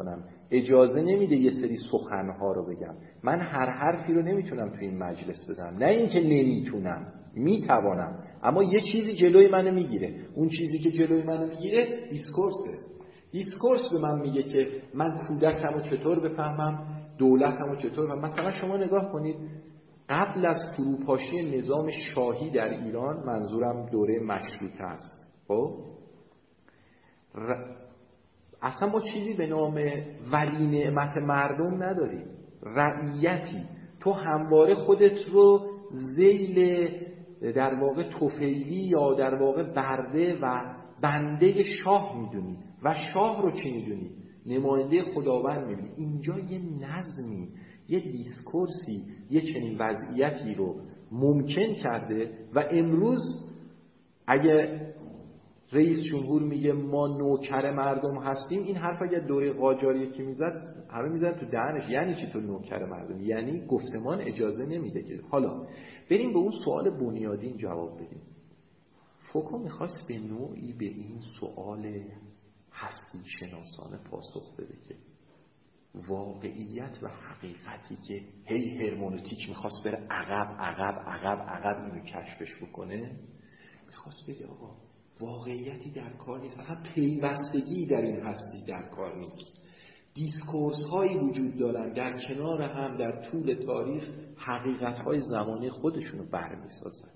اجازه نمیده یه سری سخنها رو بگم. من هر حرفی رو نمیتونم تو این مجلس بزنم، نه اینکه نمیتونم، میتوانم، اما یه چیزی جلوی منو میگیره. اون چیزی که جلوی منو میگیره دیسکورسه. دیسکورس به من میگه که من کودکمو چطور بفهمم، دولتمو چطور بفهمم. مثلا شما نگاه کنید قبل از فروپاشی نظام شاهی در ایران، منظورم دوره مشروطه است، خب ر... اصلا ما چیزی به نام ولی نعمت مردم نداریم. رعیتی تو همواره خودت رو ذیل در واقع طفیلی یا در واقع برده و بنده شاه میدونی و شاه رو چی میدونی؟ نماینده خداوند میبینی. اینجا یه نظمی، یه دیسکورسی، یه چنین وضعیتی رو ممکن کرده و امروز اگه رئیس جمهور میگه ما نوکر مردم هستیم، این حرف اگه دوره قاجار یکی میزد همه میزد تو دهنش. یعنی چی تو نوکر مردم؟ یعنی گفتمان اجازه نمیده که. حالا بریم به اون سوال بنیادین جواب بدیم. فوکو میخواست به نوعی به این سوال هستی شناسانه پاسخ بده که واقعیت و حقیقتی که هی هرمونوتیک میخواست بره عقب عقب عقب عقب اینو کشفش بکنه، میخواست بگه آقا واقعیتی در کار نیست، اصلا پیوستگی در این هستی در کار نیست. دیسکورس هایی وجود دارن در کنار هم در طول تاریخ حقیقت های زمانی خودشونو برمیسازن.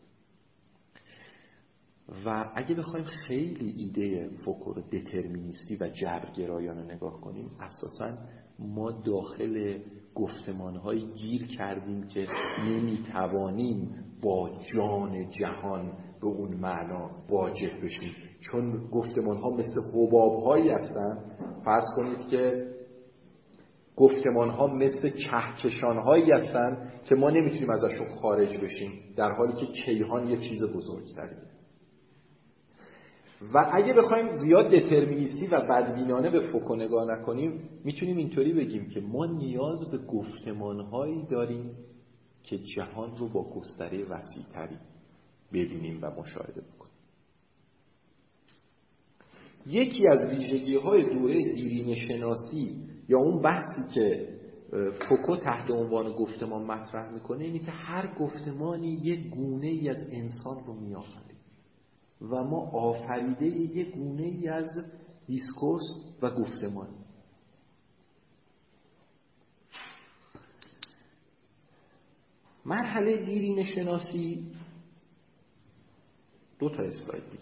و اگه بخوایم خیلی ایده فوکو رو دترمینیستی و جبرگرایانه نگاه کنیم، اساساً ما داخل گفتمان‌های گیر کردیم که نمیتوانیم با جان جهان به اون معنا واجه بشیم، چون گفتمان‌ها مثل حباب‌هایی هستن. فرض کنید که گفتمان‌ها مثل کهکشان‌هایی هستن که ما نمیتونیم ازشون خارج بشیم، در حالی که کیهان یه چیز بزرگتریه. و اگه بخوایم زیاد دترمینیستی و بدبینانه به فوکو نگاه نکنیم، میتونیم اینطوری بگیم که ما نیاز به گفتمان‌هایی داریم که جهان رو با گستره وسیع‌تری ببینیم و مشاهده بکنیم. یکی از ویژگی‌های دوره دیرینه شناسی یا اون بحثی که فوکو تحت عنوان گفتمان مطرح میکنه اینه که هر گفتمانی یک گونه‌ای از انسان رو میآفرید و ما آفریده یک گونه‌ای از دیسکورس و گفتمان. مرحله دیرینه شناسی دو تا اسلاید دیگه.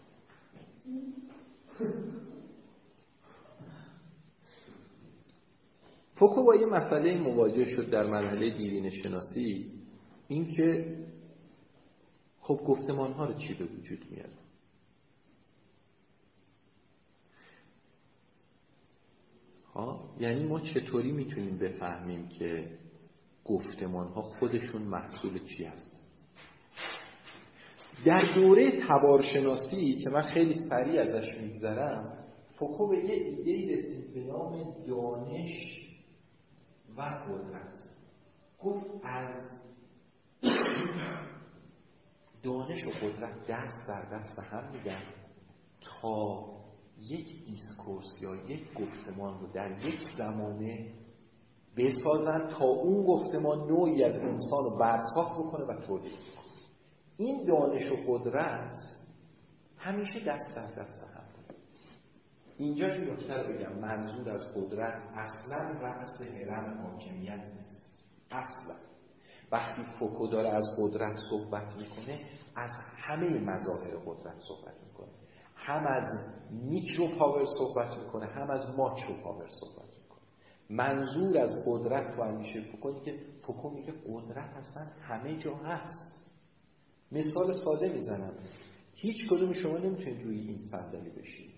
فوکو با یه مسئله مواجه شد در مرحله دیرینه شناسی، این که خب گفتمان ها رو چی به وجود میاره؟ ها یعنی ما چطوری میتونیم بفهمیم که گفتمان ها خودشون محصول چی هست؟ در دوره تبارشناسی که من خیلی سریع ازش میگذرم، فوکو به یه ایده‌ای رسید به نام دانش و قدرت. گفت از دانش و قدرت دست در دست هم میدن تا یک دیسکورس یا یک گفتمان رو در یک زمانه بسازن تا اون گفتمان نوعی از انسان رو برساخت بکنه و تولید کنه. این دانش و قدرت همیشه دست در دست هم. اینجا این نکته رو بگم، منظور از قدرت اصلا رأس هرم حاکمیت نیست. اصلا وقتی فوکو داره از قدرت صحبت میکنه از همه مظاهر قدرت صحبت میکنه، هم از میکرو پاور صحبت میکنه هم از ماکرو پاور صحبت میکنه. منظور از قدرت تو همیشه فوکو که فوکو میگه قدرت اصلا همه جا هست. مثال ساده میزنم، هیچ کدوم شما نمیتونید روی این صندلی بشینید.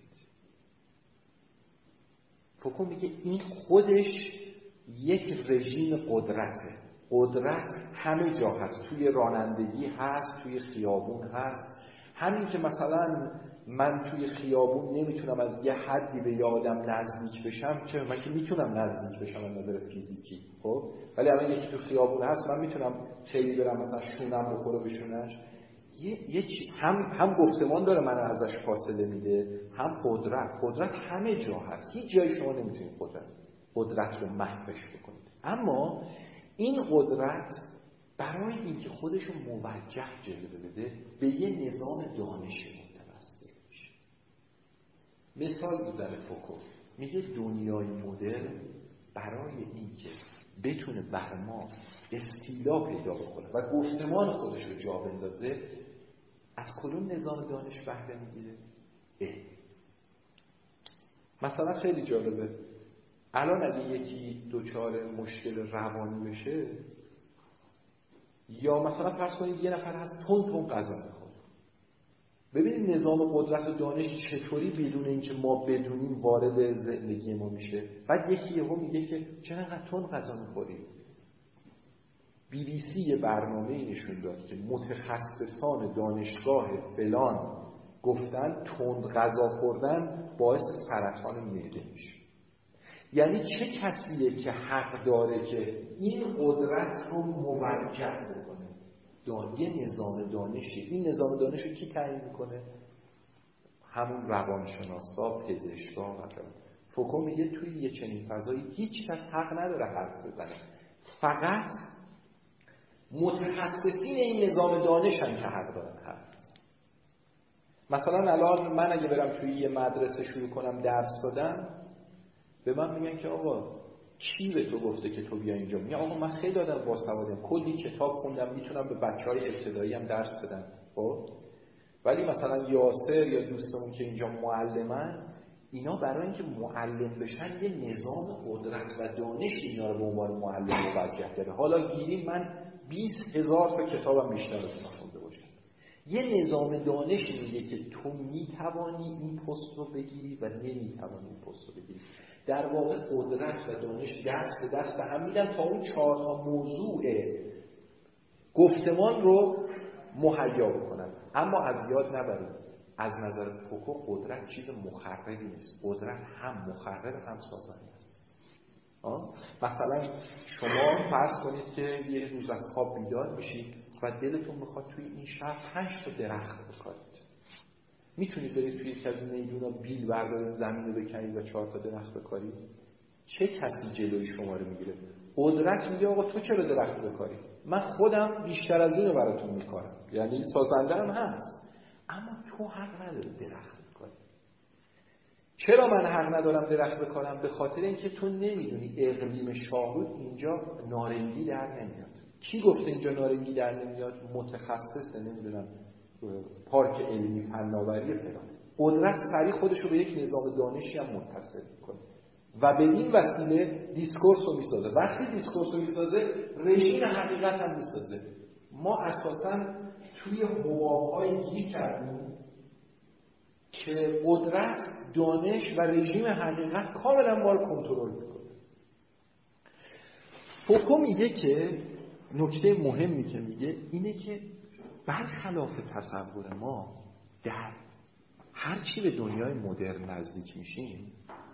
فوکو میگه این خودش یک رژیم قدرته. قدرت همه جا هست، توی رانندگی هست، توی خیابون هست. همین که مثلا من توی خیابون نمیتونم از یه حدی به یه آدم نزدیک بشم، چه من که میتونم نزدیک بشم از نظر فیزیکی، خب ولی الان یکی تو خیابون هست من میتونم خیلی برم مثلا شونم بخوره بشونش. یه یه هم هم گفتمان داره من ازش فاصله میده، هم قدرت. قدرت همه جا هست، هیچ جای شما نمیتونید قدرت قدرت رو محوش بکنید. اما این قدرت برای اینکه خودش رو موجه جلوه بده به یه نظام دانشی متوسل میشه. مثال میزنه فوکو، میگه دنیای مدرن برای اینکه بتونه بر ما استیلا پیدا بکنه و گفتمان خودش رو جا بندازه از کدوم نظام دانش بهره میگیره؟ علم. مثلا خیلی جالبه، الان اگه یکی دچار مشکل روانی بشه یا مثلا فرض کنید یه نفر هست تون تون غذا میخوره، ببینید نظام قدرت و دانش چطوری بدون اینکه ما بدونیم وارد زندگی ما میشه. بعد یکی یهو میگه که چرا انقدر تون غذا میخوری؟ بی بی سی یه برنامه‌ای نشون داد که متخصصان دانشگاه فلان گفتن تند غذا خوردن باعث سرطان معده میشه. یعنی چه کسیه که حق داره که این قدرت رو موجه بکنه؟ یه نظام دانشی. این نظام دانش رو کی تعیین میکنه؟ همون روانشناسا، پزشکا و غیره. فوکو میگه توی یه چنین فضایی هیچ کس حق نداره حرف بزنه، فقط متخصصین این نظام دانش هم که حق دارن حرف بزنن. مثلا الان من اگه برم توی یه مدرسه شروع کنم درس دادن، به من میگن که آقا کی به تو گفته که تو بیا اینجا؟ میگم آقا من خیلی آدم باسوادم، کلی کتاب خوندم، میتونم به بچهای ابتدایی هم درس بدم. خب ولی مثلا یاسر یا دوستمون که اینجا معلمن، اینا برای اینکه معلم بشن یه نظام قدرت و دانش اینا رو به عنوان معلم موجه داره. حالا گیریم من بیست هزار تا کتابم بیشتر از اینا خونده باشم. یه نظام دانش میگه که تو میتوانی این پست رو بگیری و نمیتوانی این پست رو بگیری. در واقع قدرت و دانش دست به دست هم میدن تا اون چهار تا موضوع گفتمان رو مهیا بکنن. اما از یاد نبرید از نظر فوکو قدرت چیز مخربی نیست. قدرت هم مخرب هم سازنده است. آه؟ مثلا شما فرض کنید که یه روز از خواب بیدار میشید و دلتون میخواد توی این شهر پنج تا درخت بکارید. میتونید برید توی یکی از میدونا بیل بردارید، زمین رو بکنید و چهار تا درخت بکارید؟ چه کسی جلوی شما رو میگیره؟ قدرت میگه آقا تو چرا درخت بکاری؟ من خودم بیشتر از اینو براتون میکارم. یعنی سازنده هم هست، اما تو حق نداری درخت بکاری. چرا من حق ندارم درخت بکارم؟ به خاطر اینکه تو نمیدونی اقلیم شاهرود اینجا نارنگی در نمیاد. کی گفته اینجا نارنگی در نمیاد؟ متخصصه، نمیدونم پارک علمی فناوری فلان. قدرت سریع خودش رو به یک نظام دانشی هم متصل میکنه و به این وسیله دیسکورس رو میسازه. وقتی دیسکورس رو میسازه رژیم حقیقت هم میسازه. ما اساساً توی حباب‌های گیر کردیم که قدرت، دانش و رژیم حقیقت کاملا ما رو کنترل میکنه. فوکو میگه که نکته مهمی که میگه اینه که برخلاف تصور ما در هر چی به دنیای مدرن نزدیک میشیم،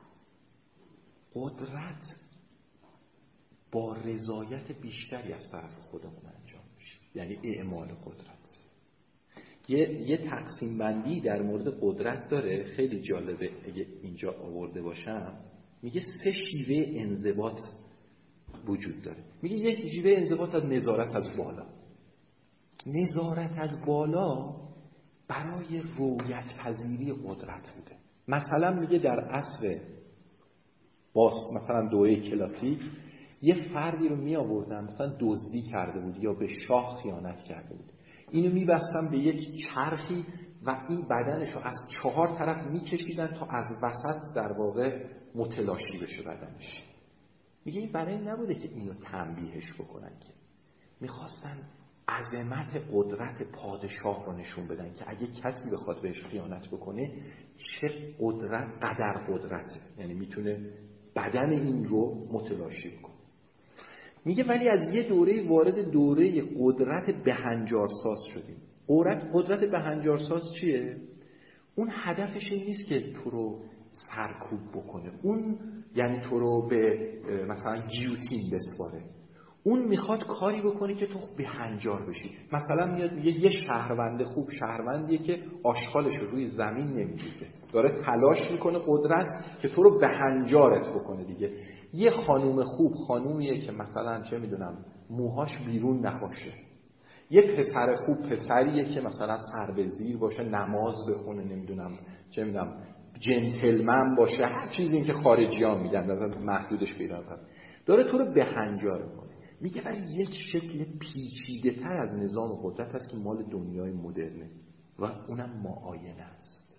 قدرت با رضایت بیشتری از طرف خودمون انجام میشه. یعنی اعمال قدرت. یه, یه تقسیم بندی در مورد قدرت داره، خیلی جالبه اگه اینجا آورده باشم. میگه سه شیوه انضباط وجود داره. میگه یک شیوه انضباط از نظارت از بالا. نظارت از بالا برای رویت پذیری قدرت بوده. مثلا میگه در عصر باز مثلا دوره کلاسیک یه فردی رو می آوردن مثلا دزدی کرده بود یا به شاه خیانت کرده بود، اینو میبستن به یک چرخی و این بدنش رو از چهار طرف میکشیدن تا از وسط در واقع متلاشی بشه بدنش. میگه این برای این نبوده که اینو تنبیهش بکنن، که میخواستن عظمت قدرت پادشاه رو نشون بدن که اگه کسی بخواد بهش خیانت بکنه چه قدرت قدر قدرته، یعنی میتونه بدن این رو متلاشی بکنه. میگه ولی از یه دوره وارد دوره قدرت بهنجارساز شدیم. قدرت قدرت بهنجارساز چیه؟ اون هدفش این نیست که تو رو سرکوب بکنه، اون یعنی تو رو به مثلا گیوتین بسپاره. اون میخواد کاری بکنه که تو بهنجار بشی. مثلا میاد میگه یه شهروند خوب شهروندیه که آشغالش رو روی زمین نمیریزه، داره تلاش میکنه قدرت که تو رو بهنجارت بکنه دیگه. یه خانوم خوب خانومیه که مثلا چه میدونم موهاش بیرون نباشه. یه پسر خوب پسریه که مثلا سر به زیر باشه، نماز بخونه، نمیدونم چه میدونم جنتلمن باشه، هر چیزی این که خارجی‌ها میگن مثلا محدودش پیدا کنه، داره تو رو بهنجار میکنه. میگه ولی یک شکل پیچیده تر از نظام قدرت هست که مال دنیای مدرنه و اونم معاینه است.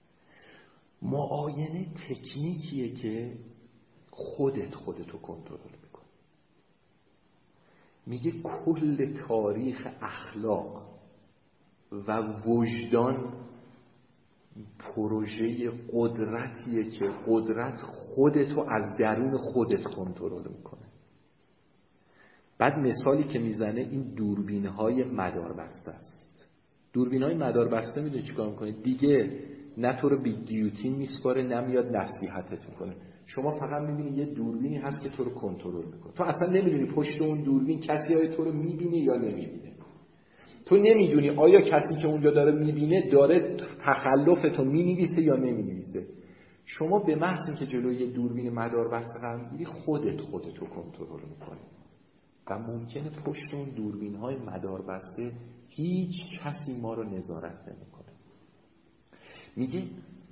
معاینه تکنیکیه که خودت خودتو کنترل میکنه. میگه کل تاریخ اخلاق و وجدان پروژه قدرتیه که قدرت خودتو از درون خودت کنترل میکنه. بعد مثالی که میزنه این دوربین‌های مداربسته است. دوربین‌های مداربسته میدونی چیکار میکنه؟ دیگه نه تو رو بی دیوتی میسپاره، نمیاد نصیحتت میکنه. شما فقط میبینی یه دوربینی هست که تو رو کنترل میکنه. تو اصلا نمیدونی پشت اون دوربین کسی آیا تو رو میبینه یا نمیبینه. تو نمیدونی آیا کسی که اونجا داره میبینه داره تخلفتو مینویسه یا نمینویسه. شما به محض اینکه جلوی یه دوربین مداربسته قرار میگیری خودت خودتو کنترل میکنی و ممکنه پشت اون دوربین‌های مداربسته هیچ کسی ما رو نظارت نمیکنه. میگه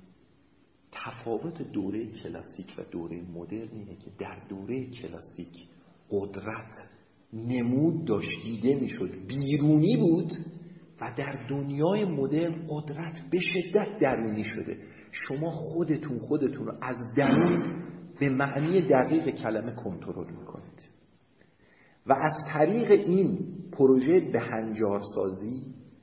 تفاوت دوره کلاسیک و دوره مدرن اینه که در دوره کلاسیک قدرت نمود داشت، دیده میشد، بیرونی بود و در دنیای مدرن قدرت به شدت درونی شده. شما خودتون خودتون رو از درون به معنی دقیق کلمه کنترل میکنید و از طریق این پروژه بهنجارسازی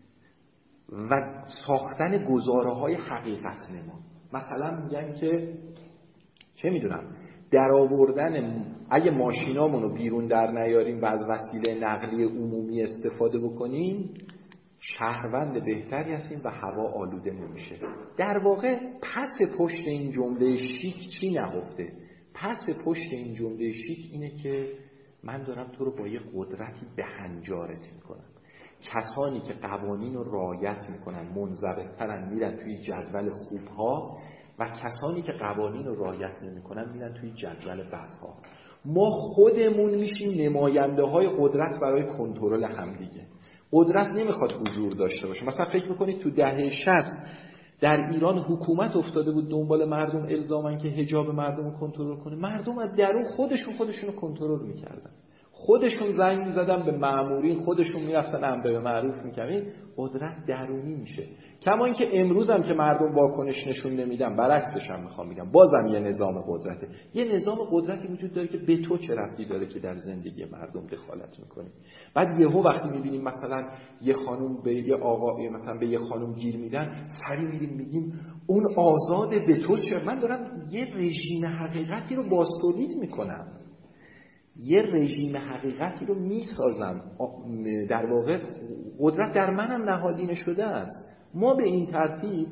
و ساختن گزاره‌های حقیقت نما، مثلا میگن که چه میدونم در آوردن اگه ماشینامون رو بیرون در نیاریم و از وسیله نقلیه عمومی استفاده بکنیم شهروند بهتری هستیم و هوا آلوده نمیشه. در واقع پس پشت این جمله شیک چی نهفته؟ پس پشت این جمله شیک اینه که من دارم تو رو با یه قدرتی بهنجارت میکنم. کسانی که قوانین رو رعایت میکنن منضبط‌ترن میرن توی جدول خوبها و کسانی که قوانین رو رعایت نمیکنن میرن توی جدول بدها. ما خودمون میشیم نماینده های قدرت برای کنترل همدیگه. قدرت نمیخواد حضور داشته باشه. مثلا فکر میکنید تو دهه شصت در ایران حکومت افتاده بود دنبال مردم الزامن که حجاب مردم رو کنترل کنه. مردم از درون خودشون خودشون رو کنترل میکردن، خودشون زنگ میزدن به مامورین، خودشون میرفتن امر به معروف میکردن. قدرت درونی میشه. کما اینکه امروز هم که مردم واکنش نشون نمیدن، برعکسش هم میخوام بگم، بازم یه نظام قدرته. یه نظام قدرتی وجود داره که به تو چه ربطی داره که در زندگی مردم دخالت میکنی. بعد یهو وقتی میبینیم مثلا یه خانم به یه آقا مثلا به یه خانم گیر میدن، سری میریم میگیم اون آزاده، به تو چه؟ من دارم یه رژیم حقیقتی رو بازتولید میکنم، یه رژیم حقیقتی رو میسازم. در واقع قدرت در منم نهادینه شده است. ما به این ترتیب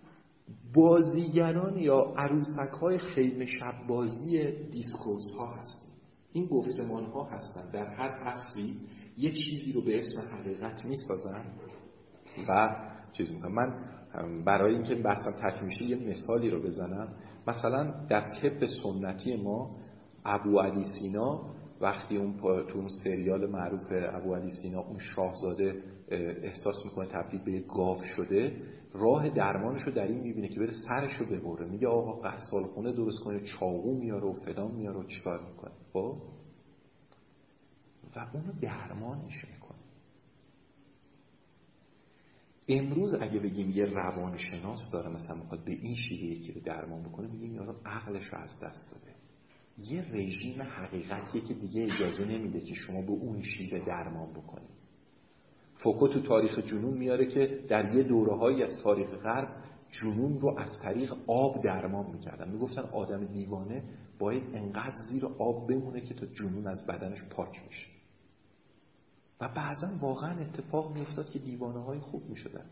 بازیگران یا عروسک های خیمه شب بازی دیسکورس ها هستیم. این گفتمان ها هستن در هر عصری یه چیزی رو به اسم حقیقت میسازن و چیز میکنم. من برای اینکه بحثم تکمیل شه یه مثالی رو بزنم. مثلا در طب سنتی ما ابو علی سینا وقتی اون تو اون سریال معروف ابو علی سینا اون شاهزاده احساس میکنه تبدیل به گاو شده، راه درمانشو در این میبینه که بره سرشو ببره. میگه آقا غسال خونه درست کنه، چاقو میاره و فلان میاره و چیکار میکنه خب و اونو درمانش میکنه. امروز اگه بگیم یه روانشناس داره مثلا میخواد به این شیوه یکی رو درمان بکنه، میگیم یارو عقلشو از دست داده. یه رژیم حقیقتیه که دیگه اجازه نمیده که شما به اون شیوه درمان بکنید. فوکو تو تاریخ جنون میاره که در یه دوره‌هایی از تاریخ غرب جنون رو از طریق آب درمان میکردن. میگفتن آدم دیوانه باید انقدر زیر آب بمونه که تا جنون از بدنش پاک میشه و بعضا واقعا اتفاق میافتاد که دیوانه‌های خوب میشدن.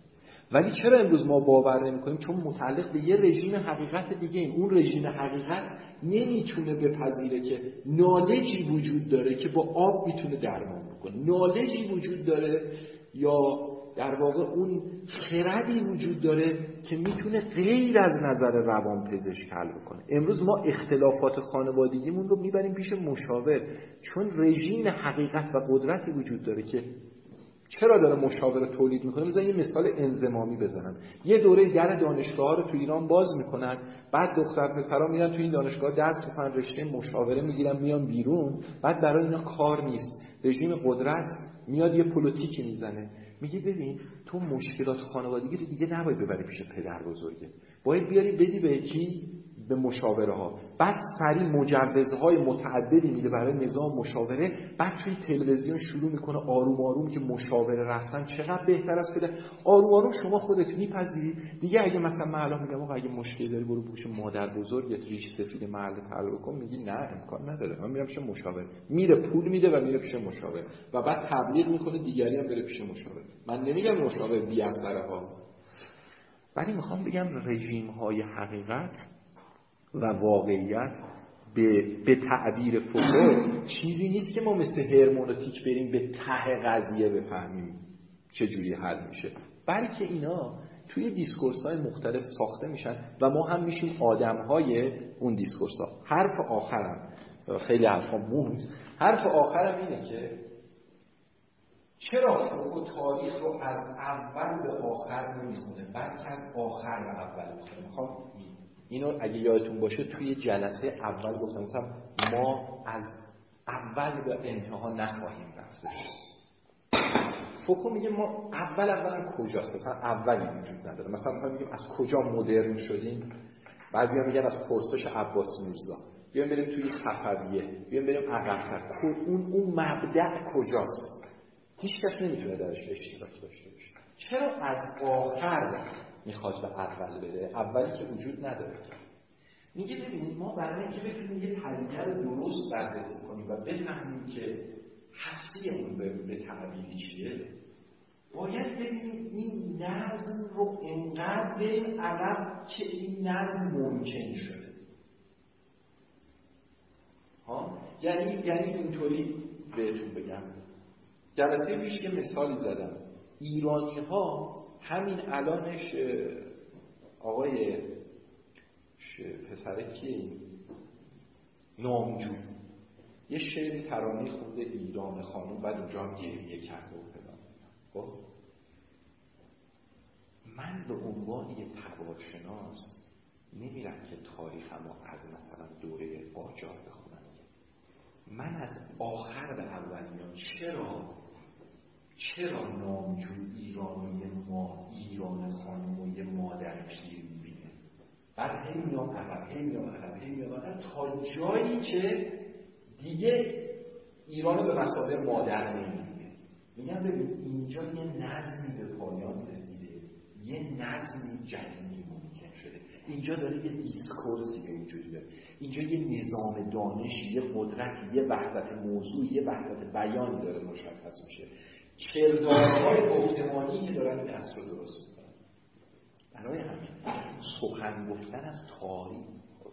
ولی چرا امروز ما باور نمی‌کنیم؟ چون متعلق به یه رژیم حقیقت دیگه این. اون رژیم حقیقت نمیتونه بپذیره که نالجی وجود داره که با آب میتونه درمان بکنه، نالجی وجود داره یا در واقع اون خردی وجود داره که میتونه غیر از نظر روانپزشک حل بکنه. امروز ما اختلافات خانوادگیمون رو میبریم پیش مشاور، چون رژیم حقیقت و قدرتی وجود داره که چرا داره مشاور تولید میکنه. بزن یه مثال انضمامی بزنم. یه دوره در دانشگاه رو تو ایران باز میکنن، بعد دختر پسرا میرن تو این دانشگاه درس میخونن، رشته مشاوره میگیرن، میان بیرون، بعد برای اینا کار نیست. رژیم قدرت میاد یه پلیتیکی میزنه، میگه ببین تو مشکلات خانوادگی رو دیگه نباید ببری پیش پدر بزرگه، باید بیاری بدی به کی؟ به مشاوره ها. بعد سریع مجوزهای متعددی میده برای نظام مشاوره، بعد توی تلویزیون شروع میکنه آروم آروم که مشاوره رفتن چقدر بهتر است. پدر آروم آروم شما خودت میپذیری دیگه. اگه مثلا من الان میگم آقا اگه مشکلی داری برو پیش مادر بزرگت ریش سفید محل حل کن، میگی نه امکان نداره، من میرم پیش مشاور. میره پول میده و میره پیش مشاور و بعد تبلیغ میکنه دیگری هم بره پیش مشاور. من نمیگم مشاور بی اثره ها، ولی میخوام بگم رژیم های حقیقت و واقعیت به, به تعبیر فوکو چیزی نیست که ما مثل هرمونوتیک بریم به ته قضیه بفهمیم چجوری حل میشه، بلکه اینا توی دیسکورس های مختلف ساخته میشن و ما هم میشیم آدم های اون دیسکورس ها. حرف آخرم، خیلی حرفا موند، حرف آخرم اینه که چرا فوکو تاریخ رو از اول به آخر نمیخونه بلکه از آخر به اول میخونه. میخوام اینو اگه یادتون باشه توی جلسه اول گفتم ما از اول به انتها نخواهیم رفت. فوکو میگه ما اول اولا کجاست، مثلا اولی وجود نداره. مثلا میخوایم بگیم از کجا مدرن شدیم، بعضیا میگن از پرسش عباس میرزا، بیایم بریم توی صفویه، بیایم بریم عقب‌تر، اون اون مبدأ کجاست؟ هیچ کس نمیتونه درش اشتراک داشته باشه. چرا از آخر میخواد به اول بره، اولی که وجود نداره؟ میگه ببینید ما برای اینکه بتونیم یه پدیده رو درست بررسی کنیم و بفهمیم که هستی اون به تعبیری چیه، باید ببینیم این نظم رو انقدر بریم عقب که این نظم ممکن شده. ها یعنی یعنی اینطوری بهتون بگم، جلسه پیش که مثالی زدم، ایرانی ها همین الانش آقای پسره کیه این؟ نامجو یه شعری ترانه خونده ایران خانم، بعد اونجا هم گریه کرده و فلان. خب من به عنوان یه تبارشناس نمیرم که تاریخمو از مثلا دوره قاجار بخونم، من از آخر به اول میام. چرا چرا نامجو ایرانی ما ایران خانم و یه مادر پیر میبینه، بعد هی میام عقب هی میام عقب هی میام عقب تا جایی که دیگه ایرانو به مثابه مادر نمیبینه. میگم ببین اینجا یه نظمی به پایان رسیده، یه نظمی جدیدی ممکن شده، اینجا داره یه دیسکورسی به وجود بیاد، اینجا یه نظام دانشی، یه قدرتی، یه وحدت موضوع، یه وحدت بیانی داره مشخص میشه. کردارهای گفتمانی که دارن این اصل رو درست میکنن. برای همین سخن گفتن از تاریخ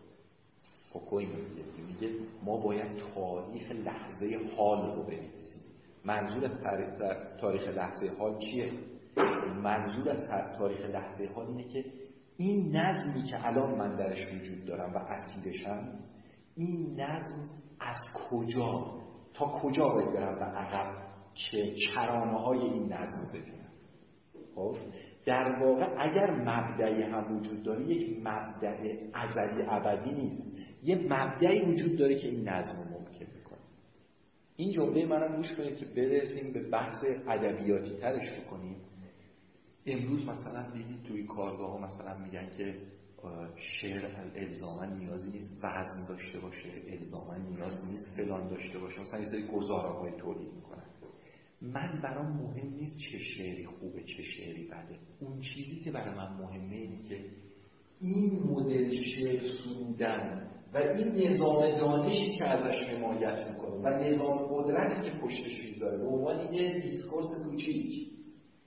فوکو میگه میگه ما باید تاریخ لحظه حال رو بنویسیم. منظور از تاریخ لحظه حال چیه؟ منظور از تاریخ لحظه حال اینه که این نظمی که الان من درش وجود دارم و اسیرشم، این نظم از کجا تا کجا باید برم و عقب که کرانه های این نظم ببینم. خب در واقع اگر مبدعی هم وجود داره، یک مبدع ازلی ابدی نیست، یه مبدعی وجود داره که این نظم رو ممکن میکنه. این جمله منم گوش کنید که برسیم به بحث ادبیاتی ترش بکنیم. امروز مثلا دیدید توی کارگاه ها مثلا میگن که شعر الزاما نیازی نیست وزن داشته باشه، الزاما نیازی نیست فلان داشته باشه، مثلا یه سری گزاره‌های تولید میکنن. من برام مهم نیست چه شعری خوبه چه شعری بده، اون چیزی که برای من مهمه اینه که این مدل شعر سرودن و این نظام دانشی که ازش حمایت میکنه و نظام قدرتی که پشتش میذاره به عنوان یه دیسکورس کوچیک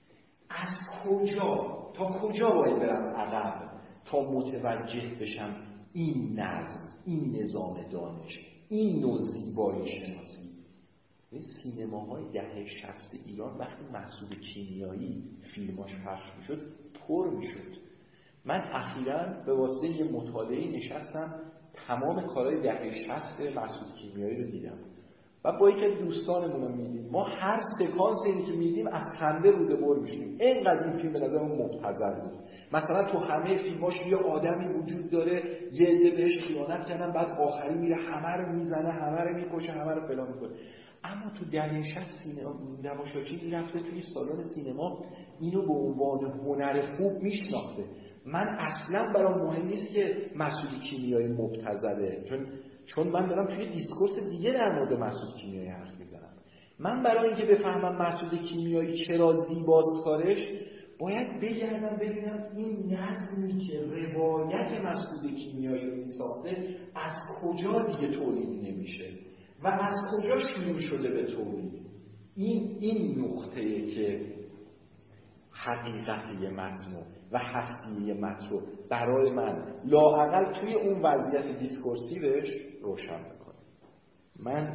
از کجا تا کجا باید برم عقب تا متوجه بشم این نظم، این نظام دانش، این نوع زیبایی شناسی. این سینماهای دهه شصت ایران وقتی مسعود کیمیایی فیلماش پخش میشد پر میشد. من اخیراً به واسطه یه مطالعه نشستم تمام کارهای دهه شصت مسعود کیمیایی رو دیدم و با یکی دوستانمون رو میدیم. ما هر سکانس اینی که میدیم از خنده روده بر میشیم، اینقدر این فیلم به نظرمون مبتذل بود. مثلا تو همه فیلماش یه آدمی وجود داره، یه عده بهش خیانت کردن، بعد آخری میره همه رو میزنه، همه رو میکشه، همه رو فلان میکنه. اما تو دهه شصت سینما نواشاچی رفته توی سالن سینما اینو به عنوان هنر خوب میشناخته. من اصلا برام مهم نیست که مسعود کیمیایی مبتذله، چون چون من دارم توی دیسکورس دیگه در مورد مسعود کیمیایی حرف میزنم. من برای اینکه بفهمم مسعود کیمیایی چرا زیباست کارش، باید بگردم ببینم این نظمی که روایت مسعود کیمیایی رو میساخته از کجا دیگه تولید نمیشه و از کجا شروع شده به تولید. این این نقطه‌ای که حقیقت یه متن و هستی یه متن رو برای من لااقل توی اون وضعیت دیسکورسیوش روشن میکنه. من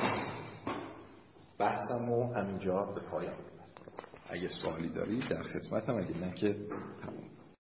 بحثمو همینجا به پایان میبرم. اگه سوالی داری در خدمتم، اگه نه که تمام.